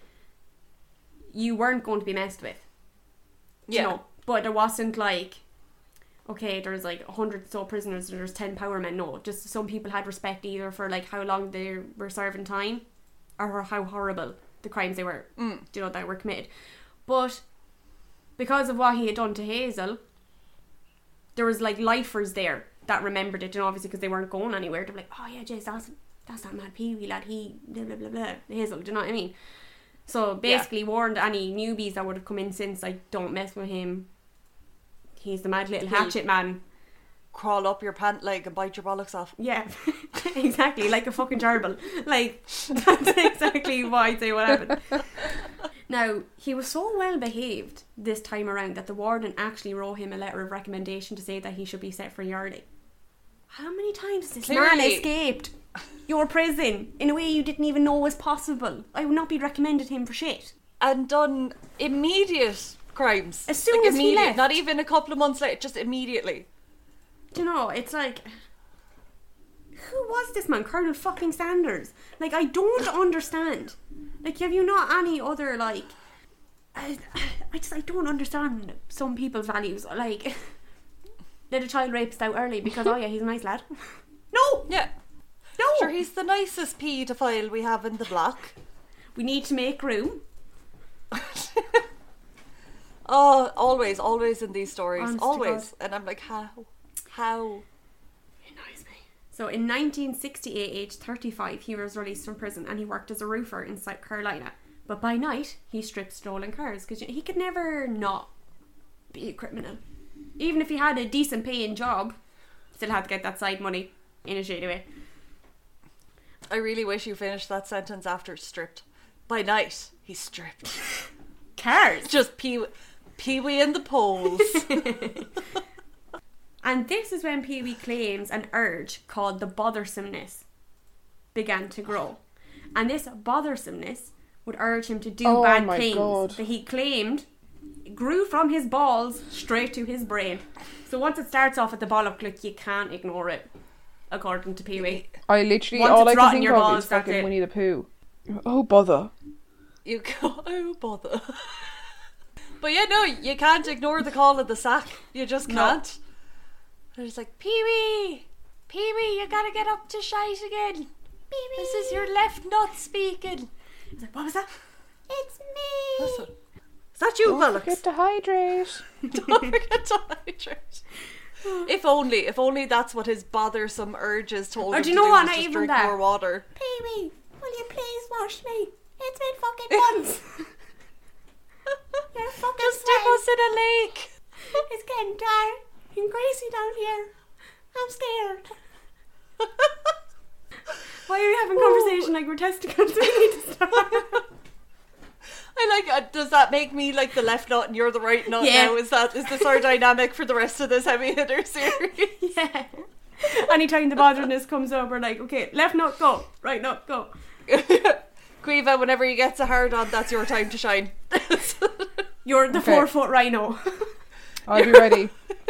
[SPEAKER 1] you weren't going to be messed with.
[SPEAKER 2] Yeah.
[SPEAKER 1] You know? But there wasn't like, okay, there's like a hundred so prisoners and there's ten power men. No, just some people had respect either for like how long they were serving time or how horrible the crimes they were,
[SPEAKER 2] Mm.
[SPEAKER 1] you know, that were committed. But because of what he had done to Hazel, there was like lifers there that remembered it, and obviously because they weren't going anywhere, they were like, oh yeah, Jace, that's that's that mad Pee-wee lad, he blah blah blah blah Hazel, do you know what I mean? So basically warned any newbies that would have come in since, like, don't mess with him, he's the mad little
[SPEAKER 2] He'll
[SPEAKER 1] hatchet man.
[SPEAKER 2] Crawl up your pant leg and bite your bollocks off.
[SPEAKER 1] Yeah, exactly, like a fucking gerbil. Like, that's exactly what I'd say what happened. Now, he was so well behaved this time around that the warden actually wrote him a letter of recommendation to say that he should be set free early. How many times has this man
[SPEAKER 2] Clearly.
[SPEAKER 1] escaped your prison in a way you didn't even know was possible? I would not be recommended him for shit.
[SPEAKER 2] And done immediate crimes.
[SPEAKER 1] As soon
[SPEAKER 2] Like,
[SPEAKER 1] as he
[SPEAKER 2] immediate,
[SPEAKER 1] left.
[SPEAKER 2] Not even a couple of months later, just immediately.
[SPEAKER 1] Do you know, it's like, who was this man? Colonel fucking Sanders. Like, I don't understand. Like, have you not any other, like, I, I just, I don't understand some people's values. Like, let a child rapist out early because, oh yeah, he's a nice lad. No!
[SPEAKER 2] Yeah.
[SPEAKER 1] No!
[SPEAKER 2] Sure, he's the nicest paedophile we have in the block.
[SPEAKER 1] We need to make room.
[SPEAKER 2] Oh, always, always in these stories.
[SPEAKER 1] Honest to
[SPEAKER 2] always.
[SPEAKER 1] God.
[SPEAKER 2] And I'm like, how? How?
[SPEAKER 1] It annoys me. So in nineteen sixty-eight, aged thirty-five, he was released from prison and he worked as a roofer in South Carolina. But by night, he stripped stolen cars because he could never not be a criminal. Even if he had a decent paying job, still had to get that side money in a shady way.
[SPEAKER 2] I really wish you finished that sentence after stripped. By night, he stripped.
[SPEAKER 1] Cars!
[SPEAKER 2] Just pee Pee-wee in the poles.
[SPEAKER 1] And this is when Pee-wee claims an urge called the bothersomeness began to grow. And this bothersomeness would urge him to do
[SPEAKER 3] Oh
[SPEAKER 1] bad
[SPEAKER 3] my
[SPEAKER 1] things
[SPEAKER 3] God.
[SPEAKER 1] that he claimed grew from his balls straight to his brain. So once it starts off at the bollock, like, you can't ignore it, according to Pee-wee.
[SPEAKER 3] I literally,
[SPEAKER 1] Once
[SPEAKER 3] all
[SPEAKER 1] it's
[SPEAKER 3] I
[SPEAKER 1] rot
[SPEAKER 3] can
[SPEAKER 1] in
[SPEAKER 3] think
[SPEAKER 1] your
[SPEAKER 3] of
[SPEAKER 1] balls,
[SPEAKER 3] is
[SPEAKER 1] that's
[SPEAKER 3] fucking
[SPEAKER 1] it.
[SPEAKER 3] Winnie the Pooh. Oh, bother.
[SPEAKER 2] You go, oh bother. But yeah, no, you can't ignore the call of the sack. You just
[SPEAKER 1] No.
[SPEAKER 2] can't. And it's like, Pee-wee, Pee-wee, you gotta get up to shite again. Pee-wee. This is your left nut speaking.
[SPEAKER 1] He's like, what was that? It's me!
[SPEAKER 2] That's what- Is that you,
[SPEAKER 3] Don't
[SPEAKER 2] Bollocks?
[SPEAKER 3] forget to hydrate.
[SPEAKER 2] Don't forget to hydrate. If only, if only that's what his bothersome urges told
[SPEAKER 1] Or
[SPEAKER 2] him
[SPEAKER 1] do you
[SPEAKER 2] to
[SPEAKER 1] know
[SPEAKER 2] do,
[SPEAKER 1] what,
[SPEAKER 2] was
[SPEAKER 1] not
[SPEAKER 2] just
[SPEAKER 1] even
[SPEAKER 2] drink
[SPEAKER 1] that.
[SPEAKER 2] more water.
[SPEAKER 1] Pee-wee, will you please wash me? It's been fucking months. You're fucking
[SPEAKER 2] Just dip
[SPEAKER 1] sweating.
[SPEAKER 2] us in a lake.
[SPEAKER 1] It's getting dark and crazy down here. I'm scared. Why are you having conversation like we're testicles? We need to stop.
[SPEAKER 2] I like. Uh, does that make me like the left nut and you're the right nut
[SPEAKER 1] Yeah.
[SPEAKER 2] now? Is that is this our dynamic for the rest of this heavy hitter series?
[SPEAKER 1] Yeah. Anytime the botherness comes up, we're like, okay, left nut, go. Right nut, go.
[SPEAKER 2] Quiva, whenever you get a hard on, that's your time to shine.
[SPEAKER 1] You're the
[SPEAKER 3] Okay.
[SPEAKER 1] four foot rhino.
[SPEAKER 3] I'll be ready.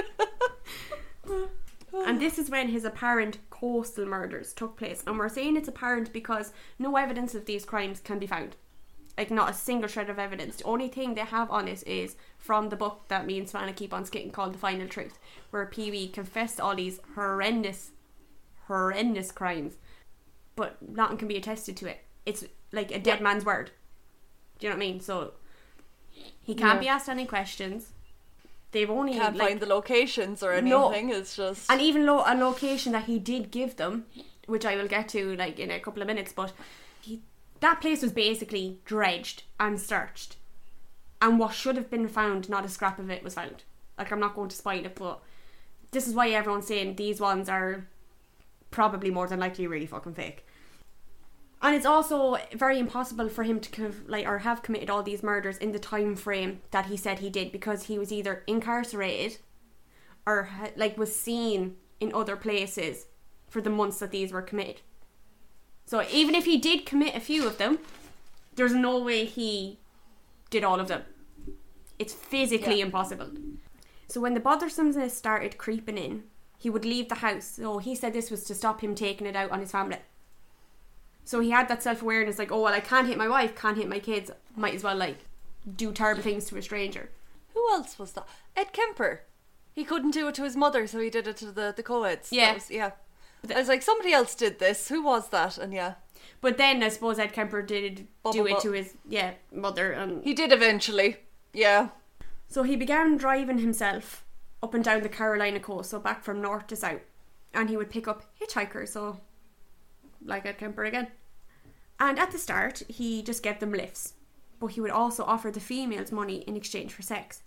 [SPEAKER 1] And this is when his apparent coastal murders took place. And we're saying it's apparent because no evidence of these crimes can be found. Like, not a single shred of evidence. The only thing they have on it is from the book that me and Savannah keep on skitting called The Final Truth, where Pee-wee confessed all these horrendous, horrendous crimes. But nothing can be attested to it. It's like a dead
[SPEAKER 2] Yeah.
[SPEAKER 1] man's word. Do you know what I mean? So, he can't
[SPEAKER 3] Yeah.
[SPEAKER 1] be asked any questions. They've only,
[SPEAKER 2] Can't
[SPEAKER 1] like,
[SPEAKER 2] find the locations or
[SPEAKER 1] No.
[SPEAKER 2] anything. It's just
[SPEAKER 1] and even lo- a location that he did give them, which I will get to like in a couple of minutes, but he, that place was basically dredged and searched, and what should have been found, not a scrap of it, was found. Like, I'm not going to spoil it, but this is why everyone's saying these ones are probably more than likely really fucking fake. And it's also very impossible for him to co- like or have committed all these murders in the time frame that he said he did, because he was either incarcerated or ha- like was seen in other places for the months that these were committed. So even if he did commit a few of them, there's no way he did all of them. It's physically
[SPEAKER 2] Yeah.
[SPEAKER 1] impossible. So when the bothersomeness started creeping in, he would leave the house. So he said this was to stop him taking it out on his family. So he had that self-awareness, like, oh, well, I can't hit my wife, can't hit my kids, might as well, like, do terrible things to a stranger.
[SPEAKER 2] who else was that? Ed Kemper. He couldn't do it to his mother, so he did it to the the co-eds.
[SPEAKER 1] Yeah.
[SPEAKER 2] That was, yeah. I was like, somebody else did this. Who was that? And yeah,
[SPEAKER 1] But then I suppose Ed Kemper did
[SPEAKER 2] Bubba
[SPEAKER 1] do it
[SPEAKER 2] Butt.
[SPEAKER 1] to his, yeah, mother. And
[SPEAKER 2] he did eventually. Yeah.
[SPEAKER 1] so he began driving himself up and down the Carolina coast, so back from north to south. And he would pick up hitchhikers, so like Ed Kemper again. And at the start, he just gave them lifts. But he would also offer the females money in exchange for sex.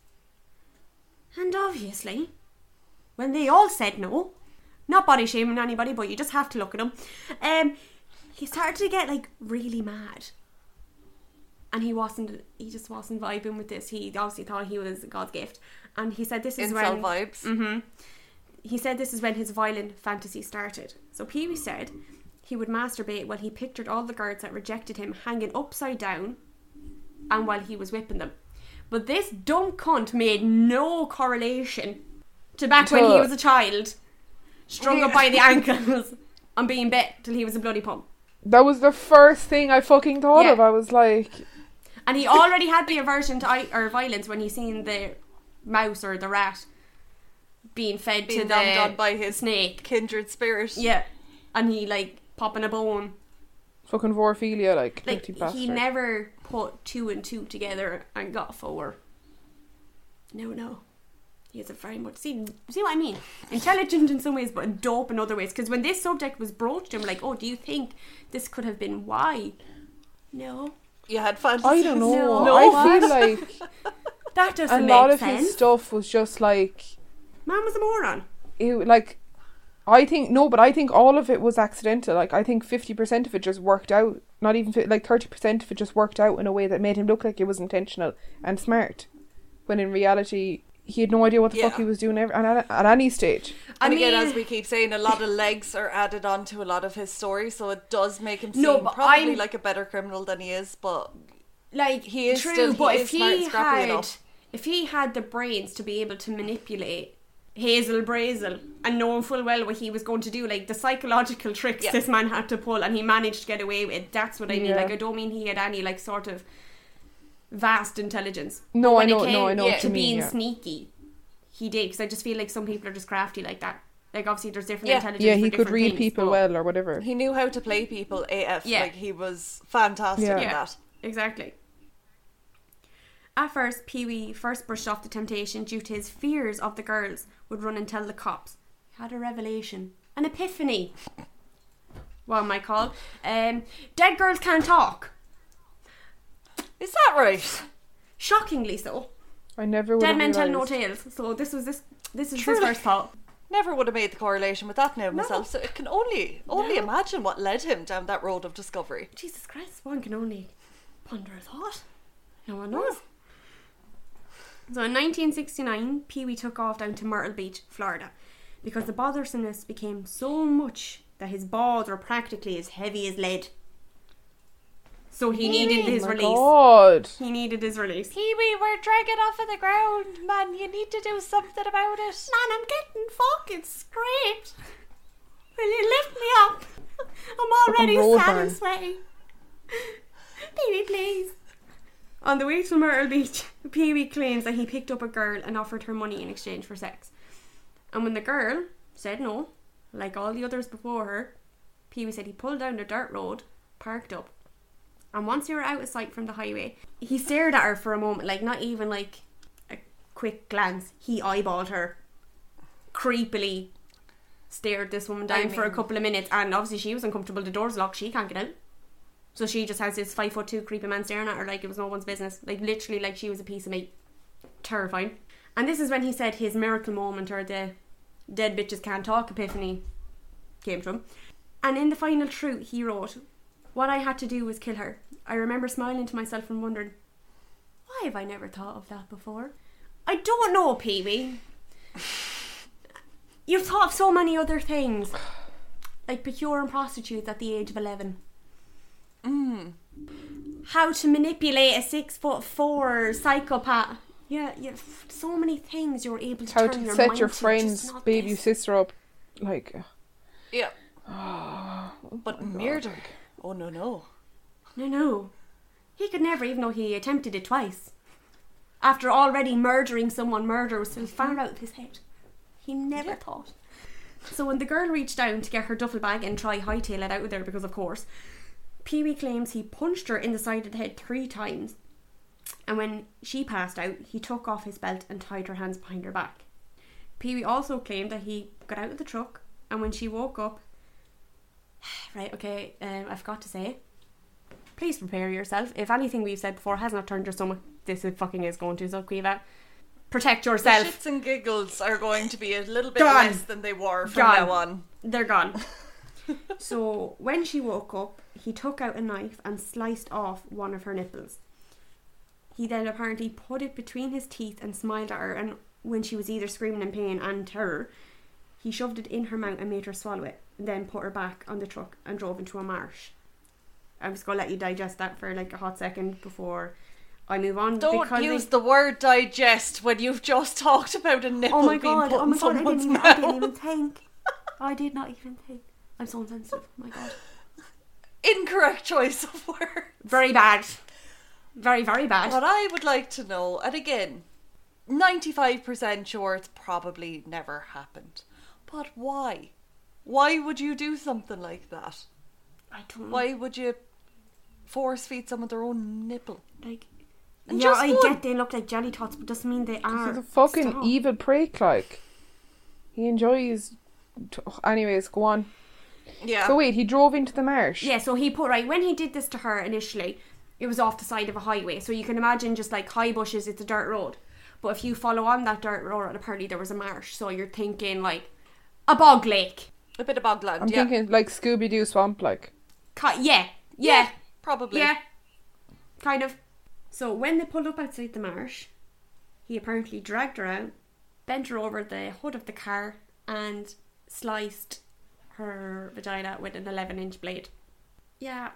[SPEAKER 1] And obviously, when they all said no, not body shaming anybody, but you just have to look at them, um, he started to get like really mad. And he wasn't, he just wasn't vibing with this. He obviously thought he was God's gift. And he said this is
[SPEAKER 2] Incel
[SPEAKER 1] when...
[SPEAKER 2] vibes.
[SPEAKER 1] Mm-hmm. He said this is when his violent fantasy started. So Pee-wee said he would masturbate while he pictured all the girls that rejected him hanging upside down and while he was whipping them. But this dumb cunt made no correlation to back when he was a child, strung up by the ankles and being bit till he was a bloody pump.
[SPEAKER 3] That was the first thing I fucking thought
[SPEAKER 1] Yeah.
[SPEAKER 3] of. I was like,
[SPEAKER 1] And he already had the aversion to I- or violence when he seen the mouse or the rat being fed
[SPEAKER 2] Being
[SPEAKER 1] to
[SPEAKER 2] dommed
[SPEAKER 1] the
[SPEAKER 2] on by his
[SPEAKER 1] snake.
[SPEAKER 2] kindred spirit.
[SPEAKER 1] Yeah. And he like popping a bone.
[SPEAKER 3] fucking Vorphilia, like,
[SPEAKER 1] Like
[SPEAKER 3] guilty bastard.
[SPEAKER 1] he never put two and two together and got four. No, no. He is a very much see see what I mean? Intelligent in some ways, but dope in other ways. Because when this subject was broached to him, like, oh, do you think this could have been why? No.
[SPEAKER 2] You had fantasies.
[SPEAKER 3] I don't know.
[SPEAKER 1] No.
[SPEAKER 2] No,
[SPEAKER 3] I
[SPEAKER 2] what?
[SPEAKER 3] feel like
[SPEAKER 1] That doesn't
[SPEAKER 3] a
[SPEAKER 1] make
[SPEAKER 3] lot of
[SPEAKER 1] sense.
[SPEAKER 3] his stuff was just like,
[SPEAKER 1] Man was a moron.
[SPEAKER 3] it, like, I think, no, but I think all of it was accidental. Like, I think fifty percent of it just worked out. Not even, fi- like, thirty percent of it just worked out in a way that made him look like it was intentional and smart. When in reality, he had no idea what the
[SPEAKER 2] Yeah.
[SPEAKER 3] fuck he was doing ever, at, at any stage.
[SPEAKER 2] And
[SPEAKER 1] I
[SPEAKER 2] again,
[SPEAKER 1] mean-
[SPEAKER 2] as we keep saying, a lot of legs are added on to a lot of his story, so it does make him
[SPEAKER 1] No,
[SPEAKER 2] seem
[SPEAKER 1] but
[SPEAKER 2] probably
[SPEAKER 1] I'm-
[SPEAKER 2] like a better criminal than he is, but
[SPEAKER 1] Like
[SPEAKER 2] He is
[SPEAKER 1] true,
[SPEAKER 2] still- he
[SPEAKER 1] but
[SPEAKER 2] is
[SPEAKER 1] if
[SPEAKER 2] smart and
[SPEAKER 1] he
[SPEAKER 2] scrappy
[SPEAKER 1] had,
[SPEAKER 2] enough.
[SPEAKER 1] if he had the brains to be able to manipulate Hazel Brazel and knowing full well what he was going to do, like the psychological tricks
[SPEAKER 2] Yeah.
[SPEAKER 1] this man had to pull, and he managed to get away with it. That's what I mean.
[SPEAKER 3] Yeah.
[SPEAKER 1] Like I don't mean he had any like sort of vast intelligence.
[SPEAKER 3] No,
[SPEAKER 1] But
[SPEAKER 3] I
[SPEAKER 1] when
[SPEAKER 3] know,
[SPEAKER 1] it came
[SPEAKER 3] no, I know
[SPEAKER 2] yeah,
[SPEAKER 3] what
[SPEAKER 1] to
[SPEAKER 3] you mean,
[SPEAKER 1] being
[SPEAKER 3] yeah.
[SPEAKER 1] sneaky, he did. Because I just feel like some people are just crafty like that. Like obviously there's different
[SPEAKER 2] Yeah.
[SPEAKER 1] intelligence.
[SPEAKER 3] Yeah,
[SPEAKER 1] for
[SPEAKER 3] he could
[SPEAKER 1] different
[SPEAKER 3] read
[SPEAKER 1] things,
[SPEAKER 3] people
[SPEAKER 1] but-
[SPEAKER 3] well or whatever.
[SPEAKER 2] he knew how to play people A F.
[SPEAKER 1] Yeah.
[SPEAKER 2] Like, he was fantastic
[SPEAKER 3] Yeah.
[SPEAKER 2] at
[SPEAKER 1] Yeah.
[SPEAKER 2] that.
[SPEAKER 1] Exactly. At first, Pee-wee first brushed off the temptation due to his fears of the girls would run and tell the cops. He had a revelation. An epiphany. What am I called? Um, dead girls can't talk.
[SPEAKER 2] Is that right?
[SPEAKER 1] Shockingly so.
[SPEAKER 3] I never would
[SPEAKER 1] Dead
[SPEAKER 3] have
[SPEAKER 1] men tell no
[SPEAKER 3] realised.
[SPEAKER 1] tales. So this was this this is
[SPEAKER 2] Truly.
[SPEAKER 1] his first thought.
[SPEAKER 2] Never would have made the correlation with that now myself, so it can only only
[SPEAKER 1] No.
[SPEAKER 2] imagine what led him down that road of discovery.
[SPEAKER 1] Jesus Christ, one can only ponder a thought. No one knows. So in nineteen sixty-nine, Pee-wee took off down to Myrtle Beach, Florida. because the bothersomeness became so much that his balls were practically as heavy as lead. So he needed his
[SPEAKER 3] Oh my
[SPEAKER 1] release.
[SPEAKER 3] God.
[SPEAKER 1] He needed his release.
[SPEAKER 2] Pee-wee, we're dragging off of the ground, man. You need to do something about it.
[SPEAKER 1] Man, I'm getting fucking scraped. Will you lift me up? I'm already
[SPEAKER 3] Fucking road
[SPEAKER 1] sad
[SPEAKER 3] burn.
[SPEAKER 1] and sweaty. Pee-wee, please. On the way to Myrtle Beach, Pee-wee claims that he picked up a girl and offered her money in exchange for sex. And when the girl said no, like all the others before her, Pee-wee said he pulled down the dirt road, parked up, and once they were out of sight from the highway, he stared at her for a moment, like not even like a quick glance. He eyeballed her, creepily stared this woman down
[SPEAKER 2] I
[SPEAKER 1] for a
[SPEAKER 2] mean-
[SPEAKER 1] couple of minutes, and obviously she was uncomfortable. The door's locked, she can't get out. So she just has this five foot two creepy man staring at her like it was no one's business. Like literally like she was a piece of meat. Terrifying. And this is when he said his miracle moment, or the dead bitches can't talk epiphany came to him. And in the final truth he wrote, "What I had to do was kill her. I remember smiling to myself and wondering, why have I never thought of that before?" I don't know, Pee-wee. You've thought of so many other things, like procuring prostitutes at the age of eleven.
[SPEAKER 2] Mm.
[SPEAKER 1] How to manipulate a six foot four psychopath. Yeah, yeah, f- so many things you were able to
[SPEAKER 3] How
[SPEAKER 1] turn
[SPEAKER 3] to
[SPEAKER 1] your
[SPEAKER 3] set
[SPEAKER 1] mind
[SPEAKER 3] your
[SPEAKER 1] to,
[SPEAKER 3] friend's
[SPEAKER 1] just not
[SPEAKER 3] baby
[SPEAKER 1] this.
[SPEAKER 3] sister up. Like,
[SPEAKER 2] Yeah.
[SPEAKER 3] oh
[SPEAKER 2] But
[SPEAKER 3] my God.
[SPEAKER 2] murder? Oh, no, no.
[SPEAKER 1] No, no. He could never, even though he attempted it twice. After already murdering someone, murder was still far out of his head. He never thought. So when the girl reached down to get her duffel bag and try hightail it out of there, because of course, Pee-wee claims he punched her in the side of the head three times. And when she passed out, he took off his belt and tied her hands behind her back. Pee-wee also claimed that he got out of the truck, and when she woke up... Right, okay, um, I forgot to say... Please prepare yourself. If anything we've said before has not turned your stomach, this is fucking is going to. So, Quiva, protect
[SPEAKER 2] The
[SPEAKER 1] yourself.
[SPEAKER 2] shits and giggles are going to be a little bit
[SPEAKER 1] Gone.
[SPEAKER 2] less than they were from
[SPEAKER 1] Gone.
[SPEAKER 2] now on.
[SPEAKER 1] They're gone. So, when she woke up, he took out a knife and sliced off one of her nipples. He then apparently put it between his teeth and smiled at her, and when she was either screaming in pain and terror, he shoved it in her mouth and made her swallow it, and then put her back on the truck and drove into a marsh. I'm just going to let you digest that for like a hot second before I move on.
[SPEAKER 2] Don't
[SPEAKER 1] because
[SPEAKER 2] use
[SPEAKER 1] it-
[SPEAKER 2] the word digest when you've just talked about a nipple
[SPEAKER 1] Oh my
[SPEAKER 2] being
[SPEAKER 1] god,
[SPEAKER 2] put
[SPEAKER 1] oh
[SPEAKER 2] in
[SPEAKER 1] my god, I didn't,
[SPEAKER 2] someone's
[SPEAKER 1] even,
[SPEAKER 2] mouth.
[SPEAKER 1] I didn't even think. I did not even think. I'm so insensitive. Oh my god.
[SPEAKER 2] Incorrect choice of word.
[SPEAKER 1] Very bad. Very, very bad.
[SPEAKER 2] What I would like to know, and again, ninety-five percent sure it's probably never happened. But why? Why would you do something like that?
[SPEAKER 1] I don't know.
[SPEAKER 2] Why would you force feed someone their own nipple?
[SPEAKER 1] Like,
[SPEAKER 2] And
[SPEAKER 1] yeah,
[SPEAKER 2] just
[SPEAKER 1] I
[SPEAKER 2] one.
[SPEAKER 1] get they look like jelly tots, but doesn't mean they are.
[SPEAKER 3] He's a fucking
[SPEAKER 1] Stop.
[SPEAKER 3] evil prick, like. He enjoys... T- Anyways, go on.
[SPEAKER 2] Yeah.
[SPEAKER 3] So wait, he drove into the marsh?
[SPEAKER 1] Yeah, so he put, right, when he did this to her initially, it was off the side of a highway. So you can imagine just like high bushes, it's a dirt road. But if you follow on that dirt road, apparently there was a marsh. So you're thinking like a bog lake.
[SPEAKER 2] A bit of bogland,
[SPEAKER 3] I'm
[SPEAKER 2] yeah.
[SPEAKER 3] thinking like Scooby-Doo swamp, like.
[SPEAKER 1] Ki- yeah, yeah,
[SPEAKER 2] Probably.
[SPEAKER 1] yeah, kind of. So when they pulled up outside the marsh, he apparently dragged her out, bent her over the hood of the car, and sliced her vagina with an eleven inch blade. Yeah,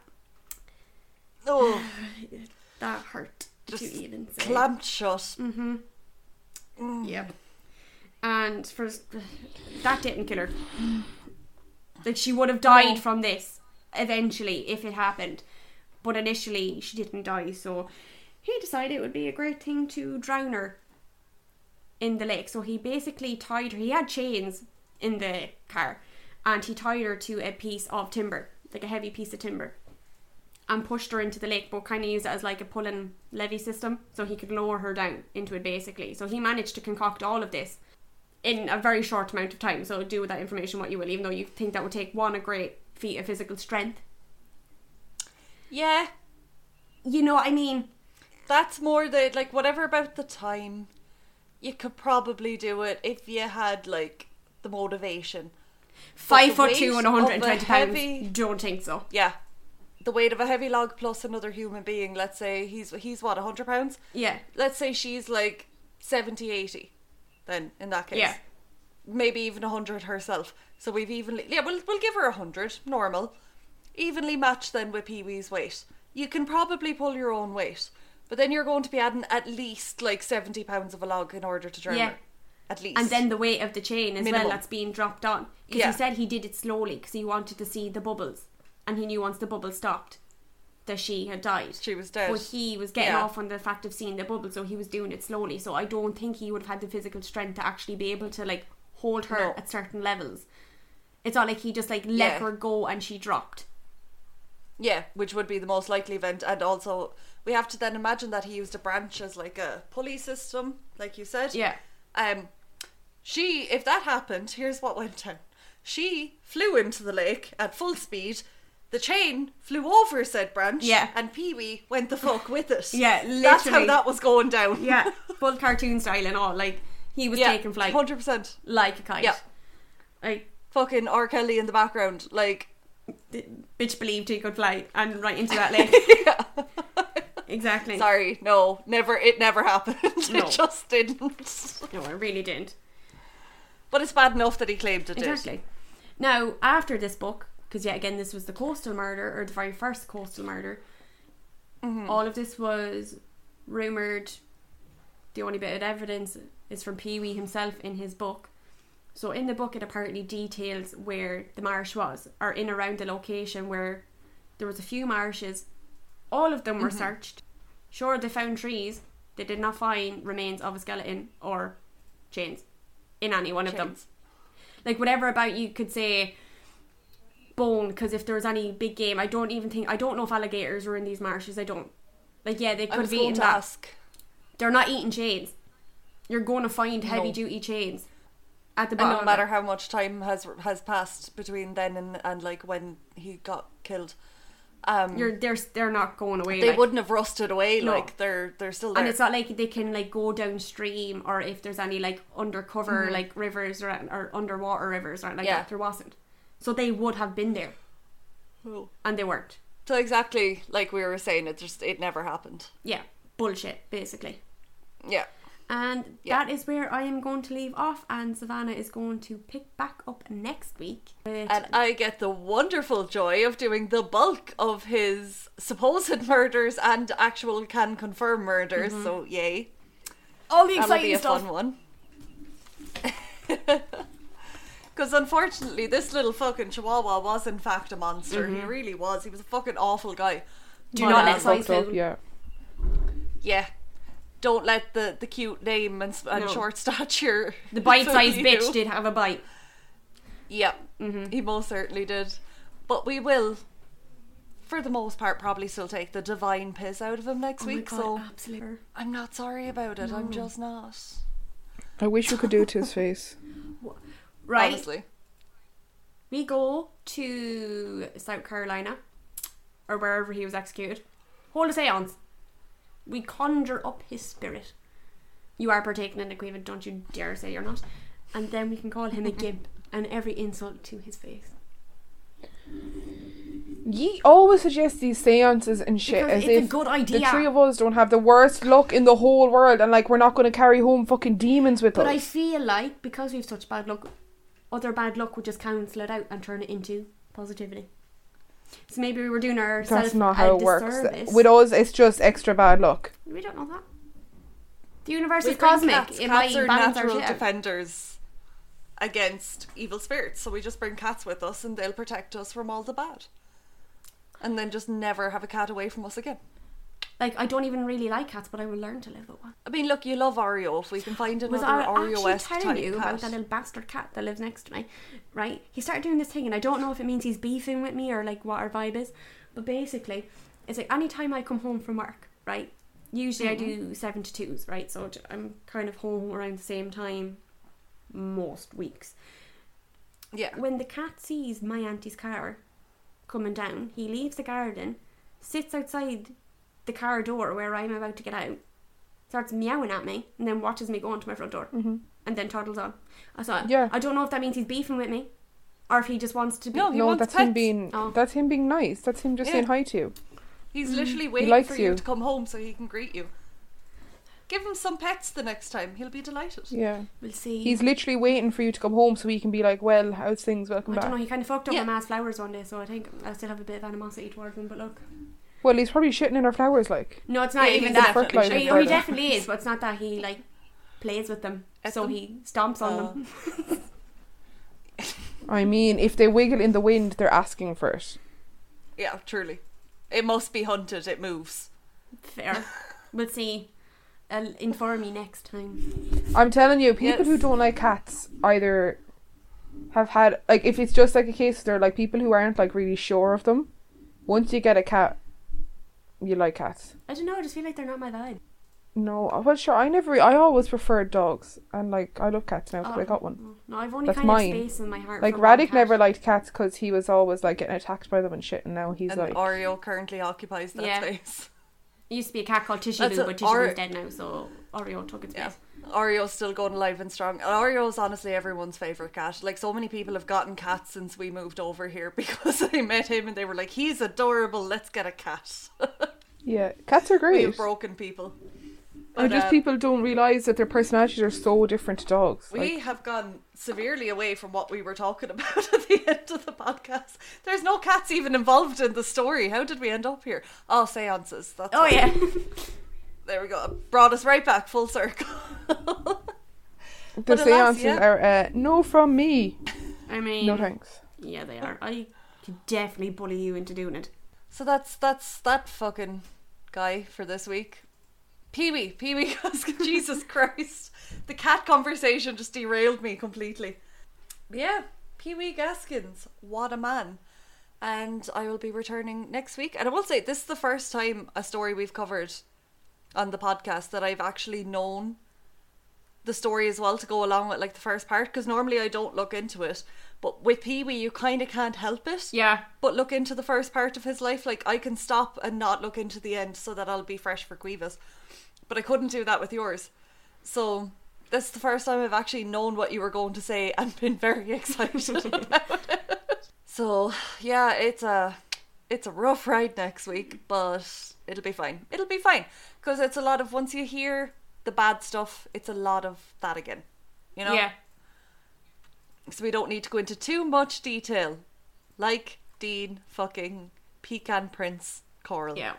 [SPEAKER 2] Oh,
[SPEAKER 1] that hurt
[SPEAKER 2] Just
[SPEAKER 1] to even say.
[SPEAKER 2] clamped shut.
[SPEAKER 1] Mm-hmm.
[SPEAKER 2] Mm.
[SPEAKER 1] Yep. And for that didn't kill her. Like she would have died
[SPEAKER 2] No.
[SPEAKER 1] from this eventually if it happened, but initially she didn't die. So he decided it would be a great thing to drown her in the lake. So he basically tied her. He had chains in the car, and he tied her to a piece of timber, like a heavy piece of timber, and pushed her into the lake, but kind of used it as like a pulling levy system, so he could lower her down into it basically. So he managed to concoct all of this in a very short amount of time. So do with that information what you will, even though you think that would take one a great feat of physical strength.
[SPEAKER 2] Yeah,
[SPEAKER 1] You know what I mean?
[SPEAKER 2] that's more the, like, whatever about the time, you could probably do it if you had, like, the motivation.
[SPEAKER 1] Five
[SPEAKER 2] the
[SPEAKER 1] foot two
[SPEAKER 2] weight
[SPEAKER 1] and one hundred
[SPEAKER 2] of a
[SPEAKER 1] twenty pounds.
[SPEAKER 2] heavy-
[SPEAKER 1] Don't think so.
[SPEAKER 2] Yeah. The weight of a heavy log plus another human being, let's say he's, he's what, one hundred pounds?
[SPEAKER 1] Yeah.
[SPEAKER 2] Let's say she's, like, seventy, eighty, then, in that case.
[SPEAKER 1] Yeah.
[SPEAKER 2] maybe even a hundred herself. So we've evenly, yeah, we'll, we'll give her a hundred, normal. Evenly matched then with Pee-wee's weight. You can probably pull your own weight, but then you're going to be adding at least like seventy pounds of a log in order to drown
[SPEAKER 1] Yeah.
[SPEAKER 2] her. At least.
[SPEAKER 1] And then the weight of the chain as
[SPEAKER 2] Minimum.
[SPEAKER 1] well that's being dropped on. Because
[SPEAKER 2] Yeah.
[SPEAKER 1] he said he did it slowly because he wanted to see the bubbles. And he knew once the bubbles stopped that she had died.
[SPEAKER 2] She was dead.
[SPEAKER 1] But he was getting
[SPEAKER 2] Yeah.
[SPEAKER 1] off on the fact of seeing the bubbles, so he was doing it slowly. So I don't think he would have had the physical strength to actually be able to like hold her
[SPEAKER 2] No.
[SPEAKER 1] at certain levels. It's not like he just like let
[SPEAKER 2] Yeah.
[SPEAKER 1] her go and she dropped.
[SPEAKER 2] Yeah, which would be the most likely event. And also, we have to then imagine that he used a branch as like a pulley system, like you said.
[SPEAKER 1] Yeah.
[SPEAKER 2] Um, she, if that happened, here's what went down. She flew into the lake at full speed. The chain flew over said branch.
[SPEAKER 1] Yeah.
[SPEAKER 2] And Pee-wee went the fuck with it.
[SPEAKER 1] Yeah,
[SPEAKER 2] That's how
[SPEAKER 1] literally.
[SPEAKER 2] that was going down.
[SPEAKER 1] Yeah. Full cartoon style and all. Like he was
[SPEAKER 2] Yeah,
[SPEAKER 1] taking flight
[SPEAKER 2] one hundred percent.
[SPEAKER 1] like a kite.
[SPEAKER 2] Yeah.
[SPEAKER 1] Like
[SPEAKER 2] Fucking R. Kelly in the background. Like,
[SPEAKER 1] the bitch believed he could fly and right into that lake.
[SPEAKER 2] yeah.
[SPEAKER 1] Exactly.
[SPEAKER 2] Sorry, no, never, it never happened.
[SPEAKER 1] No.
[SPEAKER 2] It just didn't.
[SPEAKER 1] No, I really didn't.
[SPEAKER 2] But it's bad enough that he claimed it
[SPEAKER 1] Exactly. Now, after this book, because yeah, again, this was the coastal murder, or the very first coastal murder,
[SPEAKER 2] Mm-hmm.
[SPEAKER 1] all of this was rumoured. The only bit of evidence is from Pee-wee himself in his book. So in the book, it apparently details where the marsh was, or in around the location where there was a few marshes. All of them were
[SPEAKER 2] Mhm.
[SPEAKER 1] searched. Sure, they found trees. They did not find remains of a skeleton or chains in any one of them.
[SPEAKER 2] Chains.
[SPEAKER 1] Like whatever about you could say bone, because if there was any big game, I don't even think I don't know if alligators were in these marshes. I don't. Like yeah, they
[SPEAKER 2] I
[SPEAKER 1] could
[SPEAKER 2] was
[SPEAKER 1] have
[SPEAKER 2] going
[SPEAKER 1] eaten
[SPEAKER 2] to
[SPEAKER 1] that.
[SPEAKER 2] ask.
[SPEAKER 1] They're not eating chains. You're going to find
[SPEAKER 2] No.
[SPEAKER 1] heavy duty chains at the
[SPEAKER 2] And
[SPEAKER 1] bottom.
[SPEAKER 2] no
[SPEAKER 1] of
[SPEAKER 2] matter
[SPEAKER 1] it.
[SPEAKER 2] how much time has has passed between then and, and like when he got killed, um,
[SPEAKER 1] You're they're they're not going away.
[SPEAKER 2] they
[SPEAKER 1] like.
[SPEAKER 2] wouldn't have rusted away.
[SPEAKER 1] No.
[SPEAKER 2] Like they're they're still there.
[SPEAKER 1] And it's not like they can like go downstream, or if there's any like undercover
[SPEAKER 2] Mhm.
[SPEAKER 1] like rivers or, or underwater rivers or anything like
[SPEAKER 2] Yeah.
[SPEAKER 1] that. There wasn't. So they would have been there,
[SPEAKER 2] Cool.
[SPEAKER 1] and they weren't.
[SPEAKER 2] So exactly like we were saying, it just it never happened.
[SPEAKER 1] Yeah, bullshit basically.
[SPEAKER 2] Yeah.
[SPEAKER 1] And
[SPEAKER 2] Yeah.
[SPEAKER 1] that is where I am going to leave off, and Savannah is going to pick back up next week. with-
[SPEAKER 2] And I get the wonderful joy of doing the bulk of his supposed murders and actual can confirm murders.
[SPEAKER 1] Mm-hmm.
[SPEAKER 2] So yay.
[SPEAKER 1] all the
[SPEAKER 2] That'll be
[SPEAKER 1] exciting
[SPEAKER 2] a
[SPEAKER 1] stuff.
[SPEAKER 2] fun one. Because unfortunately, this little fucking chihuahua was in fact a monster. He really was. He was a fucking awful guy.
[SPEAKER 1] Mm-hmm. Do
[SPEAKER 2] But,
[SPEAKER 1] not
[SPEAKER 2] um,
[SPEAKER 1] let size
[SPEAKER 3] Fucked up,
[SPEAKER 1] fool.
[SPEAKER 3] yeah.
[SPEAKER 2] Yeah. Don't let the, the cute name and, s- and
[SPEAKER 1] No.
[SPEAKER 2] short stature.
[SPEAKER 1] The bite-sized
[SPEAKER 2] fool
[SPEAKER 1] bitch
[SPEAKER 2] you.
[SPEAKER 1] did have a bite.
[SPEAKER 2] Yeah,
[SPEAKER 1] Mm-hmm.
[SPEAKER 2] he most certainly did. But we will, for the most part, probably still take the divine piss out of him next
[SPEAKER 1] Oh my
[SPEAKER 2] week.
[SPEAKER 1] God,
[SPEAKER 2] So
[SPEAKER 1] absolutely.
[SPEAKER 2] I'm not sorry about it. I'm
[SPEAKER 1] No.
[SPEAKER 2] just not.
[SPEAKER 3] I wish we could do it to his face.
[SPEAKER 1] Right,
[SPEAKER 2] Honestly.
[SPEAKER 1] we go to South Carolina, or wherever he was executed. Hold a seance. We conjure up his spirit. You are partaking in the grievance, don't you dare say you're not. And then we can call him a gimp, and every insult to his face.
[SPEAKER 3] Ye always suggest these seances and shit
[SPEAKER 1] Because
[SPEAKER 3] as
[SPEAKER 1] it's a
[SPEAKER 3] if
[SPEAKER 1] good
[SPEAKER 3] the
[SPEAKER 1] idea.
[SPEAKER 3] three of us don't have the worst luck in the whole world, and like we're not going to carry home fucking demons with
[SPEAKER 1] But I
[SPEAKER 3] us.
[SPEAKER 1] feel like because we've such bad luck, other bad luck would just cancel it out and turn it into positivity. So maybe we were doing ourselves
[SPEAKER 3] That's not how
[SPEAKER 1] a
[SPEAKER 3] it works.
[SPEAKER 1] disservice.
[SPEAKER 3] With us, it's just extra bad luck.
[SPEAKER 1] We don't know that. The universe
[SPEAKER 2] We
[SPEAKER 1] is
[SPEAKER 2] bring
[SPEAKER 1] cosmic.
[SPEAKER 2] Cats,
[SPEAKER 1] it
[SPEAKER 2] cats
[SPEAKER 1] might
[SPEAKER 2] are
[SPEAKER 1] balance our
[SPEAKER 2] natural
[SPEAKER 1] shit out.
[SPEAKER 2] defenders against evil spirits. So we just bring cats with us and they'll protect us from all the bad. And then just never have a cat away from us again.
[SPEAKER 1] Like, I don't even really like cats, but I will learn to live with one.
[SPEAKER 2] I mean, look, you love Oreo. If we can find
[SPEAKER 1] Was
[SPEAKER 2] another
[SPEAKER 1] I actually
[SPEAKER 2] Oreo-esque
[SPEAKER 1] telling
[SPEAKER 2] type
[SPEAKER 1] you
[SPEAKER 2] cat.
[SPEAKER 1] about that little bastard cat that lives next to me? Right? He started doing this thing, and I don't know if it means he's beefing with me or like what our vibe is, but basically, it's like anytime I come home from work, right? Usually
[SPEAKER 2] Mm-hmm.
[SPEAKER 1] I do seven to twos, right? So j- I'm kind of home around the same time most weeks.
[SPEAKER 2] Yeah.
[SPEAKER 1] When the cat sees my auntie's car coming down, he leaves the garden, sits outside the car door where I'm about to get out, starts meowing at me, and then watches me go into my front door,
[SPEAKER 3] Mm-hmm.
[SPEAKER 1] and then toddles on. I saw.
[SPEAKER 3] Yeah.
[SPEAKER 1] I don't know if that means he's beefing with me, or if he just wants to be.
[SPEAKER 2] No, he
[SPEAKER 3] No,
[SPEAKER 2] wants
[SPEAKER 3] that's
[SPEAKER 2] pets.
[SPEAKER 3] him being
[SPEAKER 1] Oh.
[SPEAKER 3] that's him being nice. That's him just
[SPEAKER 2] Yeah.
[SPEAKER 3] saying hi to you.
[SPEAKER 2] He's literally waiting
[SPEAKER 3] likes
[SPEAKER 2] for you
[SPEAKER 3] you.
[SPEAKER 2] to come home so he can greet you. give him some pets the next time. He'll be delighted.
[SPEAKER 3] Yeah.
[SPEAKER 1] We'll see.
[SPEAKER 3] He's literally waiting for you to come home so he can be like, well, how's things? Welcome
[SPEAKER 1] I
[SPEAKER 3] back.
[SPEAKER 1] don't know, he kind of fucked up
[SPEAKER 2] Yeah.
[SPEAKER 1] my ma's flowers one day, so I think I still have a bit of animosity towards him, but look.
[SPEAKER 3] Well, he's probably shitting in our flowers, like.
[SPEAKER 1] No, it's not
[SPEAKER 2] Yeah,
[SPEAKER 1] even
[SPEAKER 2] he's
[SPEAKER 1] that.
[SPEAKER 2] definitely
[SPEAKER 3] fertilizer
[SPEAKER 1] He,
[SPEAKER 3] for
[SPEAKER 1] oh, he
[SPEAKER 3] them.
[SPEAKER 1] definitely is, but it's not that he, like, plays with them,
[SPEAKER 2] At
[SPEAKER 1] so
[SPEAKER 2] them?
[SPEAKER 1] he stomps on
[SPEAKER 2] Oh.
[SPEAKER 1] them.
[SPEAKER 3] I mean, if they wiggle in the wind, they're asking for it.
[SPEAKER 2] Yeah, truly. It must be hunted. It moves.
[SPEAKER 1] Fair. We'll see. I'll inform me next time.
[SPEAKER 3] I'm telling you, people
[SPEAKER 2] Yes.
[SPEAKER 3] who don't like cats either have had, like, if it's just like a case, they're like people who aren't like really sure of them. Once you get a cat, you like cats.
[SPEAKER 1] I don't know, I just feel like they're not my vibe.
[SPEAKER 3] No, well, sure. I never. I always preferred dogs, and like I love cats now because
[SPEAKER 1] Oh,
[SPEAKER 3] I got one.
[SPEAKER 1] No, I've only
[SPEAKER 3] That's
[SPEAKER 1] kind
[SPEAKER 3] mine.
[SPEAKER 1] of space in my heart.
[SPEAKER 3] Like
[SPEAKER 1] for one
[SPEAKER 3] Radic
[SPEAKER 1] cat.
[SPEAKER 3] never liked cats because he was always like getting attacked by them and shit, and now he's
[SPEAKER 2] And
[SPEAKER 3] like,
[SPEAKER 2] Oreo currently occupies that
[SPEAKER 1] Yeah.
[SPEAKER 2] space.
[SPEAKER 1] It used to be a cat called Tishy
[SPEAKER 2] That's
[SPEAKER 1] Boo,
[SPEAKER 2] a-
[SPEAKER 1] but Tishy
[SPEAKER 2] or-
[SPEAKER 1] Boo's dead now, so Oreo took its
[SPEAKER 2] Yeah.
[SPEAKER 1] place.
[SPEAKER 2] Oreo's still going alive and strong. And Oreo's honestly everyone's favourite cat. Like, so many people have gotten cats since we moved over here because I met him and they were like, he's adorable, let's get a cat.
[SPEAKER 3] yeah, cats are
[SPEAKER 2] We
[SPEAKER 3] great.
[SPEAKER 2] have broken people.
[SPEAKER 3] Or
[SPEAKER 2] But,
[SPEAKER 3] just
[SPEAKER 2] uh,
[SPEAKER 3] people don't realise that their personalities are so different to dogs.
[SPEAKER 2] We
[SPEAKER 3] Like,
[SPEAKER 2] have gone severely away from what we were talking about at the end of the podcast. There's no cats even involved in the story. How did we end up here? Oh, seances. That's
[SPEAKER 1] Oh,
[SPEAKER 2] what-
[SPEAKER 1] yeah.
[SPEAKER 2] There we go. Brought us right back full circle.
[SPEAKER 3] the
[SPEAKER 2] but alas,
[SPEAKER 3] seances
[SPEAKER 2] yeah.
[SPEAKER 3] are uh, no from me.
[SPEAKER 1] I mean,
[SPEAKER 3] No thanks.
[SPEAKER 1] yeah, they are. I could definitely bully you into doing it.
[SPEAKER 2] So that's that's that fucking guy for this week. Pee-wee, Pee-wee Gaskin, Jesus Christ. The cat conversation just derailed me completely. But yeah, Pee-wee Gaskins, what a man. And I will be returning next week. And I will say, this is the first time a story we've covered on the podcast that I've actually known the story as well to go along with like the first part, because normally I don't look into it. But with Pee-wee, you kind of can't help it.
[SPEAKER 1] Yeah.
[SPEAKER 2] But look into the first part of his life. Like, I can stop and not look into the end so that I'll be fresh for Cuevas. But I couldn't do that with yours. So this is the first time I've actually known what you were going to say and been very excited about it. So yeah, it's a it's a rough ride next week, but it'll be fine. It'll be fine because it's a lot of, once you hear the bad stuff, it's a lot of that again. You know?
[SPEAKER 1] Yeah.
[SPEAKER 2] So we don't need to go into too much detail. Like Dean fucking Pecan Prince Coral.
[SPEAKER 1] Yeah.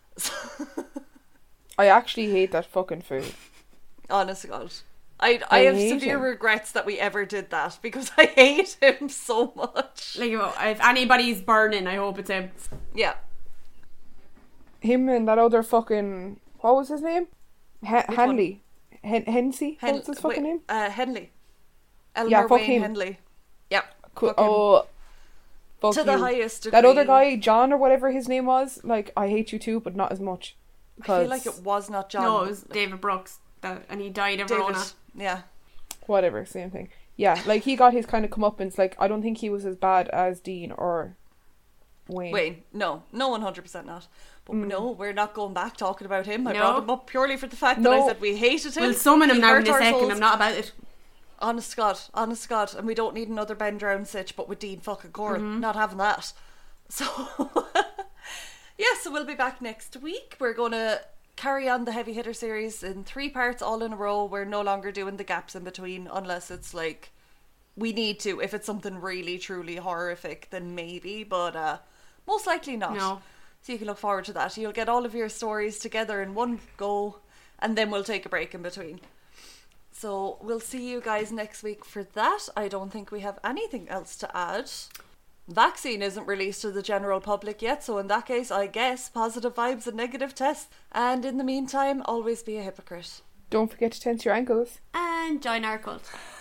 [SPEAKER 3] I actually hate that fucking food.
[SPEAKER 2] Honest to God. I, I,
[SPEAKER 3] I
[SPEAKER 2] have
[SPEAKER 3] hate
[SPEAKER 2] severe
[SPEAKER 3] him.
[SPEAKER 2] regrets that we ever did that because I hate him so much.
[SPEAKER 1] Like, if anybody's burning, I hope it's him.
[SPEAKER 2] Yeah.
[SPEAKER 3] Him and that other fucking, what was his name? H-
[SPEAKER 2] Which
[SPEAKER 3] Henley. Hen- Hensey?
[SPEAKER 2] Hen-
[SPEAKER 3] What's his fucking
[SPEAKER 2] wait,
[SPEAKER 3] name?
[SPEAKER 2] Uh, Henley. Elmer
[SPEAKER 3] Yeah, fuck
[SPEAKER 2] Wayne
[SPEAKER 3] him.
[SPEAKER 2] Henley. Yeah.
[SPEAKER 3] Co-
[SPEAKER 2] fuck him.
[SPEAKER 3] oh, fuck
[SPEAKER 2] To
[SPEAKER 3] you.
[SPEAKER 2] the highest degree.
[SPEAKER 3] That other guy, John or whatever his name was, like, I hate you too, but not as much.
[SPEAKER 2] I feel
[SPEAKER 3] 'Cause
[SPEAKER 2] like it was not John.
[SPEAKER 1] No, it was David Brooks, that, and he died of
[SPEAKER 2] David.
[SPEAKER 1] Rona.
[SPEAKER 2] Yeah.
[SPEAKER 3] Whatever, same thing. Yeah, like, he got his kind of comeuppance. Like, I don't think he was as bad as Dean or Wayne.
[SPEAKER 2] Wayne. No. No, one hundred percent not. But
[SPEAKER 3] Mm.
[SPEAKER 2] no, we're not going back talking about him. I
[SPEAKER 1] No.
[SPEAKER 2] brought him up purely for the fact that I
[SPEAKER 3] No.
[SPEAKER 2] said we hated him.
[SPEAKER 1] We'll summon him
[SPEAKER 2] He
[SPEAKER 1] now
[SPEAKER 2] hurt
[SPEAKER 1] in a
[SPEAKER 2] our
[SPEAKER 1] second,
[SPEAKER 2] souls.
[SPEAKER 1] I'm not about it.
[SPEAKER 2] Honest to God, honest to God, and we don't need another Ben Drown sitch, but with Dean fucking Coral,
[SPEAKER 1] Mm-hmm.
[SPEAKER 2] not having that. So, yeah, so we'll be back next week. We're going to carry on the Heavy Hitter series in three parts all in a row. We're no longer doing the gaps in between unless it's like we need to. If it's something really, truly horrific, then maybe, but uh, most likely not.
[SPEAKER 1] No.
[SPEAKER 2] So you can look forward to that. You'll get all of your stories together in one go, and then we'll take a break in between. So we'll see you guys next week for that. I don't think we have anything else to add. Vaccine isn't released to the general public yet, so in that case, I guess positive vibes and negative tests. And in the meantime, always be a hypocrite.
[SPEAKER 3] Don't forget to tense your ankles.
[SPEAKER 1] And join our cult.